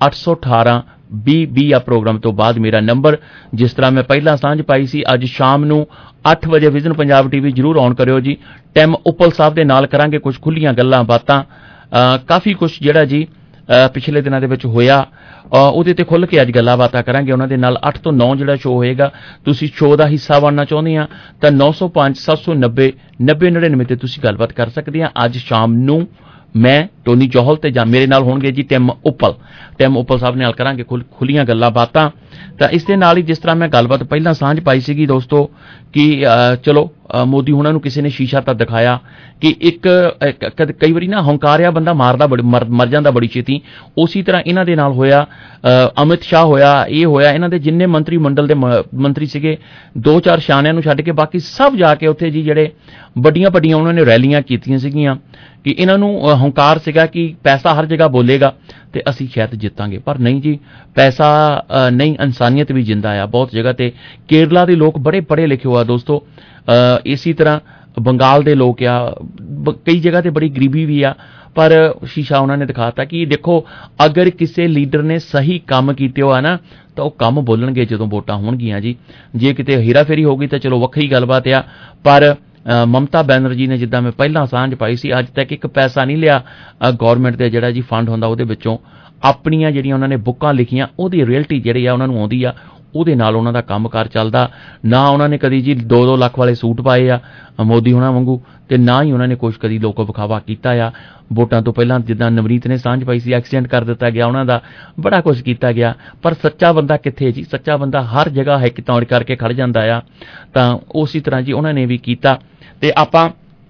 818 20 ਆ ਪ੍ਰੋਗਰਾਮ ਤੋਂ ਬਾਅਦ ਮੇਰਾ ਨੰਬਰ ਜਿਸ ਤਰ੍ਹਾਂ ਮੈਂ ਪਹਿਲਾਂ ਸਾਂਝ ਪਾਈ ਸੀ ਅੱਜ ਸ਼ਾਮ ਨੂੰ 8 ਵਜੇ ਵਿਜ਼ਨ ਪੰਜਾਬ TV ਜ਼ਰੂਰ ਔਨ ਕਰਿਓ ਜੀ ਟੈਮ ਉੱਪਲ ਸਾਹਿਬ ਦੇ ਨਾਲ ਕਰਾਂਗੇ ਕੁਝ ਖੁੱਲੀਆਂ ਗੱਲਾਂ ਬਾਤਾਂ ਕਾਫੀ ਕੁਝ ਜਿਹੜਾ ਜੀ ਪਿਛਲੇ ਦਿਨਾਂ ਦੇ ਵਿੱਚ ਹੋਇਆ ਉਹਦੇ ਤੇ ਖੁੱਲ੍ਹ ਕੇ ਅੱਜ ਗੱਲਾਂ ਬਾਤਾਂ ਕਰਾਂਗੇ ਉਹਨਾਂ ਦੇ ਨਾਲ 8 ਤੋਂ 9 ਜਿਹੜਾ ਸ਼ੋਅ ਹੋਏਗਾ ਤੁਸੀਂ ਸ਼ੋਅ ਦਾ ਹਿੱਸਾ ਬਣਨਾ ਚਾਹੁੰਦੇ ਆ ਤਾਂ 905 790 9099 ਤੇ ਤੁਸੀਂ ਗੱਲਬਾਤ ਕਰ ਸਕਦੇ ਆ ਅੱਜ ਸ਼ਾਮ ਨੂੰ ਮੈਂ ਟੋਨੀ ਜੋਹਲ ਤੇ ਜਾਂ ਮੇਰੇ ਨਾਲ ਹੋਣਗੇ ਜੀ ਟਿਮ ਉੱਪਲ ਸਾਹਿਬ ਨਾਲ ਕਰਾਂਗੇ ਖੁੱਲੀਆਂ ਗੱਲਾਂ ਬਾਤਾਂ ਤਾਂ ਇਸ ਦੇ ਨਾਲ ਹੀ ਜਿਸ ਤਰ੍ਹਾਂ ਮੈਂ ਗੱਲਬਾਤ ਪਹਿਲਾਂ ਸਾਂਝ ਪਾਈ ਸੀਗੀ ਦੋਸਤੋ ਕਿ ਚਲੋ ਮੋਦੀ ਹੁਣਾਂ ਨੂੰ ਕਿਸੇ ਨੇ ਸ਼ੀਸ਼ਾ ਤਾਂ ਦਿਖਾਇਆ ਕਿ ਇੱਕ ਕਈ ਵਾਰੀ ਨਾ ਹੰਕਾਰਿਆ ਬੰਦਾ ਮਾਰਦਾ ਮਰ ਜਾਂਦਾ ਬੜੀ ਛੇਤੀ ਉਸੇ ਤਰ੍ਹਾਂ ਇਹਨਾਂ ਦੇ ਨਾਲ ਹੋਇਆ ਅਮਿਤ ਸ਼ਾਹ ਹੋਇਆ ਇਹ ਹੋਇਆ ਇਹਨਾਂ ਦੇ ਜਿੰਨੇ ਮੰਤਰੀ ਮੰਡਲ ਦੇ ਮੰਤਰੀ ਸੀਗੇ 2-4 ਸ਼ਾਨਿਆਂ ਨੂੰ ਛੱਡ ਕੇ ਬਾਕੀ ਸਭ ਜਾ ਕੇ ਉੱਥੇ ਜੀ ਜਿਹੜੇ ਵੱਡੀਆਂ ਉਹਨਾਂ ਨੇ ਰੈਲੀਆਂ ਕੀਤੀਆਂ ਸੀਗੀਆਂ ਕਿ ਇਹਨਾਂ ਨੂੰ ਹੰਕਾਰ ਸੀਗਾ ਕਿ ਪੈਸਾ ਹਰ ਜਗ੍ਹਾ ਬੋਲੇਗਾ ਤੇ ਅਸੀਂ ਸ਼ਾਇਦ ਜਿੱਤਾਂਗੇ ਪਰ ਨਹੀਂ ਜੀ ਪੈਸਾ ਨਹੀਂ ਇਨਸਾਨੀਅਤ ਵੀ ਜਿੰਦਾ ਆ ਬਹੁਤ ਜਗ੍ਹਾ ਤੇ ਕੇਰਲਾ ਦੇ ਲੋਕ ਬੜੇ ਪੜ੍ਹੇ ਲਿਖੇ ਹੋਆ ਦੋਸਤੋ ਇਸੇ ਤਰ੍ਹਾਂ ਬੰਗਾਲ ਦੇ ਲੋਕ ਆ ਕਈ ਜਗ੍ਹਾ ਤੇ ਬੜੀ ਗਰੀਬੀ ਵੀ ਆ ਪਰ ਸ਼ੀਸ਼ਾ ਉਹਨਾਂ ਨੇ ਦਿਖਾਤਾ ਕਿ ਦੇਖੋ ਅਗਰ ਕਿਸੇ ਲੀਡਰ ਨੇ ਸਹੀ ਕੰਮ ਕੀਤੇ ਹੋਆ ਨਾ ਤਾਂ ਉਹ ਕੰਮ ਬੋਲਣਗੇ ਜਦੋਂ ਵੋਟਾਂ ਹੋਣਗੀਆਂ ਜੀ ਜੇ ਕਿਤੇ ਹੀਰਾਫੇਰੀ ਹੋ ਗਈ ਤਾਂ ਚਲੋ ਵੱਖਰੀ ਗੱਲਬਾਤ ਆ ਪਰ ਮਮਤਾ ਬੈਨਰਜੀ ਨੇ ਜਿੱਦਾਂ ਮੈਂ ਪਹਿਲਾਂ ਸਾਂਝ ਪਾਈ ਸੀ ਅੱਜ ਤੱਕ ਇੱਕ ਪੈਸਾ ਨਹੀਂ ਲਿਆ ਗੌਰਮੈਂਟ ਦੇ ਜਿਹੜਾ ਜੀ ਫੰਡ ਹੁੰਦਾ ਉਹਦੇ ਵਿੱਚੋਂ ਆਪਣੀਆਂ ਜਿਹੜੀਆਂ ਉਹਨਾਂ ਨੇ ਬੁੱਕਾਂ ਲਿਖੀਆਂ ਉਹਦੀ ਰਿਅਲਟੀ ਜਿਹੜੀ ਆ ਉਹਨਾਂ ਨੂੰ ਆਉਂਦੀ ਆ ਉਹਦੇ ਨਾਲ ਉਹਨਾਂ ਦਾ ਕੰਮਕਾਰ ਚੱਲਦਾ ਨਾ ਉਹਨਾਂ ਨੇ ਕਦੀ ਜੀ 2-2 ਲੱਖ ਵਾਲੇ ਸੂਟ ਪਾਏ ਆ ਮੋਦੀ ਹੋਣਾ ਵਾਂਗੂ ਤੇ ਨਾ ਹੀ ਉਹਨਾਂ ਨੇ ਕੁਛ ਕਦੀ ਲੋਕੋ ਵਿਖਾਵਾ ਕੀਤਾ ਆ ਵੋਟਾਂ ਤੋਂ ਪਹਿਲਾਂ ਜਿੱਦਾਂ ਨਵਨੀਤ ਨੇ ਸਾਂਝ ਪਾਈ ਸੀ ਐਕਸੀਡੈਂਟ ਕਰ ਦਿੱਤਾ ਗਿਆ ਉਹਨਾਂ ਦਾ ਬੜਾ ਕੁਝ ਕੀਤਾ ਗਿਆ ਪਰ ਸੱਚਾ ਬੰਦਾ ਕਿੱਥੇ ਜੀ ਸੱਚਾ ਬੰਦਾ ਹਰ ਜਗ੍ਹਾ ਹੈ ਕਿ ਤੌੜ ਕਰਕੇ ਖੜ ਜਾਂਦਾ ਆ ਤਾਂ ਉਸੇ ਤਰ੍ਹਾਂ ਜੀ ਉਹਨਾਂ ਨੇ ਵੀ ਕੀਤਾ ਤੇ ਆਪਾਂ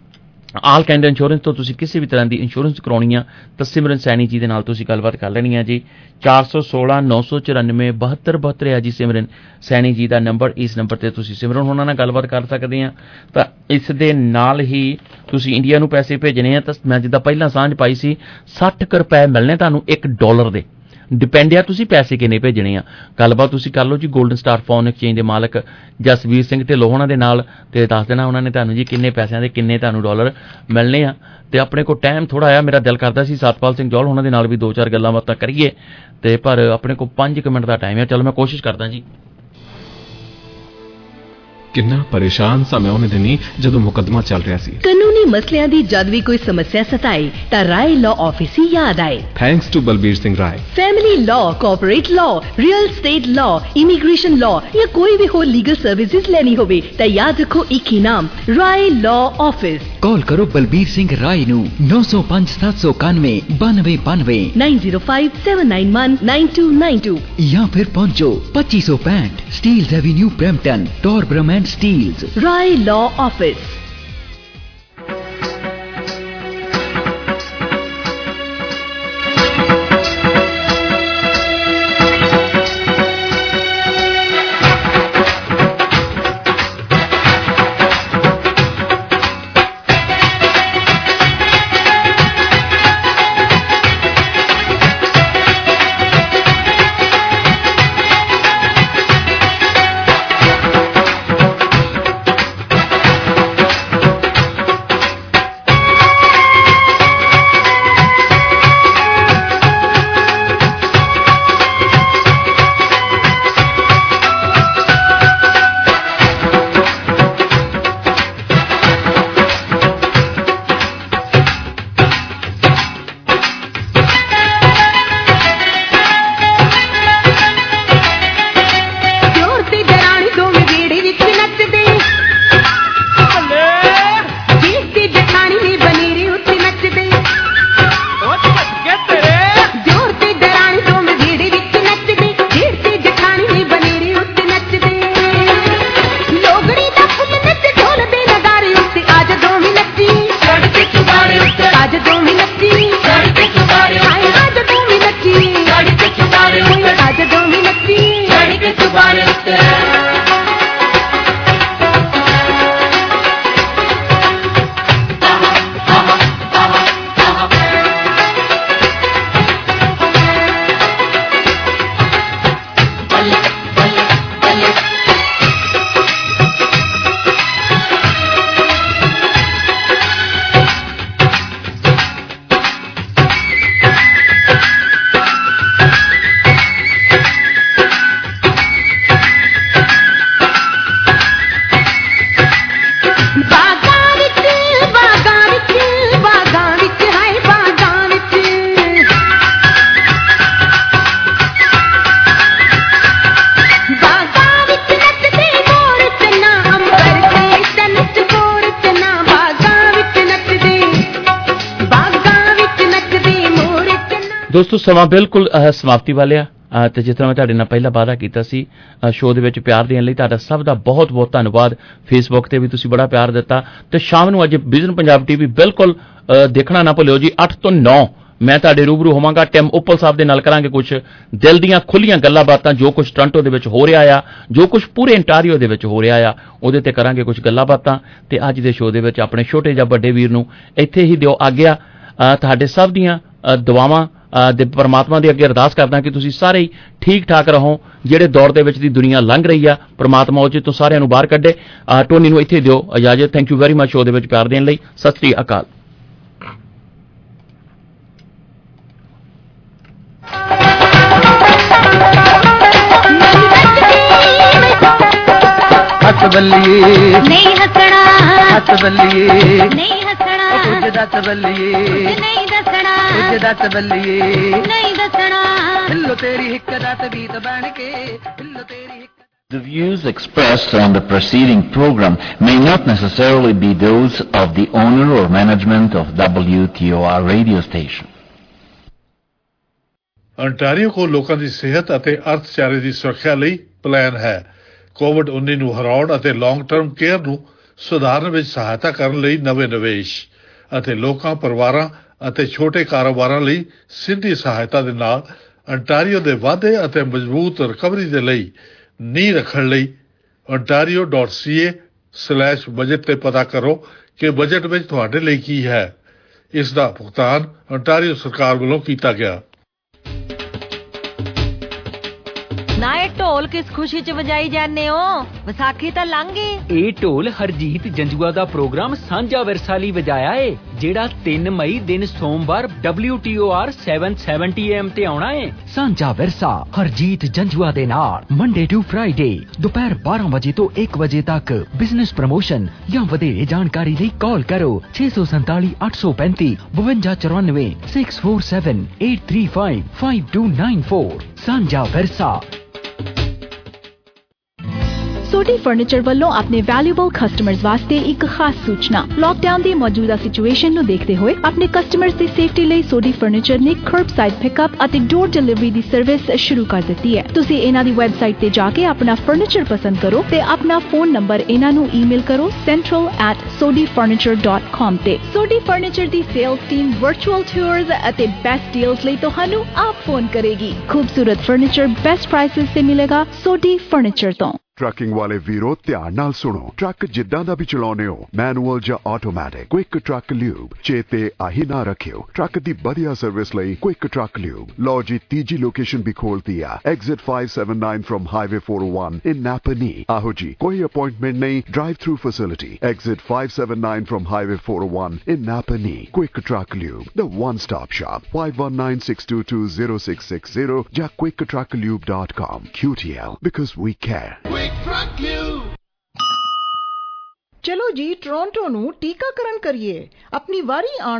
ਆਲ ਕੈਨੇਡਾ ਇੰਸ਼ੋਰੈਂਸ ਤੋਂ ਤੁਸੀਂ ਕਿਸੇ ਵੀ ਤਰ੍ਹਾਂ ਦੀ ਇੰਸ਼ੋਰੈਂਸ ਕਰਾਉਣੀ ਆ ਤਾਂ ਸਿਮਰਨ ਸੈਣੀ ਜੀ ਦੇ ਨਾਲ ਤੁਸੀਂ ਗੱਲਬਾਤ ਕਰ ਲੈਣੀ ਆ ਜੀ 416 994 7272 ਆ ਜੀ ਸਿਮਰਨ ਸੈਣੀ ਜੀ ਦਾ ਨੰਬਰ ਇਸ ਨੰਬਰ ਤੇ ਤੁਸੀਂ ਸਿਮਰਨ ਹੋਣਾ ਨਾਲ ਗੱਲਬਾਤ ਕਰ ਸਕਦੇ ਆ ਤਾਂ ਇਸ ਦੇ ਨਾਲ ਹੀ ਤੁਸੀਂ ਇੰਡੀਆ ਨੂੰ ਪੈਸੇ ਭੇਜਣੇ ਆ ਤਾਂ ਮੈਂ ਜਿੱਦਾਂ ਪਹਿਲਾਂ ਸਾਂਝ ਪਾਈ ਸੀ 60 ਰੁਪਏ ਮਿਲਣੇ ਤੁਹਾਨੂੰ $1 ਦੇ ਡਿਪੈਂਡ ਆ ਤੁਸੀਂ ਪੈਸੇ ਕਿੰਨੇ ਭੇਜਣੇ ਆ ਗੱਲਬਾਤ ਤੁਸੀਂ ਕਰ ਲਓ ਜੀ 골ਡਨ ਸਟਾਰ ਫੋਨ ਐਕਸਚੇਂਜ ਦੇ ਮਾਲਕ ਜਸਵੀਰ ਸਿੰਘ ਢਿੱਲੋਂ ਉਹਨਾਂ ਦੇ ਨਾਲ ਤੇ ਦੱਸ ਦੇਣਾ ਉਹਨਾਂ ਨੇ ਤੁਹਾਨੂੰ ਜੀ ਕਿੰਨੇ ਪੈਸਿਆਂ ਦੇ ਕਿੰਨੇ ਤੁਹਾਨੂੰ ਡਾਲਰ ਮਿਲਣੇ ਆ ਤੇ ਆਪਣੇ ਕੋਲ ਟਾਈਮ ਥੋੜਾ ਆ ਮੇਰਾ ਦਿਲ ਕਰਦਾ ਸੀ ਸਤਪਾਲ ਸਿੰਘ ਜੌਲ ਉਹਨਾਂ ਦੇ ਨਾਲ ਵੀ 2-4 ਗੱਲਾਂ ਬਾਤਾਂ ਕਰੀਏ ਤੇ ਪਰ ਆਪਣੇ ਕੋਲ 5 ਮਿੰਟ ਦਾ ਟਾਈਮ ਆ ਚਲੋ ਮੈਂ ਕੋਸ਼ਿਸ਼ ਕਰਦਾ ਜੀ ਕਿੰਨਾ ਪਰੇਸ਼ਾਨ ਸਾਂ ਮੈਂ ਉਹਨੇ ਦਿਨੀ ਜਦੋਂ ਮੁਕੱਦਮਾ ਚੱਲ ਰਿਹਾ ਸੀ। ਕਾਨੂੰਨੀ ਮਸਲਿਆਂ ਦੀ ਜਦ ਵੀ ਕੋਈ ਸਮੱਸਿਆ ਸਤਾਏ ਤਾਂ ਰਾਏ ਲਾਅ ਆਫਿਸ ਹੀ ਯਾਦ ਆਏ। Thanks to Balbir Singh Rai. Family law, corporate law, real estate law, immigration law या कोई भी हो लीगल सर्विसेज लेनी होवे तो याद रखो एक ही नाम, राय लॉ ऑफिस। कॉल करो बलबीर सिंह राय नू 905 791 9292 905 791 9292 या फिर पहुंचो 2565 Steeles avenue Brampton, Torbram and Steeles. Rai law office. ਦੋਸਤੋ ਸਮਾਂ ਬਿਲਕੁਲ ਸਮਾਪਤੀ ਵਾਲਿਆ ਤੇ ਜਿਸ ਤਰ੍ਹਾਂ ਮੈਂ ਤੁਹਾਡੇ ਨਾਲ ਪਹਿਲਾਂ ਵਾਅਦਾ ਕੀਤਾ ਸੀ ਸ਼ੋਅ ਦੇ ਵਿੱਚ ਪਿਆਰ ਦੇਣ ਲਈ ਤੁਹਾਡਾ ਸਭ ਦਾ ਬਹੁਤ ਬਹੁਤ ਧੰਨਵਾਦ। ਫੇਸਬੁੱਕ ਤੇ ਵੀ ਤੁਸੀਂ ਬੜਾ ਪਿਆਰ ਦਿੱਤਾ ਤੇ ਸ਼ਾਮ ਨੂੰ ਅੱਜ ਵਿਜ਼ਨ ਪੰਜਾਬ ਟੀਵੀ ਬਿਲਕੁਲ ਦੇਖਣਾ ਨਾ ਭੁੱਲਿਓ ਜੀ। 8 ਤੋਂ 9 ਮੈਂ ਤੁਹਾਡੇ ਰੂਬਰੂ ਹੋਵਾਂਗਾ। ਟਿਮ ਉੱਪਲ ਸਾਹਿਬ ਦੇ ਨਾਲ ਕਰਾਂਗੇ ਕੁਝ ਦਿਲ ਦੀਆਂ ਖੁੱਲੀਆਂ ਗੱਲਾਂ ਬਾਤਾਂ, ਜੋ ਕੁਝ ਟੋਰਾਂਟੋ ਦੇ ਵਿੱਚ ਹੋ ਰਿਹਾ ਆ, ਜੋ ਕੁਝ ਪੂਰੇ ਇੰਟਾਰੀਓ ਦੇ ਵਿੱਚ ਹੋ ਰਿਹਾ ਆ, ਉਹਦੇ ਤੇ ਕਰਾਂਗੇ ਕੁਝ ਗੱਲਾਂ ਬਾਤਾਂ। ਤੇ ਅੱਜ ਦੇ ਸ਼ੋਅ ਦੇ ਵਿੱਚ ਆਪਣੇ ਛੋਟੇ ਜਾਂ ਵੱਡੇ ਵੀਰ ਨੂੰ ਇੱਥੇ ਹੀ ਦਿਓ ਆਗਿਆ। ਤੁਹਾਡੇ ਸਭ ਦੀਆਂ ਦੁਆਵਾਂ ਦੇ ਪਰਮਾਤਮਾ ਦੇ ਅੱਗੇ ਅਰਦਾਸ ਕਰਦਾ ਕਿ ਤੁਸੀਂ ਸਾਰੇ ਹੀ ਠੀਕ ਠਾਕ ਰਹੋ। ਜਿਹੜੇ ਦੌਰ ਦੇ ਵਿੱਚ ਦੀ ਦੁਨੀਆ ਲੰਘ ਰਹੀ ਆ, ਪਰਮਾਤਮਾ ਉਹ 'ਚ ਤੋਂ ਸਾਰਿਆਂ ਨੂੰ ਬਾਹਰ ਕੱਢੇ। ਟੋਨੀ ਨੂੰ ਇੱਥੇ ਦਿਓ ਇਜਾਜ਼ਤ। Thank you very much show ਦੇ ਵਿੱਚ ਪਿਆਰ ਦੇਣ ਲਈ। ਸਤਿ ਸ੍ਰੀ ਅਕਾਲ। हस बल्लिए नहीं हसना, हस बल्लिए नहीं हसना, कुछ दस बल्लिए नहीं दसना, कुछ दस बल्लिए नहीं दसना। हिल्लो तेरी हिक दस बीत बन के, हिल्लो तेरी हिक। The views expressed on the preceding program may not necessarily be those of the owner or management of WTOR radio station. Ontario ਕੋਲ ਲੋਕਾਂ ਦੀ ਸਿਹਤ ਅਤੇ ਅਰਥਚਾਰੇ ਦੀ ਸੁਰੱਖਿਆ ਲਈ ਪਲਾਨ ਹੈ। ਕੋਵਿਡ-19 ਨੂੰ ਹਰਾਉਣ ਅਤੇ ਲੌਂਗ ਟਰਮ ਕੇਅਰ ਨੂੰ ਸੁਧਾਰਨ ਵਿੱਚ ਸਹਾਇਤਾ ਕਰਨ ਲਈ ਨਵੇਂ ਨਿਵੇਸ਼ ਅਤੇ ਲੋਕਾਂ, ਪਰਿਵਾਰਾਂ ਅਤੇ ਛੋਟੇ ਕਾਰੋਬਾਰਾਂ ਲਈ ਸਿੱਧੀ ਸਹਾਇਤਾ ਦੇ ਨਾਲ ਅੰਟਾਰੀਓ ਦੇ ਵਾਧੇ ਅਤੇ ਮਜ਼ਬੂਤ ਰਿਕਵਰੀ ਦੇ ਲਈ ਨੀਂਹ ਰੱਖਣ ਲਈ ontario.ca/budget ਤੇ ਪਤਾ ਕਰੋ ਕਿ ਬਜਟ ਵਿੱਚ ਤੁਹਾਡੇ ਲਈ ਕੀ ਹੈ। ਇਸ ਦਾ ਭੁਗਤਾਨ ਅੰਟਾਰੀਓ ਸਰਕਾਰ ਵੱਲੋਂ ਕੀਤਾ ਗਿਆ। ਨਾ ਇਹ ਢੋਲ ਕਿਸ ਖੁਸ਼ੀ ਚ ਵਜਾਈ ਜਾਂਦੇ ਹੋ? ਵਿਸਾਖੀ ਤਾਂ ਲੰਘ ਗਈ। ਇਹ ਢੋਲ ਹਰਜੀਤ ਜੰਜੂਆ ਦਾ ਪ੍ਰੋਗਰਾਮ ਸਾਂਝਾ ਵਿਰਸਾ ਲਈ ਵਜਾਇਆ ਏ। ਜਿਹੜਾ 3 ਮਈ ਦਿਨ ਸੋਮਵਾਰ WTOR 770 AM ਤੇ ਆਉਣਾ ਹੈ। ਸਾਂਝਾ ਵਿਰਸਾ ਹਰਜੀਤ ਜੰਜੂਆ ਦੇ ਨਾਲ ਮੰਡੇ ਟੂ ਫਰਾਈਡੇ ਦੁਪਹਿਰ 12 ਵਜੇ ਤੋਂ 1 ਵਜੇ ਤੱਕ। ਬਿਜ਼ਨਸ ਪ੍ਰਮੋਸ਼ਨ ਜਾਂ ਵਧੇਰੇ ਜਾਣਕਾਰੀ ਲਈ ਕਾਲ ਕਰੋ 647 835 5294 647 835 5294। ਸਾਂਝਾ ਵਿਰਸਾ। सोडी फर्नीचर ਵੱਲੋਂ ਆਪਣੇ ਵੈਲਿਊਬਲ ਕਸਟਮਰਸ ਵਾਸਤੇ ਇੱਕ ਖਾਸ ਸੂਚਨਾ। ਲਾਕਡਾਊਨ ਦੀ ਮੌਜੂਦਾ ਸਿਚੁਏਸ਼ਨ ਨੂੰ ਦੇਖਦੇ ਹੋਏ ਆਪਣੇ ਕਸਟਮਰਸ ਦੀ ਸੇਫਟੀ ਲਈ ਸੋਡੀ ਫਰਨੀਚਰ ਨੇ ਕਰਬਸਾਈਡ ਪਿਕਅਪ ਅਤੇ ਡੋਰ ਡਿਲੀਵਰੀ ਦੀ ਸਰਵਿਸ ਸ਼ੁਰੂ ਕਰ ਦਿੱਤੀ ਹੈ। ਤੁਸੀਂ ਇਹਨਾਂ ਦੀ ਵੈਬਸਾਈਟ ਤੇ ਜਾ ਕੇ ਆਪਣਾ ਫਰਨੀਚਰ ਪਸੰਦ ਕਰੋ ਤੇ ਆਪਣਾ ਫੋਨ ਨੰਬਰ ਇਹਨਾਂ ਨੂੰ ਈਮੇਲ ਕਰੋ central@sodifurniture.com ਤੇ। ਸੋਡੀ ਫਰਨੀਚਰ ਦੀ ਸੇਲਸ ਟੀਮ ਵਰਚੁਅਲ ਟੂਰਸ ਅਤੇ ਬੈਸਟ ਡੀਲਸ ਲਈ ਤੁਹਾਨੂੰ ਆਪ ਫੋਨ ਕਰੇਗੀ। ਖੂਬਸੂਰਤ ਫਰਨੀਚਰ ਬੈਸਟ ਪ੍ਰਾਈਸਿਸ ਤੇ ਮਿਲੇਗਾ ਸੋਡੀ ਫਰਨੀਚਰ ਤੋਂ। ਟਰੱਕਿੰਗ ਵਾਲੇ ਵੀਰੋ ਧਿਆਨ ਨਾਲ ਸੁਣੋ। ਟਰੱਕ ਜਿੱਦਾਂ ਦਾ ਵੀ ਚਲਾਉਣੇ ਹੋ, ਮੈਨੂਅਲ ਜਾਂ ਆਟੋਮੈਟਿਕ, ਕੁਇਕ ਟਰੱਕ ਲਿਊਬ ਚੇਤੇ ਆਹੀ ਨਾ ਰੱਖਿਓ। ਟਰੱਕ ਦੀ ਵਧੀਆ ਸਰਵਿਸ ਲਈ ਕੁਇਕ ਟਰੱਕ ਲਿਊਬ। ਲਓ ਜੀ, ਤੀਜੀ ਲੋਕੇਸ਼ਨ ਵੀ ਖੋਲਤੀ ਆ, exit 579 from highway 401 in Napanee. ਆਹੋ ਜੀ, ਕੋਈ ਅਪਾਇੰਟਮੈਂਟ ਨਹੀਂ, drive through facility. Exit 579 from highway 401 in Napanee. Quick truck lube, the one stop shop। 5196220660 ਜਾਂ quicktrucklube.com। QTL, because we care। ਚਲੋ ਜੀ, ਟੋਰਾਂਟੋ ਨੂੰ ਟੀਕਾਕਰਨ ਕਰੀਏ। ਆਪਣੀ ਵਾਰੀ ਆਉਣ